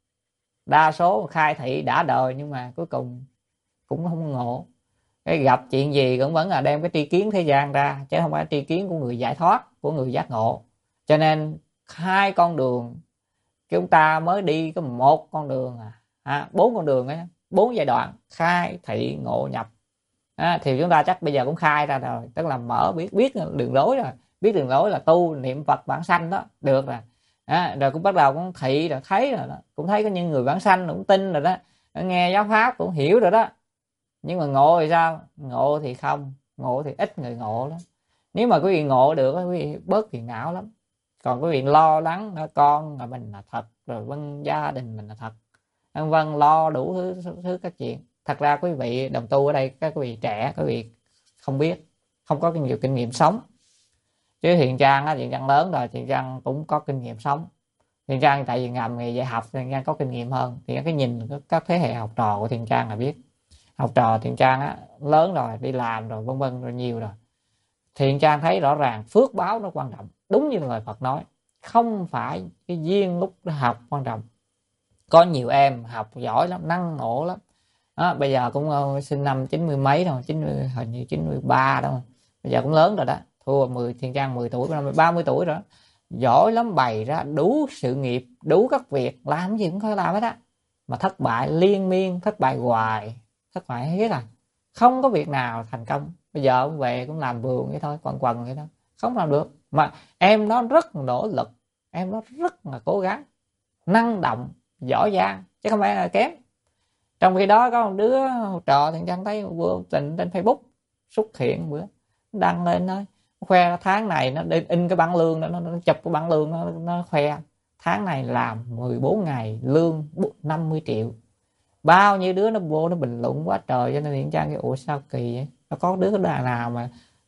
Đa số khai thị đã đời nhưng mà cuối cùng cũng không ngộ. Cái gặp chuyện gì cũng vẫn là đem cái tri kiến thế gian ra, chứ không phải tri kiến của người giải thoát, của người giác ngộ. Cho nên hai con đường chúng ta mới đi có một con đường à, à bốn con đường ấy, bốn giai đoạn khai thị ngộ nhập. À, thì chúng ta chắc bây giờ cũng khai ra rồi, tức là mở biết biết đường lối rồi, biết đường lối là tu niệm Phật bản sanh đó, được rồi. À, rồi cũng bắt đầu cũng thị rồi, thấy rồi đó, cũng thấy có những người bản sanh cũng tin rồi đó, nghe giáo pháp cũng hiểu rồi đó. Nhưng mà ngộ thì sao? Ngộ thì không, ngộ thì ít người ngộ lắm. Nếu mà quý vị ngộ được quý vị bớt phiền não lắm. Còn quý vị lo lắng con là mình là thật, rồi vân gia đình mình là thật, vân vân, lo đủ thứ, thứ, thứ các chuyện. Thật ra quý vị đồng tu ở đây, các quý vị trẻ, quý vị không biết, không có nhiều kinh nghiệm sống. Chứ Thiện Trang á, Thiện Trang lớn rồi, Thiện Trang cũng có kinh nghiệm sống. Thiện Trang tại vì ngầm nghề dạy học, Thiện Trang có kinh nghiệm hơn. Thì cái nhìn các thế hệ học trò của Thiện Trang là biết. Học trò Thiện Trang á, lớn rồi, đi làm rồi, vân vân rồi nhiều rồi. Thiện Trang thấy rõ ràng phước báo nó quan trọng. Đúng như lời Phật nói, không phải cái duyên lúc học quan trọng. Có nhiều em học giỏi lắm, năng nổ lắm. Đó, bây giờ cũng uh, sinh năm chín mươi mấy thôi, chín mươi, hình như chín mươi ba đâu. Bây giờ cũng lớn rồi đó, thua mười Thiện Trang mười tuổi, ba mươi tuổi rồi. Giỏi lắm, bày ra đủ sự nghiệp, đủ các việc, làm gì cũng phải làm hết á. Mà thất bại liên miên, thất bại hoài, thất bại hết à. Không có việc nào thành công. Bây giờ ông về cũng làm vườn vậy thôi, quần quần vậy thôi, không làm được. Mà em nó rất nỗ lực, em nó rất là cố gắng, năng động, giỏi giang, chứ không phải là kém. Trong khi đó có một đứa trò Thiện Trang thấy vô tình trên Facebook xuất hiện bữa đăng lên nói khoe tháng này nó in cái bảng lương đó, nó, nó chụp cái bảng lương nó, nó khoe tháng này làm mười bốn ngày lương năm mươi triệu. Bao nhiêu đứa nó vô nó bình luận quá trời, cho nên Thiện Trang cái ủa sao kỳ vậy, nó có đứa đàn nào mà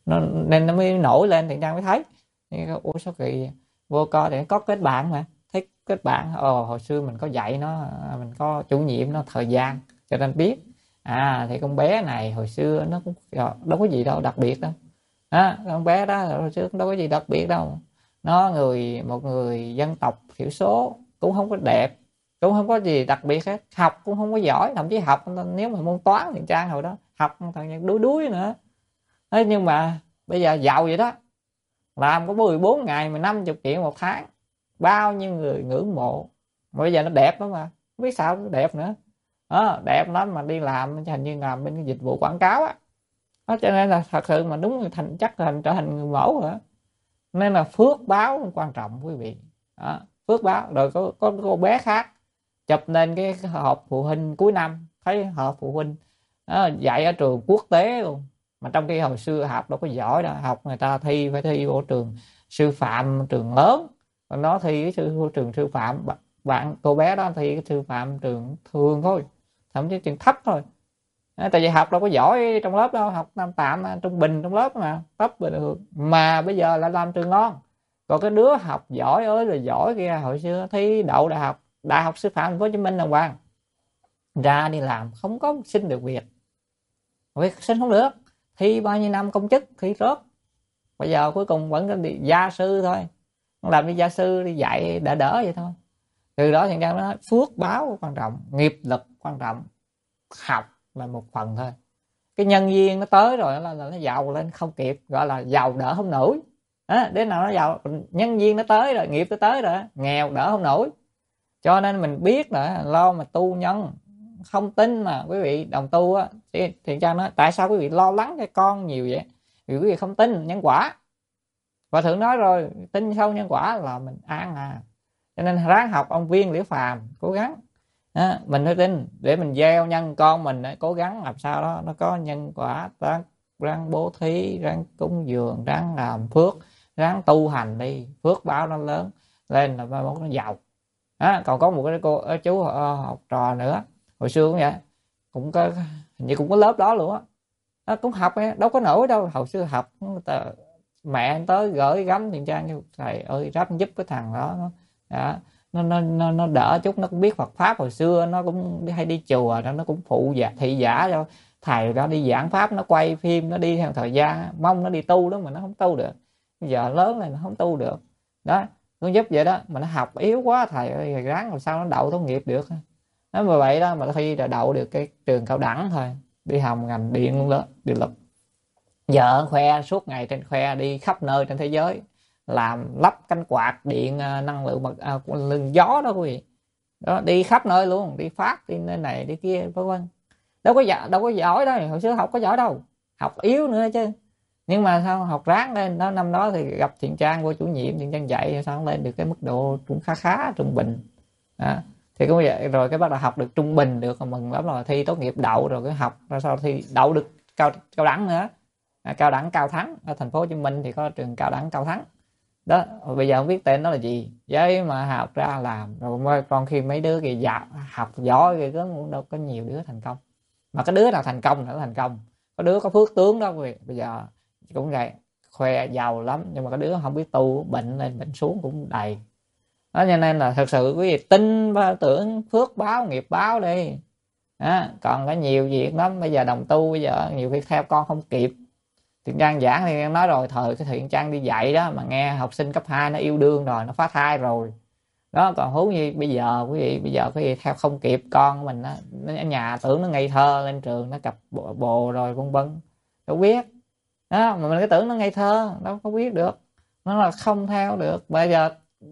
nó nên nó mới nổi lên thì Trang mới thấy. Ủa sao kỳ, vô coi để có kết bạn mà thấy kết bạn, ồ hồi xưa mình có dạy nó, mình có chủ nhiệm nó thời gian cho nên biết. À thì con bé này hồi xưa nó cũng đâu có gì đâu đặc biệt đâu. À, con bé đó hồi xưa đâu có gì đặc biệt đâu. Nó người một người dân tộc thiểu số, cũng không có đẹp, cũng không có gì đặc biệt hết, học cũng không có giỏi, thậm chí học nếu mà môn toán thì Trang hồi đó học thằng đuối đuối nữa. Thế nhưng mà bây giờ giàu vậy đó, làm có mười bốn ngày mà năm mươi triệu một tháng, bao nhiêu người ngưỡng mộ. Mà bây giờ nó đẹp lắm mà không biết sao nó đẹp nữa đó, đẹp lắm mà đi làm hình như làm bên cái dịch vụ quảng cáo á đó. Cho nên là thật sự mà đúng thành chắc thành trở thành người mẫu rồi đó. Nên là phước báo quan trọng quý vị đó, phước báo. Rồi có có cô bé khác chụp lên cái họp phụ huynh cuối năm, thấy họp phụ huynh đó, dạy ở trường quốc tế luôn, mà trong khi hồi xưa học đâu có giỏi đâu, học người ta thi phải thi vô trường sư phạm, trường lớn, còn nó thi cái sư trường sư phạm, bạn cô bé đó thi cái sư phạm trường thường thôi, thậm chí trường thấp thôi. Tại vì học đâu có giỏi trong lớp đâu, học năm tạm trung bình trong lớp mà thấp bình thường, mà bây giờ lại làm trường ngon. Còn cái đứa học giỏi ơi là giỏi kia hồi xưa thi đậu đại học đại học sư phạm thành phố Hồ Chí Minh đàng hoàng, ra đi làm không có xin được việc, việc xin không được, thi bao nhiêu năm công chức thi rớt, bây giờ cuối cùng vẫn có đi gia sư thôi, làm đi gia sư đi dạy đỡ đỡ vậy thôi. Từ đó thì Trang nói phước báo quan trọng, nghiệp lực quan trọng, học là một phần thôi. Cái nhân duyên nó tới rồi là, là nó giàu lên không kịp, gọi là giàu đỡ không nổi à, đến nào nó giàu, nhân duyên nó tới rồi, nghiệp nó tới rồi, nghèo đỡ không nổi. Cho nên mình biết là lo mà tu nhân, không tin mà quý vị đồng tu á thì, thì Trang nói tại sao quý vị lo lắng cho con nhiều vậy, vì quý vị không tin nhân quả. Và thượng nói rồi, tin sâu nhân quả là mình an à. Cho nên ráng học ông Viên Liễu Phàm, cố gắng à, mình phải tin để mình gieo nhân con mình, cố gắng làm sao đó nó có nhân quả, ráng, ráng bố thí, ráng cúng dường, ráng làm phước, ráng tu hành đi, phước báo nó lớn lên là mai mốt nó giàu à. Còn có một cái cô chú uh, học trò nữa hồi xưa cũng vậy, cũng có hình như cũng có lớp đó luôn á, nó cũng học đâu có nổi đâu, hồi xưa học mẹ anh tới gửi gắm tiền Trang như thầy ơi ráp giúp cái thằng đó nó đó, nó, nó nó nó đỡ chút, nó cũng biết Phật pháp, hồi xưa nó cũng hay đi chùa, nó cũng phụ giả thị giả cho thầy đó đi giảng pháp, nó quay phim, nó đi theo thời gian, mong nó đi tu đó mà nó không tu được, bây giờ lớn này nó không tu được đó, nó giúp vậy đó mà nó học yếu quá, thầy ơi ráng làm sao nó đậu tốt nghiệp được đó. Mà vậy đó mà khi là đậu được cái trường cao đẳng thôi, đi học ngành điện luôn đó, điện lực, vợ khoe suốt ngày trên khoe đi khắp nơi trên thế giới, làm lắp cánh quạt điện năng lượng mặt à, lưng gió đó quý vị đó, đi khắp nơi luôn, đi Pháp đi nơi này đi kia vân vân, đâu có đâu có giỏi đâu, hồi xưa học có giỏi đâu, học yếu nữa chứ, nhưng mà sao học ráng lên đó. Năm đó thì gặp Thiện Trang, cô chủ nhiệm Thiện Trang dạy sao lên được cái mức độ cũng khá khá trung bình à, thì cũng vậy rồi cái bắt đầu học được trung bình được, mừng lắm rồi, thi tốt nghiệp đậu rồi cái học ra sau thi đậu được cao cao đẳng nữa à, cao đẳng Cao Thắng ở thành phố Hồ Chí Minh thì có trường cao đẳng Cao Thắng đó, bây giờ không biết tên nó là gì, vậy mà học ra làm rồi. Còn khi mấy đứa kìa dạ, học giỏi kìa có đâu có nhiều đứa thành công, mà cái đứa nào thành công nữa thành công, có đứa có phước tướng đó quý vị, bây giờ cũng vậy khoe giàu lắm, nhưng mà cái đứa không biết tu, bệnh lên bệnh xuống cũng đầy đó. Cho nên là thật sự quý vị tin và tưởng phước báo nghiệp báo đi đó. Còn có nhiều việc lắm, bây giờ đồng tu bây giờ nhiều việc theo con không kịp. Thiện Trang giảng thì nói rồi, thời cái Thiện Trang đi dạy đó mà nghe học sinh cấp hai nó yêu đương rồi, nó phá thai rồi đó, còn huống như bây giờ quý vị, bây giờ quý vị theo không kịp, con mình á, nó ở nhà tưởng nó ngây thơ, lên trường nó cặp bộ, bộ rồi vân vân, đâu biết đó, mà mình cứ tưởng nó ngây thơ, đâu có biết được, nó là không theo được. Bây giờ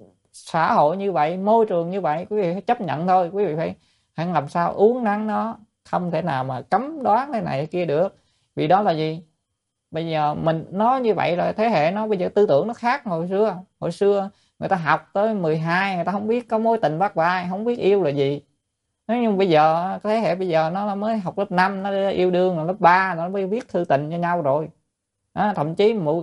xã hội như vậy, môi trường như vậy, quý vị phải chấp nhận thôi, quý vị phải phải làm sao uống nắng nó, không thể nào mà cấm đoán cái này cái kia được, vì đó là gì, bây giờ mình nói như vậy rồi, thế hệ nó bây giờ tư tưởng nó khác hồi xưa. Hồi xưa người ta học tới mười hai người ta không biết có mối tình bắt vai, không biết yêu là gì. Nhưng bây giờ thế hệ bây giờ nó mới học lớp năm nó yêu đương, là lớp ba nó mới viết thư tình cho nhau rồi đó, thậm chí mụ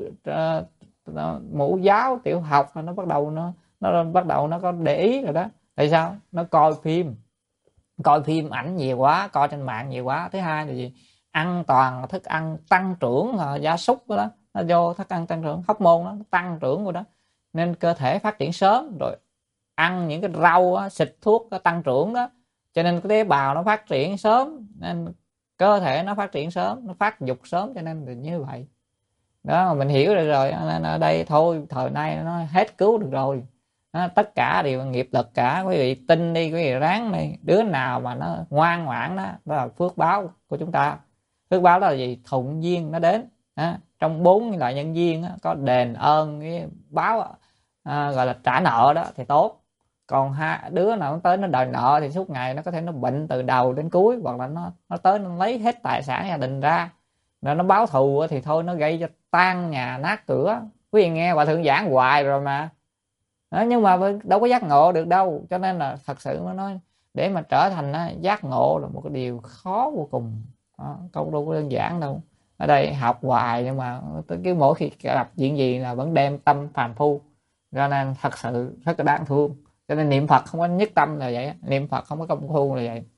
uh, mụ giáo tiểu học nó bắt đầu nó nó bắt đầu nó có để ý rồi đó. Tại sao? Nó coi phim, coi phim ảnh nhiều quá, coi trên mạng nhiều quá. Thứ hai là gì? Ăn toàn thức ăn tăng trưởng gia súc đó, nó vô thức ăn tăng trưởng, hóc môn nó tăng trưởng của đó, nên cơ thể phát triển sớm. Rồi ăn những cái rau á, xịt thuốc tăng trưởng đó, cho nên cái tế bào nó phát triển sớm, nên cơ thể nó phát triển sớm, nó phát dục sớm, cho nên là như vậy đó. Mà mình hiểu được rồi, nên ở đây thôi thời nay nó hết cứu được rồi đó, tất cả đều nghiệp lực cả. Quý vị tin đi, quý vị ráng đi, đứa nào mà nó ngoan ngoãn đó, đó là phước báo của chúng ta. Phước báo đó là gì? Thuận duyên nó đến đó. Trong bốn loại nhân duyên đó, có đền ơn cái báo à, gọi là trả nợ đó thì tốt. Còn hai đứa nào nó tới nó đòi nợ thì suốt ngày nó có thể nó bệnh từ đầu đến cuối, hoặc là nó nó tới nó lấy hết tài sản gia đình ra, rồi nó báo thù thì thôi nó gây cho tan nhà nát cửa. Quý vị nghe Hòa Thượng giảng hoài rồi mà đó, nhưng mà đâu có giác ngộ được đâu. Cho nên là thật sự nó nói để mà trở thành giác ngộ là một cái điều khó vô cùng đó, không đâu có đơn giản đâu. Ở đây học hoài nhưng mà cái mỗi khi gặp chuyện gì là vẫn đem tâm phàm phu, cho nên thật sự rất là đáng thương. Cho nên niệm Phật không có nhất tâm là vậy, niệm Phật không có công phu là vậy.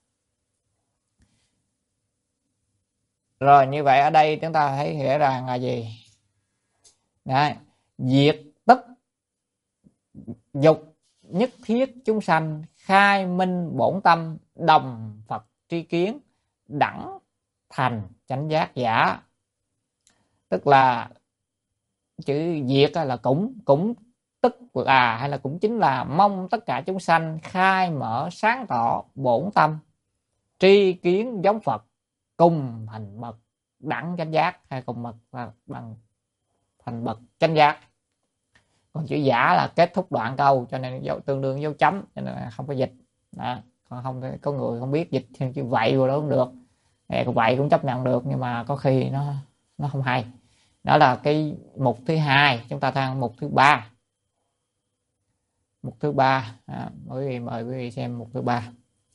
Rồi như vậy ở đây chúng ta thấy hiểu rằng là gì? Đấy, diệt tất dục nhất thiết chúng sanh, khai minh bổn tâm, đồng Phật tri kiến, đẳng thành chánh giác giả. Tức là chữ diệt là cũng cũng tức là hay là cũng chính là mong tất cả chúng sanh khai mở sáng tỏ bổn tâm, tri kiến giống Phật, cùng thành bậc đẳng chánh giác, hay cùng bậc bằng thành bậc chánh giác. Còn chữ giả là kết thúc đoạn câu, cho nên dấu tương đương dấu chấm, cho nên là không có dịch đó. Còn không có người không biết dịch thêm chữ vậy rồi đó cũng được, vậy cũng chấp nhận được, nhưng mà có khi nó nó không hay. Đó là cái mục thứ hai. Chúng ta sang mục thứ ba. Mục thứ ba à, mời quý vị mời quý vị xem mục thứ ba.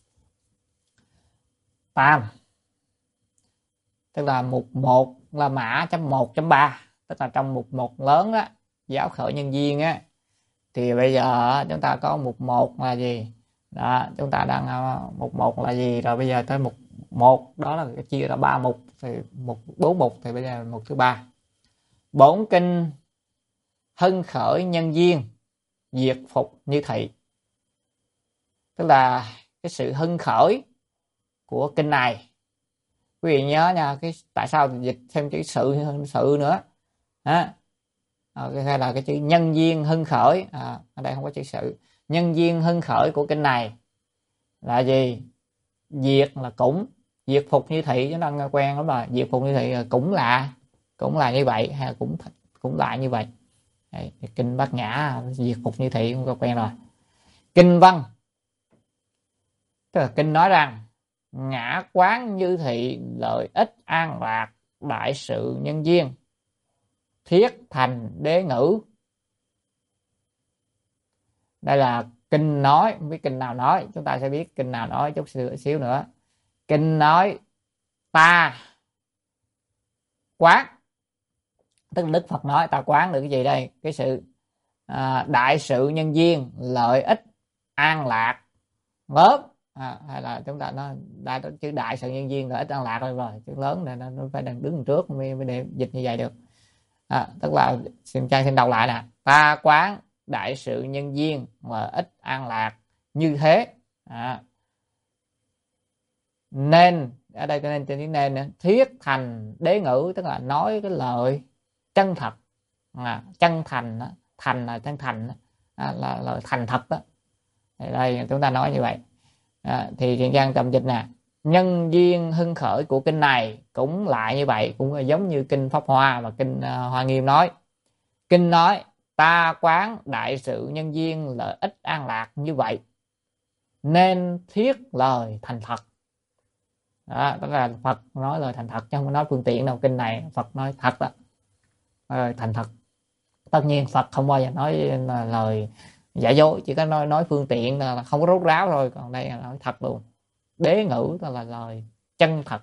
Tam, tức là mục một là mã chấm một chấm ba, tức là trong mục một lớn đó, giáo khởi nhân duyên á, thì bây giờ chúng ta có mục một là gì đó, chúng ta đang mục một là gì rồi, bây giờ tới mục một đó là chia ra ba mục, thì mục bốn mục, thì bây giờ mục thứ ba. Bổn kinh hưng khởi nhân duyên, diệt phục như thị. Tức là cái sự hưng khởi của kinh này, quý vị nhớ nha, cái tại sao dịch thêm chữ sự sự nữa à, hay là cái chữ nhân duyên hưng khởi à, ở đây không có chữ sự. Nhân duyên hưng khởi của kinh này là gì? Diệt là cũng, diệt phục như thị, chúng ta nghe quen lắm rồi. Diệt phục như thị cũng là cũng là như vậy, hay là cũng cũng lại như vậy. Đấy, kinh Bát Nhã diệt phục như thị cũng có quen rồi. Kinh văn, tức là kinh nói rằng ngã quán như thị, lợi ích an lạc, đại sự nhân duyên, thiết thành đế ngữ. Đây là kinh nói, không biết kinh nào nói, chúng ta sẽ biết kinh nào nói chút xíu nữa. Kinh nói ta quán, tức là Đức Phật nói ta quán được cái gì đây? Cái sự à, đại sự nhân duyên, lợi ích an lạc lớn à, hay là chúng ta nói đại, chữ đại sự nhân duyên lợi ích an lạc rồi, rồi chữ lớn này nó phải đang đứng trước mới, mới để dịch như vậy được à, tức là xin trang xin đọc lại nè: ta quán đại sự nhân duyên lợi ích an lạc như thế à, nên ở đây cho nên trên nên thiết thành đế ngữ, tức là nói cái lời chân thật à, chân thành đó. Thành là chân thành đó. À, là lời thành thật đó. Thì đây chúng ta nói như vậy à, thì Thiện Trang tầm dịch nè: nhân duyên hưng khởi của kinh này cũng lại như vậy, cũng là giống như kinh Pháp Hoa và kinh uh, Hoa Nghiêm nói. Kinh nói ta quán đại sự nhân duyên lợi ích an lạc như vậy, nên thiết lời thành thật. Đó, tức là Phật nói lời thành thật chứ không có nói phương tiện đâu. Kinh này Phật nói thật đó, lời thành thật. Tất nhiên Phật không bao giờ nói là lời giả dối, chỉ có nói nói phương tiện là không có rốt ráo thôi, còn đây là nói thật luôn. Đế ngữ tức là lời chân thật.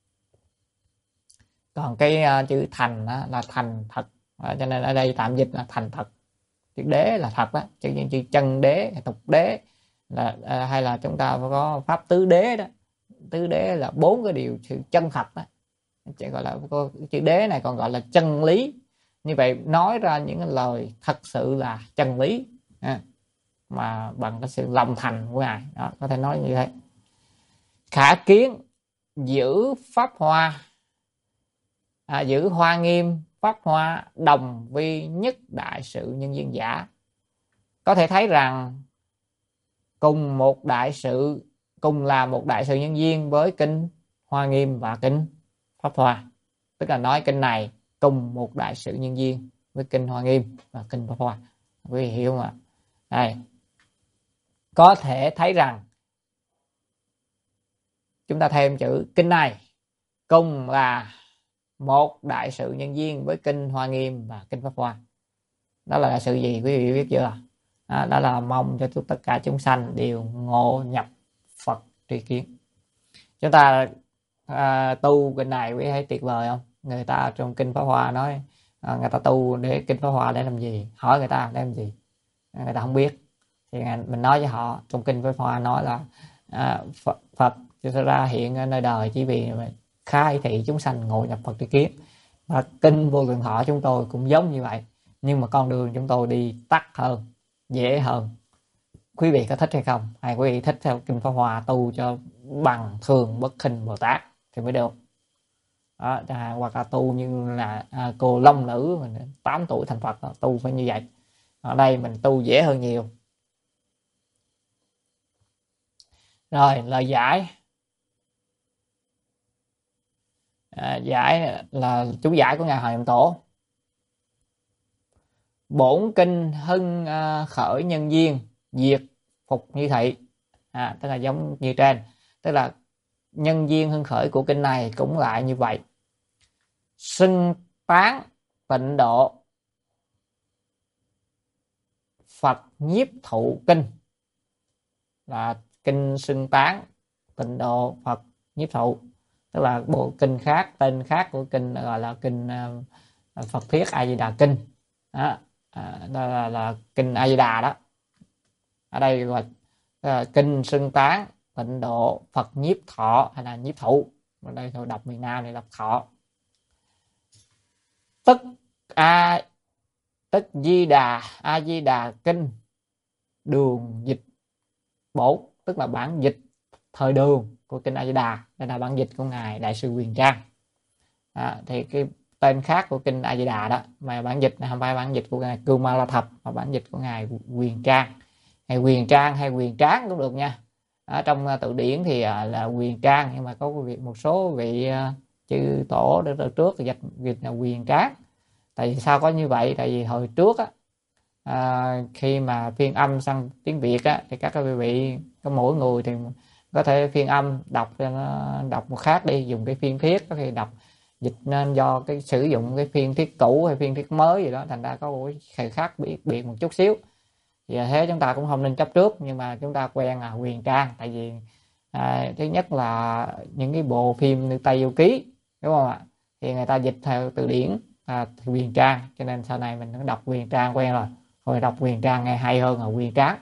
Còn cái uh, chữ thành đó, là thành thật à, cho nên ở đây tạm dịch là thành thật. Chữ đế là thật đó, chữ, chữ chân đế, tục đế là à, hay là chúng ta phải có pháp tứ đế đó. Tứ đế là bốn cái điều sự chân thật đó. chỉ gọi là chữ đế này còn gọi là chân lý. Như vậy nói ra những lời thật sự là chân lý à, mà bằng cái sự lòng thành của ngài đó, có thể nói như thế. Khả kiến giữ pháp hoa à, giữ hoa nghiêm pháp hoa đồng vi nhất đại sự nhân duyên giả. Có thể thấy rằng cùng một đại sự, cùng là một đại sự nhân duyên với kinh Hoa Nghiêm và kinh Pháp Hoa. Tức là nói kinh này cùng một đại sự nhân duyên với kinh Hoa Nghiêm và kinh Pháp Hoa. Quý vị hiểu không ạ? Đây. Có thể thấy rằng chúng ta thêm chữ kinh này cùng là một đại sự nhân duyên với kinh Hoa Nghiêm và kinh Pháp Hoa. Đó là sự gì quý vị biết chưa? À, đó là mong cho tất cả chúng sanh đều ngộ nhập Phật tri kiến. Chúng ta à, tu kinh này quý vị thấy tuyệt vời không? Người ta trong kinh Pháp Hoa nói à, người ta tu để kinh Pháp Hoa để làm gì? Hỏi người ta để làm gì? Người ta không biết. Thì mình nói với họ trong kinh Pháp Hoa nói là à, Phật, Phật cho ra hiện ở nơi đời chỉ vì khai thị chúng sanh ngộ nhập Phật tri kiến. Và kinh Vô Lượng Thọ chúng tôi cũng giống như vậy, nhưng mà con đường chúng tôi đi tắt hơn, dễ hơn. Quý vị có thích hay không? Hay quý vị thích theo kinh Pháp Hoa tu cho bằng thường bất khinh Bồ Tát thì mới được đó, hoặc là tu như là à, cô Long Nữ mình tám tuổi thành Phật tu phải như vậy. Ở đây mình tu dễ hơn nhiều. Rồi lời giải à, giải là chú giải của ngài Hoàng Niệm Tổ. Bổn kinh hưng à, khởi nhân duyên diệt phục như thị à, tức là giống như trên, tức là nhân duyên hưng khởi của kinh này cũng lại như vậy. Xưng tán tịnh độ Phật nhiếp thụ kinh là kinh xưng tán tịnh độ Phật nhiếp thụ, tức là bộ kinh khác, tên khác của kinh gọi là kinh uh, Phật Thuyết A Di Đà Kinh đó, à, đó là, là kinh A Di Đà đó. Ở đây gọi là kinh xưng tán tịnh độ Phật nhiếp thọ hay là nhiếp thụ, ở đây thôi đọc miền Nam này đọc thọ. Tức a tức Di Đà A Di Đà Kinh đường dịch bổn, tức là bản dịch thời đường của kinh A Di Đà. Đây là bản dịch của ngài Đại sư Huyền Trang à, thì cái tên khác của kinh A Di Đà đó, mà bản dịch này không phải bản dịch của ngài Cưu Ma La Thập mà bản dịch của ngài Huyền Trang hay Huyền Trang hay Huyền Tráng cũng được nha. Ở trong tự điển thì là Huyền Trang, nhưng mà có một số vị chư tổ ở trước thì dịch dịch là Huyền Tráng. Tại vì sao có như vậy? Tại vì hồi trước á, à, khi mà phiên âm sang tiếng Việt á, thì các quý vị có mỗi người thì có thể phiên âm đọc cho nó đọc một khác đi, dùng cái phiên thiết, có khi đọc dịch nên do cái sử dụng cái phiên thiết cũ hay phiên thiết mới gì đó, thành ra có một cái khác biệt biệt một chút xíu. Vì thế chúng ta cũng không nên chấp trước, nhưng mà chúng ta quen là Huyền Trang. Tại vì à, thứ nhất là những cái bộ phim như Tây Du Ký đúng không ạ, thì người ta dịch theo từ điển à, Huyền Trang, cho nên sau này mình đọc Huyền Trang quen rồi, rồi đọc Huyền Trang nghe hay hơn là Huyền Tráng.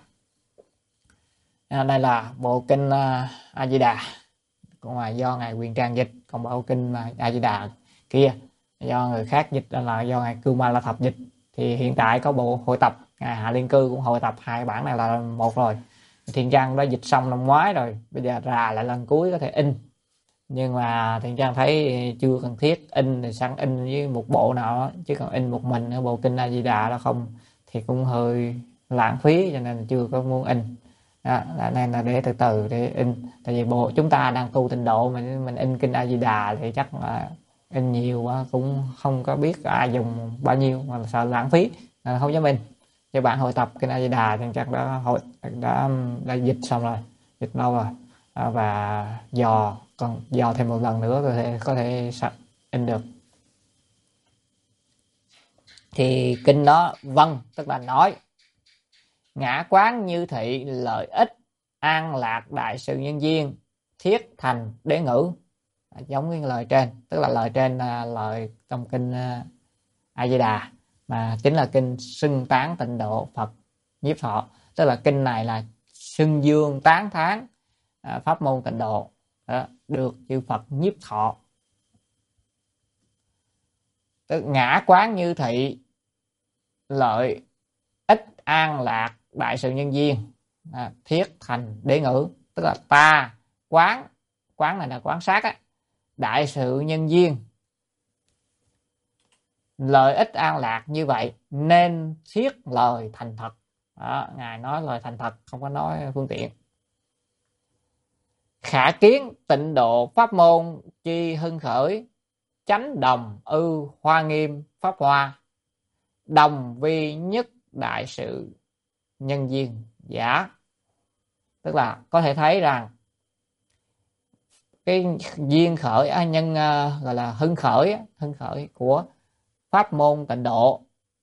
À, đây là bộ kinh uh, A Di Đà, còn là do ngài Huyền Trang dịch, còn bộ kinh uh, A Di Đà kia do người khác dịch, là do ngài Cưu Ma La Thập dịch. Thì hiện tại có bộ hội tập ngài Hạ Liên Cư cũng hội tập hai bản này là một rồi. Thiện Trang đã dịch xong năm ngoái rồi, bây giờ ra lại lần cuối có thể in, nhưng mà Thiện Trang thấy chưa cần thiết in thì sẵn in với một bộ nào đó, chứ còn in một mình ở bộ kinh A Di Đà đó không thì cũng hơi lãng phí, cho nên chưa có muốn in. Đó, nên là để từ từ để in. Tại vì bộ chúng ta đang tu tịnh độ mà mình in kinh A Di Đà thì chắc là in nhiều quá cũng không có biết ai dùng bao nhiêu, mà sợ lãng phí nên không dám in. Cho bạn hội tập kinh A Di Đà thì chắc đã hội đã đã dịch xong rồi, dịch lâu rồi à, và dò còn dò thêm một lần nữa có thể có thể in được. Thì kinh đó vâng tức là nói ngã quán như thị lợi ích an lạc đại sự nhân duyên thiết thành đế ngữ, à, giống như lời trên, tức là lời trên là lời trong kinh uh, A Di Đà, mà chính là kinh xưng tán tịnh độ Phật nhiếp thọ, tức là kinh này là xưng dương tán thán uh, pháp môn tịnh độ đó, được chư Phật nhiếp thọ Tức ngã quán như thị, lợi ích an lạc đại sự nhân duyên, à, thiết thành đế ngữ. Tức là ta quán, quán này là quán sát á, đại sự nhân duyên, lợi ích an lạc như vậy nên thiết lời thành thật. Đó, ngài nói lời thành thật, không có nói phương tiện. Khả kiến tịnh độ pháp môn chi hưng khởi, chánh đồng ư hoa nghiêm pháp hoa, đồng vi nhất đại sự nhân duyên giả. Tức là có thể thấy rằng cái duyên khởi à, nhân uh, gọi là hưng khởi hưng khởi của pháp môn tịnh độ,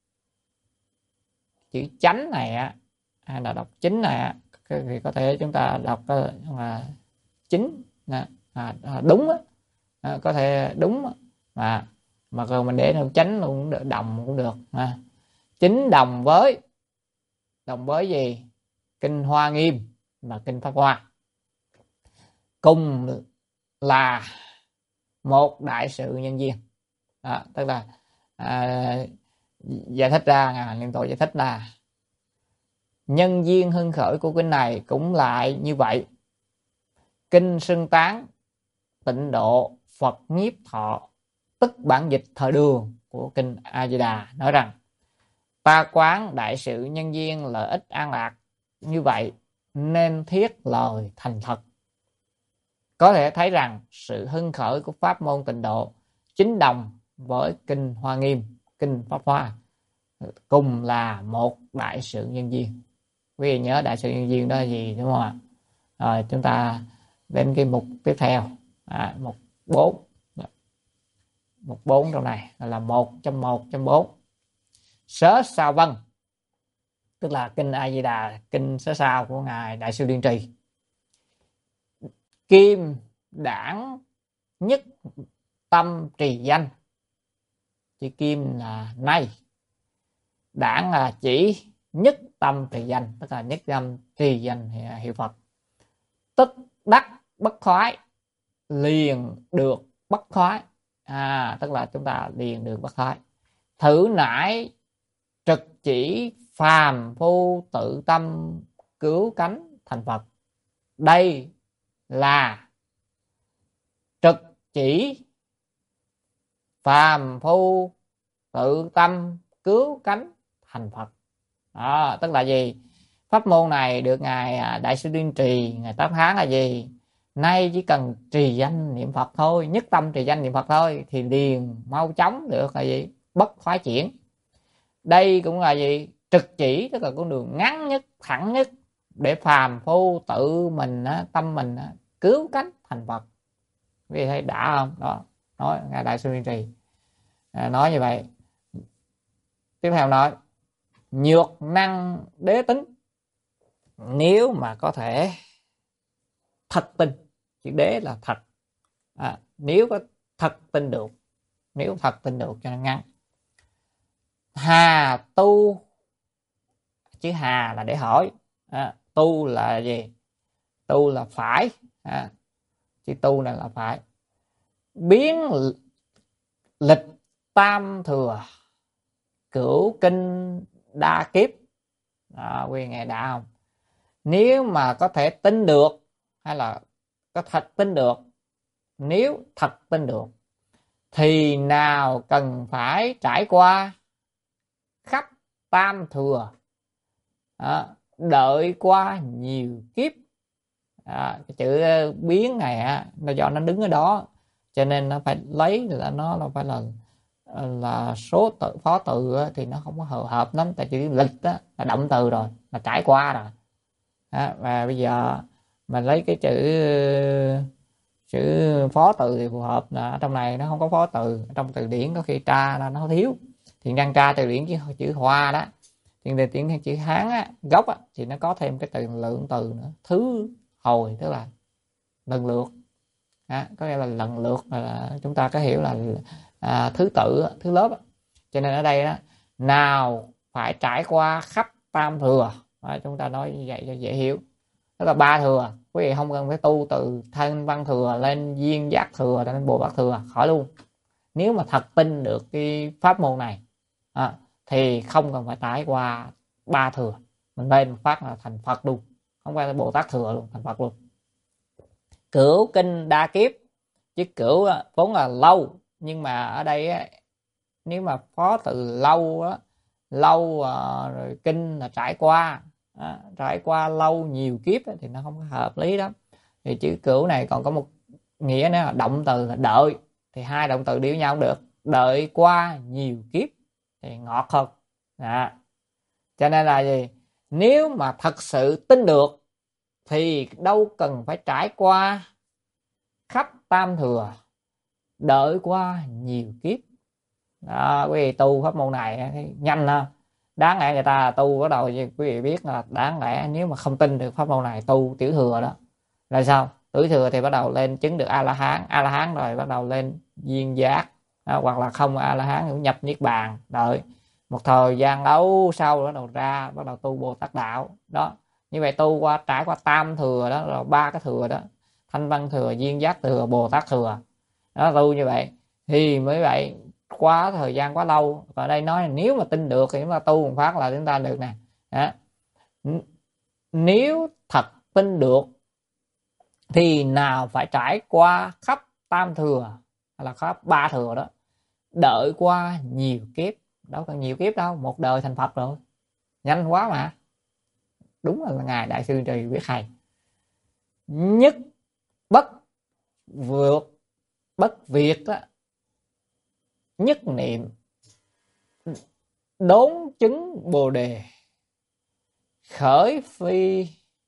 chữ chánh này á, hay là đọc chính này á, thì có thể chúng ta đọc là chính à, đúng á, à, có thể đúng mà mà rồi mình để nó chánh luôn cũng được, đồng cũng được. À, chính đồng với đồng với gì? Kinh Hoa Nghiêm và kinh Pháp Hoa, cùng là một đại sự nhân duyên. Đó, tức là à, giải thích ra, ngài Liên Tổ giải thích là nhân duyên hưng khởi của kinh này cũng lại như vậy. Kinh xưng tán tịnh độ Phật nhiếp thọ, tức bản dịch thời đường của kinh A Di Đà, nói rằng ta quán đại sự nhân duyên lợi ích an lạc như vậy nên thiết lời thành thật. Có thể thấy rằng sự hưng khởi của pháp môn tịnh độ chính đồng với kinh Hoa Nghiêm, kinh Pháp Hoa, cùng là một đại sự nhân duyên. Quý vị nhớ đại sự nhân duyên đó là gì đúng không ạ? Rồi chúng ta đến cái mục tiếp theo, à, mục bốn, mục bốn trong này là một trong một trong bốn. Sớ Sao Vân, tức là kinh A Di Đà, kinh Sớ Sao của ngài Đại sư Điên Trì. Kim đảng nhất tâm trì danh, chữ kim là nay, đảng là chỉ, nhất tâm trì danh, tức là nhất tâm trì danh hiệu Phật. Tức đắc bất khoái, liền được bất khoái, à, tức là chúng ta liền được bất khoái. Thử nải trực chỉ phàm phu tự tâm cứu cánh thành Phật. Đây là trực chỉ phàm phu tự tâm cứu cánh thành Phật. Đó, tức là gì? Pháp môn này được ngài Đại sư Điên Trì, ngài Tám Hán là gì? Nay chỉ cần trì danh niệm Phật thôi, nhất tâm trì danh niệm Phật thôi thì liền mau chóng được là gì? Bất khoái chuyển. Đây cũng là gì? Trực chỉ, tức là con đường ngắn nhất, thẳng nhất để phàm phu tự mình, tâm mình cứu cánh thành Phật. Quý vị thấy đã không? Đó, nói ngài Đại sư Điên Trì à, nói như vậy. Tiếp theo nói nhược năng đế tính, nếu mà có thể thật tin, chữ đế là thật, à, nếu có thật tin được, nếu thật tin được cho nó ngắn. Hà tu, chữ hà là để hỏi, à, tu là gì? Tu là phải, à, chữ tu này là phải. Biến lịch tam thừa, cửu kinh đa kiếp. À, quý nghe đã không? Nếu mà có thể tin được, hay là có thật tin được, nếu thật tin được thì nào cần phải trải qua khắp tam thừa, à, đợi qua nhiều kiếp. À, cái chữ biến này á, nó do nó đứng ở đó cho nên nó phải lấy là nó là phải là là số tự phó từ á, thì nó không có hợp, hợp lắm. Tại chữ lịch á, là động từ rồi, là trải qua rồi. À, và bây giờ mình lấy cái chữ chữ phó từ thì phù hợp, là trong này nó không có phó từ, trong từ điển có khi tra là nó thiếu, thì đang tra từ điển chữ, chữ Hoa đó, thì từ điển chữ Hán á, gốc á, thì nó có thêm cái từ lượng từ nữa, thứ hồi, tức là lần lượt, à, có nghĩa là lần lượt, là chúng ta có hiểu là à, thứ tự, thứ lớp. Cho nên ở đây đó, nào phải trải qua khắp tam thừa, à, chúng ta nói như vậy cho dễ hiểu. Tức là ba thừa, quý vị không cần phải tu từ thân văn thừa lên duyên giác thừa lên bồ bát thừa, khỏi luôn. nếu mà thật tin được cái pháp môn này à, thì không cần phải trải qua ba thừa, mình lên một phát là thành Phật luôn, không phải là Bồ Tát thừa luôn, thành Phật luôn. Cửu kinh đa kiếp, chứ cửu vốn là lâu, nhưng mà ở đây á, nếu mà phó từ lâu á, lâu à, rồi kinh là trải qua à, trải qua lâu nhiều kiếp á, thì nó không hợp lý lắm. Thì chữ cửu này còn có một nghĩa nữa là động từ là đợi, thì hai động từ đi với nhau không được, đợi qua nhiều kiếp thì ngọt hơn à. Cho nên là gì, nếu mà thật sự tin được thì đâu cần phải trải qua khắp tam thừa, đợi qua nhiều kiếp đó. Quý vị tu pháp môn này nhanh ha, đáng lẽ người ta tu bắt đầu quý vị biết là đáng lẽ nếu mà không tin được pháp môn này tu tiểu thừa đó là sao, tiểu thừa thì bắt đầu lên chứng được a la hán, a la hán rồi bắt đầu lên duyên giác đó, hoặc là không a la hán cũng nhập niết bàn, đợi một thời gian lâu sau bắt đầu ra bắt đầu tu Bồ Tát đạo đó. Như vậy tu qua trải qua tam thừa đó, rồi ba cái thừa đó, thanh văn thừa, duyên giác thừa, Bồ Tát thừa đó, tu như vậy thì mới vậy, quá thời gian quá lâu. Và đây nói là nếu mà tin được thì chúng ta tu một phát là chúng ta được nè đó. Nếu thật tin được thì nào phải trải qua khắp tam thừa hay là khắp ba thừa đó, đợi qua nhiều kiếp, đâu cần nhiều kiếp đâu, một đời thành Phật rồi, nhanh quá mà. Đúng là ngài Đại sư Trì viết hay, nhất bất vượt bất việt đó, nhất niệm đốn chứng bồ đề, khởi phi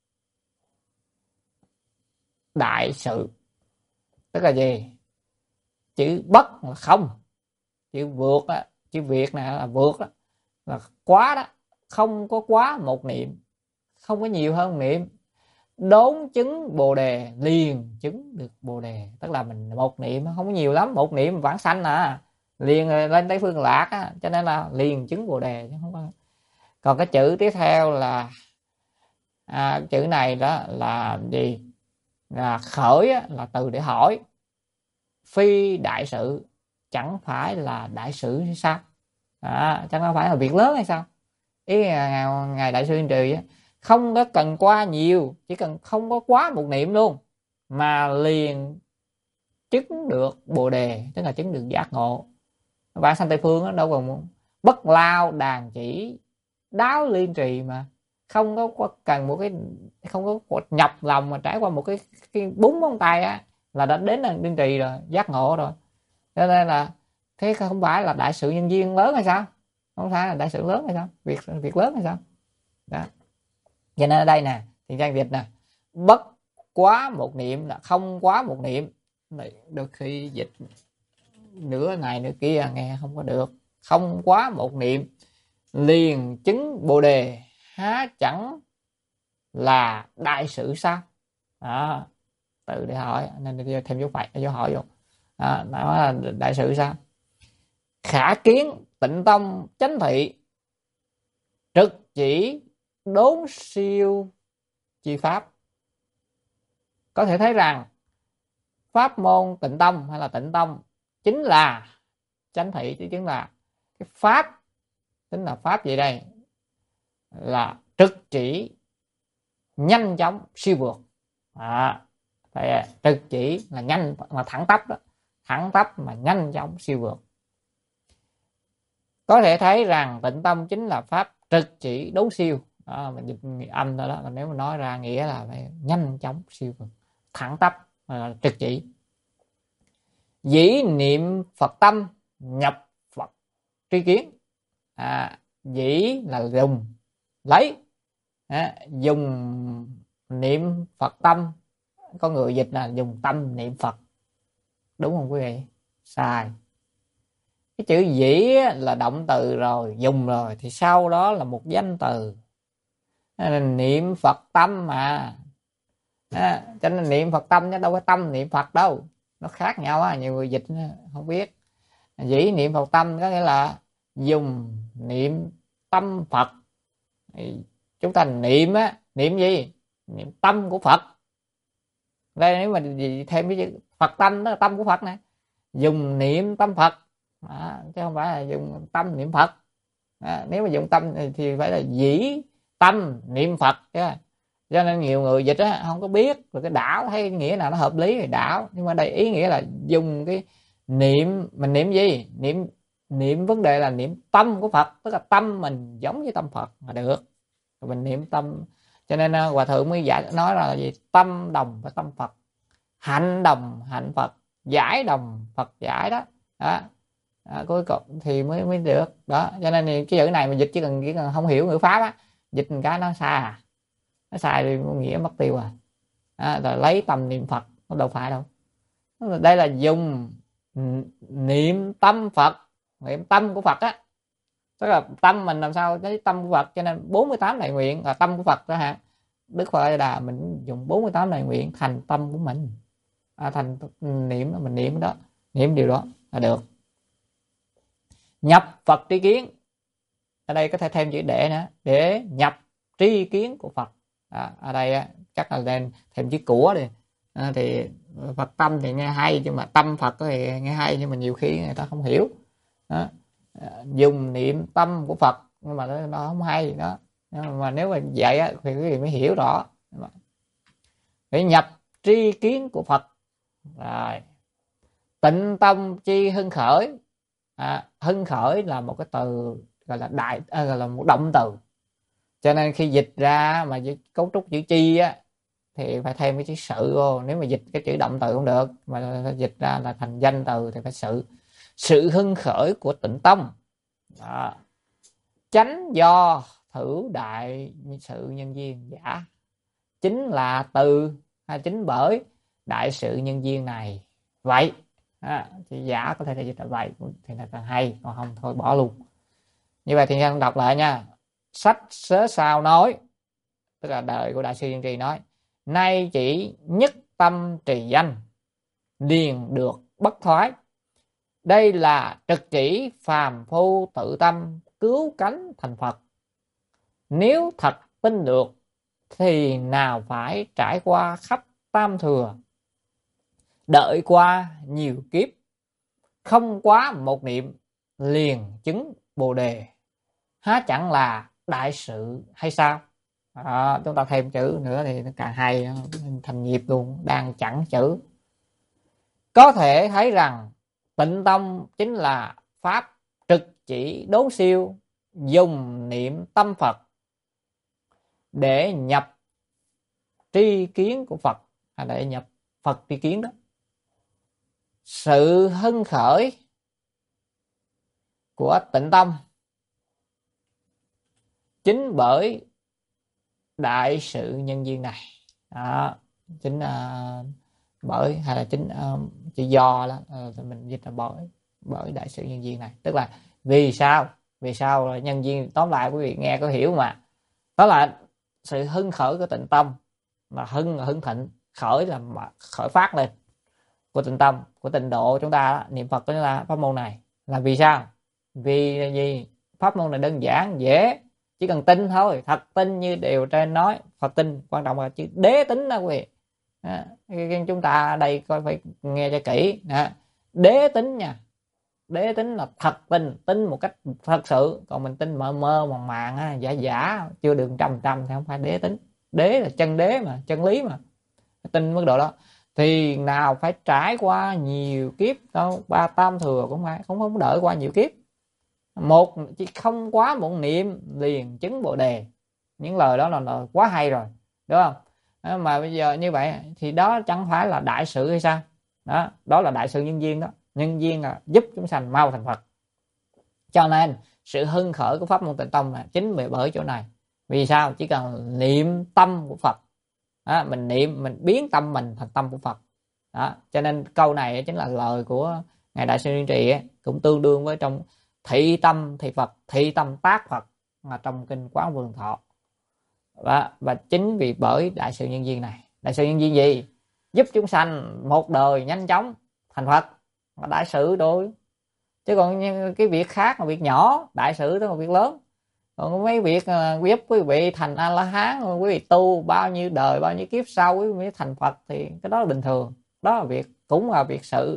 đại sự. Tức là gì, chữ bất là không, chữ vượt á, chữ việt này là vượt đó, là quá đó, không có quá một niệm, không có nhiều hơn một niệm, đốn chứng bồ đề, liền chứng được bồ đề. Tức là mình một niệm không có nhiều lắm, một niệm vãng sanh à, liền lên tới phương lạc á, cho nên là liền chứng bồ đề chứ không có. Còn cái chữ tiếp theo là à, chữ này đó là gì, là khởi á, là từ để hỏi, phi đại sự, chẳng phải là đại sự hay sao à, chẳng phải là việc lớn hay sao. Ý ngài, ngài Đại sư Trì á, không có cần quá nhiều, chỉ cần không có quá một niệm luôn mà liền chứng được bồ đề, tức là chứng được giác ngộ. Vãng sanh Tây Phương đó, đâu còn bất lao đàn chỉ đáo liên trì mà, không có cần một cái, không có nhập lòng mà trải qua một cái, cái búng ngón tay á là đã đến là liên trì rồi, giác ngộ rồi. Cho nên là thế không phải là đại sự nhân duyên lớn hay sao, không phải là đại sự lớn hay sao, việc việc lớn hay sao đó. Cho nên ở đây nè thì trang dịch nè, bất quá một niệm là không quá một niệm. Được khi dịch nửa này nửa kia nghe không có được. Không quá một niệm liền chứng bồ đề, há chẳng là đại sự sao đó. Tự để hỏi nên thêm dấu phẩy dấu hỏi vô đó, nói là đại sự sao. Khả kiến tịnh tông chánh thị, trực chỉ đốn siêu chi pháp. Có thể thấy rằng pháp môn tịnh tông hay là tịnh tông chính là chánh thị, chứ chính là cái pháp, chính là pháp gì đây, là trực chỉ nhanh chóng siêu vượt à, trực chỉ là nhanh mà thẳng tắp đó, thẳng tắp mà nhanh chóng siêu vượt. Có thể thấy rằng tịnh tông chính là pháp trực chỉ đốn siêu đó, mình dịch âm đó, đó. Còn nếu mà nói ra nghĩa là phải nhanh chóng siêu vượt, thẳng tắp à, trực chỉ. Dĩ niệm Phật tâm nhập Phật tri kiến à, dĩ là dùng lấy à, dùng niệm Phật tâm, có người dịch là dùng tâm niệm Phật, đúng không quý vị? Sai. Cái chữ dĩ là động từ rồi, dùng rồi thì sau đó là một danh từ, là niệm Phật tâm mà à, cho nên niệm Phật tâm chứ đâu có tâm niệm Phật đâu, nó khác nhau á. Nhiều người dịch không biết. Dĩ niệm Phật tâm có nghĩa là dùng niệm tâm Phật. Chúng ta niệm á, niệm gì? Niệm tâm của Phật. Đây nếu mà thêm cái chữ Phật tâm đó là tâm của Phật này, dùng niệm tâm Phật, à, chứ không phải là dùng tâm niệm Phật. À, nếu mà dùng tâm thì phải là dĩ tâm niệm Phật chứ. Cho nên nhiều người dịch á không có biết rồi cái đảo thấy nghĩa nào nó hợp lý thì đảo, nhưng mà đây ý nghĩa là dùng cái niệm, mình niệm gì? Niệm niệm vấn đề là niệm tâm của Phật, tức là tâm mình giống như tâm Phật là được. Rồi mình niệm tâm, cho nên Hòa thượng mới giải nói là gì? Tâm đồng với tâm Phật, hạnh đồng hạnh Phật, giải đồng Phật giải đó. Đó. À, cuối cùng thì mới mới được đó. Cho nên thì cái chữ này mà dịch chỉ cần chỉ cần không hiểu ngữ pháp á, dịch một cái nó sai à, nó sai thì nghĩa mất tiêu à. À, rồi lấy tâm niệm Phật, nó đâu phải đâu. Đây là dùng niệm tâm Phật, niệm tâm của Phật á, tức là tâm mình làm sao cái tâm của Phật. Cho nên bốn mươi tám đại nguyện là tâm của Phật đó ha. Đức Phật A Đà mình dùng bốn mươi tám đại nguyện thành tâm của mình, à, thành niệm đó, mình niệm đó, niệm điều đó là được. Nhập Phật tri kiến, ở đây có thể thêm chữ để nữa, để nhập tri kiến của Phật. À, ở đây á, chắc là nên thêm chữ của đi. À, thì Phật tâm thì nghe hay, nhưng mà tâm Phật thì nghe hay nhưng mà nhiều khi người ta không hiểu. Đó. À, dùng niệm tâm của Phật nhưng mà nó, nó không hay đó. Mà nếu mà vậy á, thì quý vị mới hiểu rõ. Để nhập tri kiến của Phật. Rồi. Tịnh tâm chi hưng khởi. À, hưng khởi là một cái từ gọi là đại, à, gọi là một động từ. Cho nên khi dịch ra mà cấu trúc chữ chi á thì phải thêm cái chữ sự vô. Nếu mà dịch cái chữ động từ không được, mà dịch ra là thành danh từ thì phải sự. Sự hưng khởi của tịnh tâm. Đó. Chánh do thử đại sự nhân duyên giả. Chính là từ hay chính bởi đại sự nhân duyên này. Vậy à, thì giả có thể là dịch là vậy thì là càng hay, còn không thôi bỏ luôn. Như vậy thì nhân đọc lại nha. Sách sớ sao nói, tức là đời của đại sư Nhân Trì nói, nay chỉ nhất tâm trì danh, liền được bất thoái. Đây là trực chỉ phàm phu tự tâm cứu cánh thành Phật. Nếu thật tin được thì nào phải trải qua khắp tam thừa, đợi qua nhiều kiếp, không quá một niệm liền chứng Bồ đề. Há chẳng là đại sự hay sao? À, chúng ta thêm chữ nữa thì nó càng hay, thành nhịp luôn, đang chẳng chữ. Có thể thấy rằng tịnh tâm chính là pháp trực chỉ đốn siêu, dùng niệm tâm Phật để nhập tri kiến của Phật, hay để nhập Phật tri kiến đó. Sự hưng khởi của tịnh tâm chính bởi đại sự nhân duyên này. Đó, chính uh, bởi hay là chính uh, chỉ do đó, uh, mình dịch là bởi bởi đại sự nhân duyên này, tức là vì sao vì sao là nhân duyên. Tóm lại quý vị nghe có hiểu mà, đó là sự hưng khởi của tịnh tâm, mà hưng là hưng thịnh, khởi là khởi phát lên của tịnh tâm, của tịnh độ chúng ta đó, niệm Phật đó là pháp môn này. Là vì sao? Vì là gì? Pháp môn này đơn giản dễ, chỉ cần tin thôi, thật tin như điều trên nói. Phật tin, quan trọng là chữ đế tính đó quý vị. À, chúng ta ở đây coi phải nghe cho kỹ. À, đế tính nha, đế tính là thật tin, tin một cách thật sự. Còn mình tin mơ mơ màng màng, giả giả, chưa được trăm trăm thì không phải đế tính. Đế là chân đế mà, chân lý mà, tin mức độ đó. Thì nào phải trải qua nhiều kiếp đâu, ba tam thừa cũng phải, không không đợi qua nhiều kiếp. Một chỉ không quá một niệm liền chứng Bồ đề. Những lời đó là lời quá hay rồi, đúng không? Đó, mà bây giờ như vậy thì đó chẳng phải là đại sự hay sao? Đó, đó là đại sự nhân duyên đó. Nhân duyên là giúp chúng sanh mau thành Phật. Cho nên sự hưng khởi của pháp môn tịnh tông là chính bởi bởi chỗ này. Vì sao? Chỉ cần niệm tâm của Phật. Đó, mình niệm, mình biến tâm mình thành tâm của Phật. Đó, cho nên câu này chính là lời của ngài đại sư Liên Trì ấy, cũng tương đương với trong thị tâm thì Phật, thị tâm tác Phật mà trong kinh Quán Vô Lượng Thọ. Và, và chính vì bởi đại sự nhân duyên này. Đại sự nhân duyên gì? Giúp chúng sanh một đời nhanh chóng thành Phật. Đại sự thôi. Chứ còn cái việc khác là việc nhỏ, đại sự đó là việc lớn. Còn mấy việc uh, giúp quý vị thành A-la-hán, quý vị tu bao nhiêu đời, bao nhiêu kiếp sau quý vị thành Phật thì cái đó là bình thường. Đó là việc, cũng là việc sự.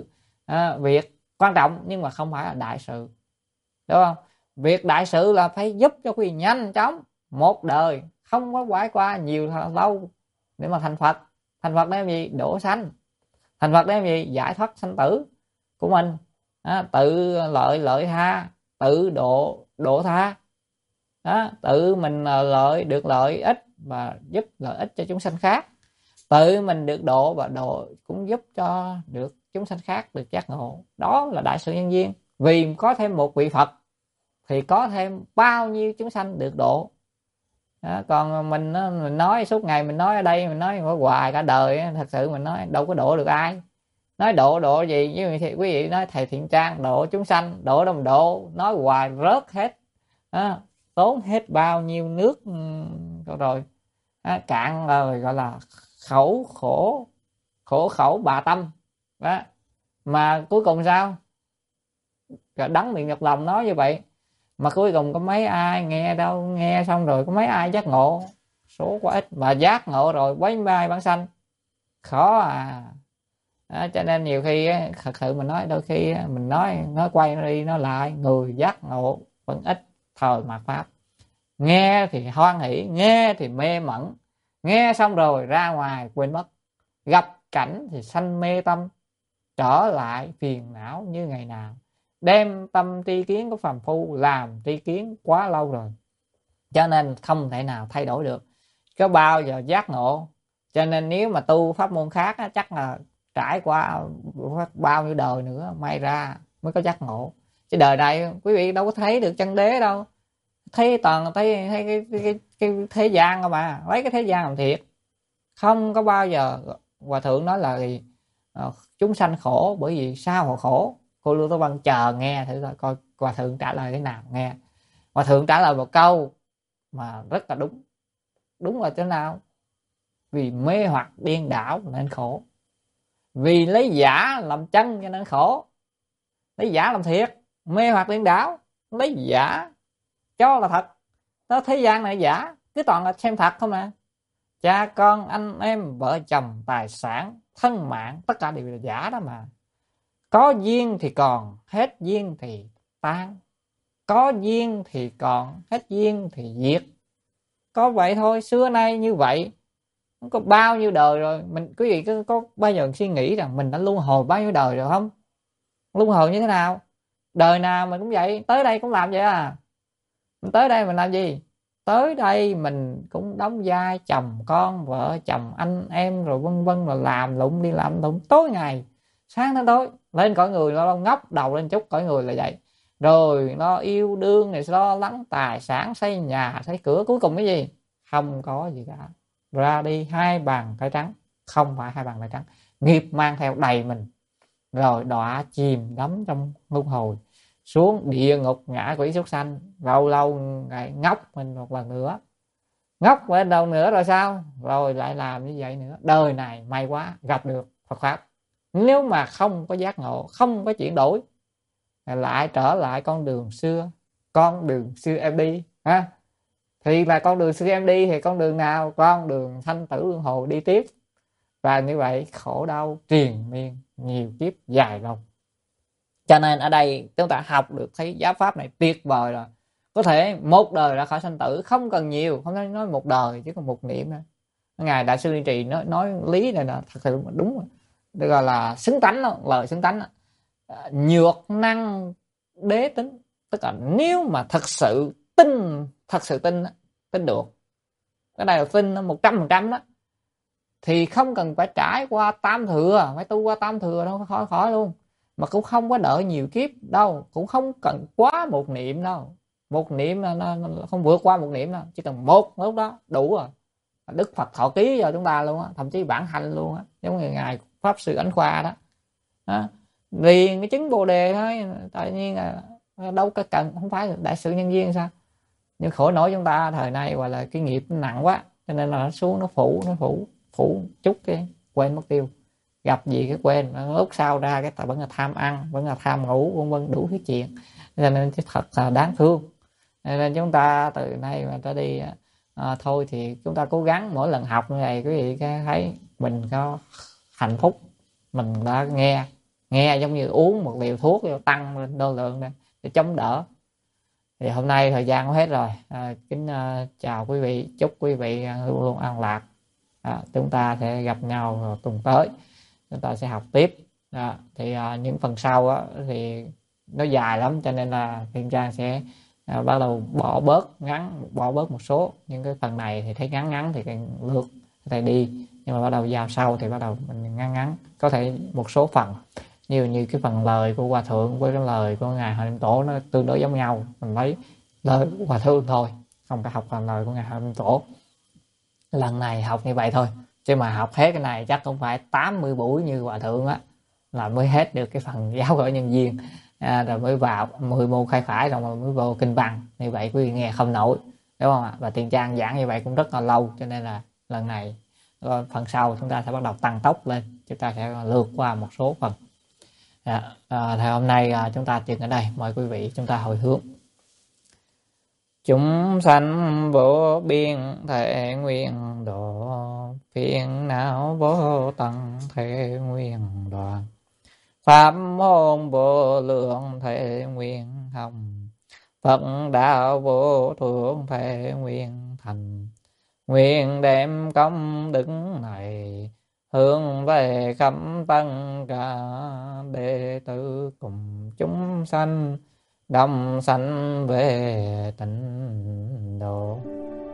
à, việc quan trọng nhưng mà không phải là đại sự, đúng không? Việc đại sự là phải giúp cho quý vị nhanh chóng, một đời không có quải qua nhiều lâu để mà thành Phật. Thành Phật để làm gì? Độ sanh. Thành Phật để làm gì? Giải thoát sanh tử của mình, à, tự lợi lợi tha, tự độ độ tha, đó, tự mình lợi được lợi ích và giúp lợi ích cho chúng sanh khác, tự mình được độ và độ cũng giúp cho được chúng sanh khác được giác ngộ. Đó là đại sự nhân duyên. Vì có thêm một vị Phật thì có thêm bao nhiêu chúng sanh được độ. Đó, còn mình mình nói suốt ngày, mình nói ở đây, mình nói hoài cả đời, thật sự mình nói đâu có độ được ai. Nói độ độ gì như thì quý vị nói thầy Thiện Trang độ chúng sanh, độ đồng độ, nói hoài rớt hết, à, tốn hết bao nhiêu nước rồi, à, cạn rồi, gọi là khẩu khổ khổ khẩu bà tâm đó. Mà cuối cùng sao? Đắng miệng nhọc lòng nói như vậy mà cuối cùng có mấy ai nghe đâu, nghe xong rồi có mấy ai giác ngộ, số quá ít. Mà giác ngộ rồi quấy mai bản sanh khó à. Đó, cho nên nhiều khi thật sự mình nói, đôi khi mình nói nói quay nó đi nó lại, người giác ngộ vẫn ít. Thời mạt pháp nghe thì hoan hỷ, nghe thì mê mẩn, nghe xong rồi ra ngoài quên mất, gặp cảnh thì sanh mê tâm, trở lại phiền não như ngày nào. Đem tâm tri kiến của phàm phu làm tri kiến quá lâu rồi, cho nên không thể nào thay đổi được, có bao giờ giác ngộ. Cho nên nếu mà tu pháp môn khác á, chắc là trải qua bao nhiêu đời nữa may ra mới có giác ngộ. Chứ đời này quý vị đâu có thấy được chân đế đâu, thấy toàn thấy, thấy cái, cái, cái, cái thế gian không mà, lấy cái thế gian làm thiệt. Không có bao giờ Hòa Thượng nói là gì? Uh, chúng sanh khổ bởi vì sao họ khổ. Cô Lưu Tố Văn chờ nghe thử coi Hòa Thượng trả lời thế nào. Nghe Hòa Thượng trả lời một câu mà rất là đúng. Đúng là thế nào? Vì mê hoặc điên đảo nên khổ, vì lấy giả làm chân cho nên khổ. Lấy giả làm thiệt, mê hoặc điên đảo, lấy giả cho là thật. Đó, thế gian này giả, cứ toàn là xem thật không à. Cha con anh em vợ chồng tài sản thân mạng tất cả đều là giả đó mà. Có duyên thì còn, hết duyên thì tan. Có duyên thì còn, hết duyên thì diệt. Có vậy thôi, xưa nay như vậy. Có bao nhiêu đời rồi. Mình quý vị có, có bao giờ suy nghĩ rằng mình đã luân hồi bao nhiêu đời rồi không? Luân hồi như thế nào? Đời nào mình cũng vậy, tới đây cũng làm vậy à. Mình tới đây mình làm gì? Tới đây mình cũng đóng vai chồng con, vợ chồng, anh em rồi vân vân, rồi làm lụng đi làm lụng tối ngày, sáng đến tối. Lên cõi người nó ngóc đầu lên chút, cõi người là vậy. Rồi nó yêu đương này, lo lắng tài sản, xây nhà xây cửa, cuối cùng cái gì? Không có gì cả. Ra đi hai bàn tay trắng. Không phải hai bàn tay trắng, nghiệp mang theo đầy mình, rồi đọa chìm đắm trong luân hồi, xuống địa ngục ngã quỷ súc sanh. Lâu lâu ngày ngóc mình một lần nữa, ngóc lên đâu nữa rồi sao? Rồi lại làm như vậy nữa. Đời này may quá gặp được Phật Pháp. Nếu mà không có giác ngộ, không có chuyển đổi, lại trở lại con đường xưa, con đường xưa em đi ha. Thì là con đường xưa em đi thì con đường nào? Con đường sanh tử luân hồi đi tiếp. Và như vậy khổ đau triền miên nhiều kiếp dài lâu. Cho nên ở đây chúng ta học được thấy giáo pháp này tuyệt vời rồi. Có thể một đời ra khỏi sanh tử, không cần nhiều, không nói, nói một đời chứ còn một niệm nữa. Ngài Đại sư Liên Trì nói, nói lý này là thật sự đúng, được gọi là xứng tánh đó, lời xứng tánh đó. À, nhược năng đế tính, tức là nếu mà thật sự tin, thật sự tin tin được, cái này là tin một trăm phần trăm đó, thì không cần phải trải qua tam thừa, phải tu qua tam thừa đâu, khỏi khỏi luôn. Mà cũng không có đợi nhiều kiếp đâu, cũng không cần quá một niệm đâu. Một niệm nó, nó, nó không vượt qua một niệm đâu, chỉ cần một lúc đó đủ rồi. Đức Phật thọ ký cho chúng ta luôn á, thậm chí bản hành luôn á, giống như ngài Pháp Sư Ánh Khoa đó. Đó. Vì cái chứng Bồ Đề thôi, tự nhiên là đâu có cần, không phải đại sự nhân duyên sao? Nhưng khổ nổi chúng ta thời nay gọi là cái nghiệp nặng quá, cho nên là nó xuống nó phủ, nó phủ phủ chút cái quên mất tiêu, gặp gì cái quên, lúc sau ra cái ta vẫn là tham ăn, vẫn là tham ngủ, vân vân đủ thứ chuyện. Cho nên thật là đáng thương. Nên chúng ta từ nay mà ta đi à, thôi thì chúng ta cố gắng mỗi lần học như này quý vị thấy mình có hạnh phúc, mình đã nghe nghe giống như uống một liều thuốc tăng lên đo lượng để chống đỡ. Thì hôm nay thời gian có hết rồi. À, kính uh, chào quý vị, chúc quý vị luôn luôn an lạc. À, chúng ta sẽ gặp nhau tuần tới, chúng ta sẽ học tiếp. À, thì uh, những phần sau á, thì nó dài lắm, cho nên là Thiên Trang sẽ uh, bắt đầu bỏ bớt ngắn, bỏ bớt một số những cái phần này thì thấy ngắn ngắn thì lượt thầy đi, nhưng mà bắt đầu vào sau thì bắt đầu mình ngắn ngắn, có thể một số phần như như cái phần lời của hòa thượng với cái lời của ngài Hạnh Linh Tổ nó tương đối giống nhau, mình lấy lời của hòa thượng thôi, không phải học phần lời của ngài Hạnh Linh Tổ. Lần này học như vậy thôi, chứ mà học hết cái này chắc không phải tám mươi buổi như hòa thượng á là mới hết được cái phần giáo gọi nhân viên. À, rồi mới vào mười môn khai phải rồi mới vô kinh văn, như vậy quý vị nghe không nổi, đúng không ạ? Và Tiền Trang giảng như vậy cũng rất là lâu, cho nên là lần này phần sau chúng ta sẽ bắt đầu tăng tốc lên, chúng ta sẽ lượt qua một số phần. À, à, thì hôm nay à, chúng ta dừng ở đây, mời quý vị chúng ta hồi hướng. Chúng sanh vô biên thể nguyện độ, phiền não vô tận thể nguyện đoạn, pháp môn vô lượng thể nguyện hồng, Phật đạo vô thượng thể nguyện thành. Nguyện đem công đức này hướng về khắp tất cả đệ tử cùng chúng sanh, đồng sanh về tịnh độ.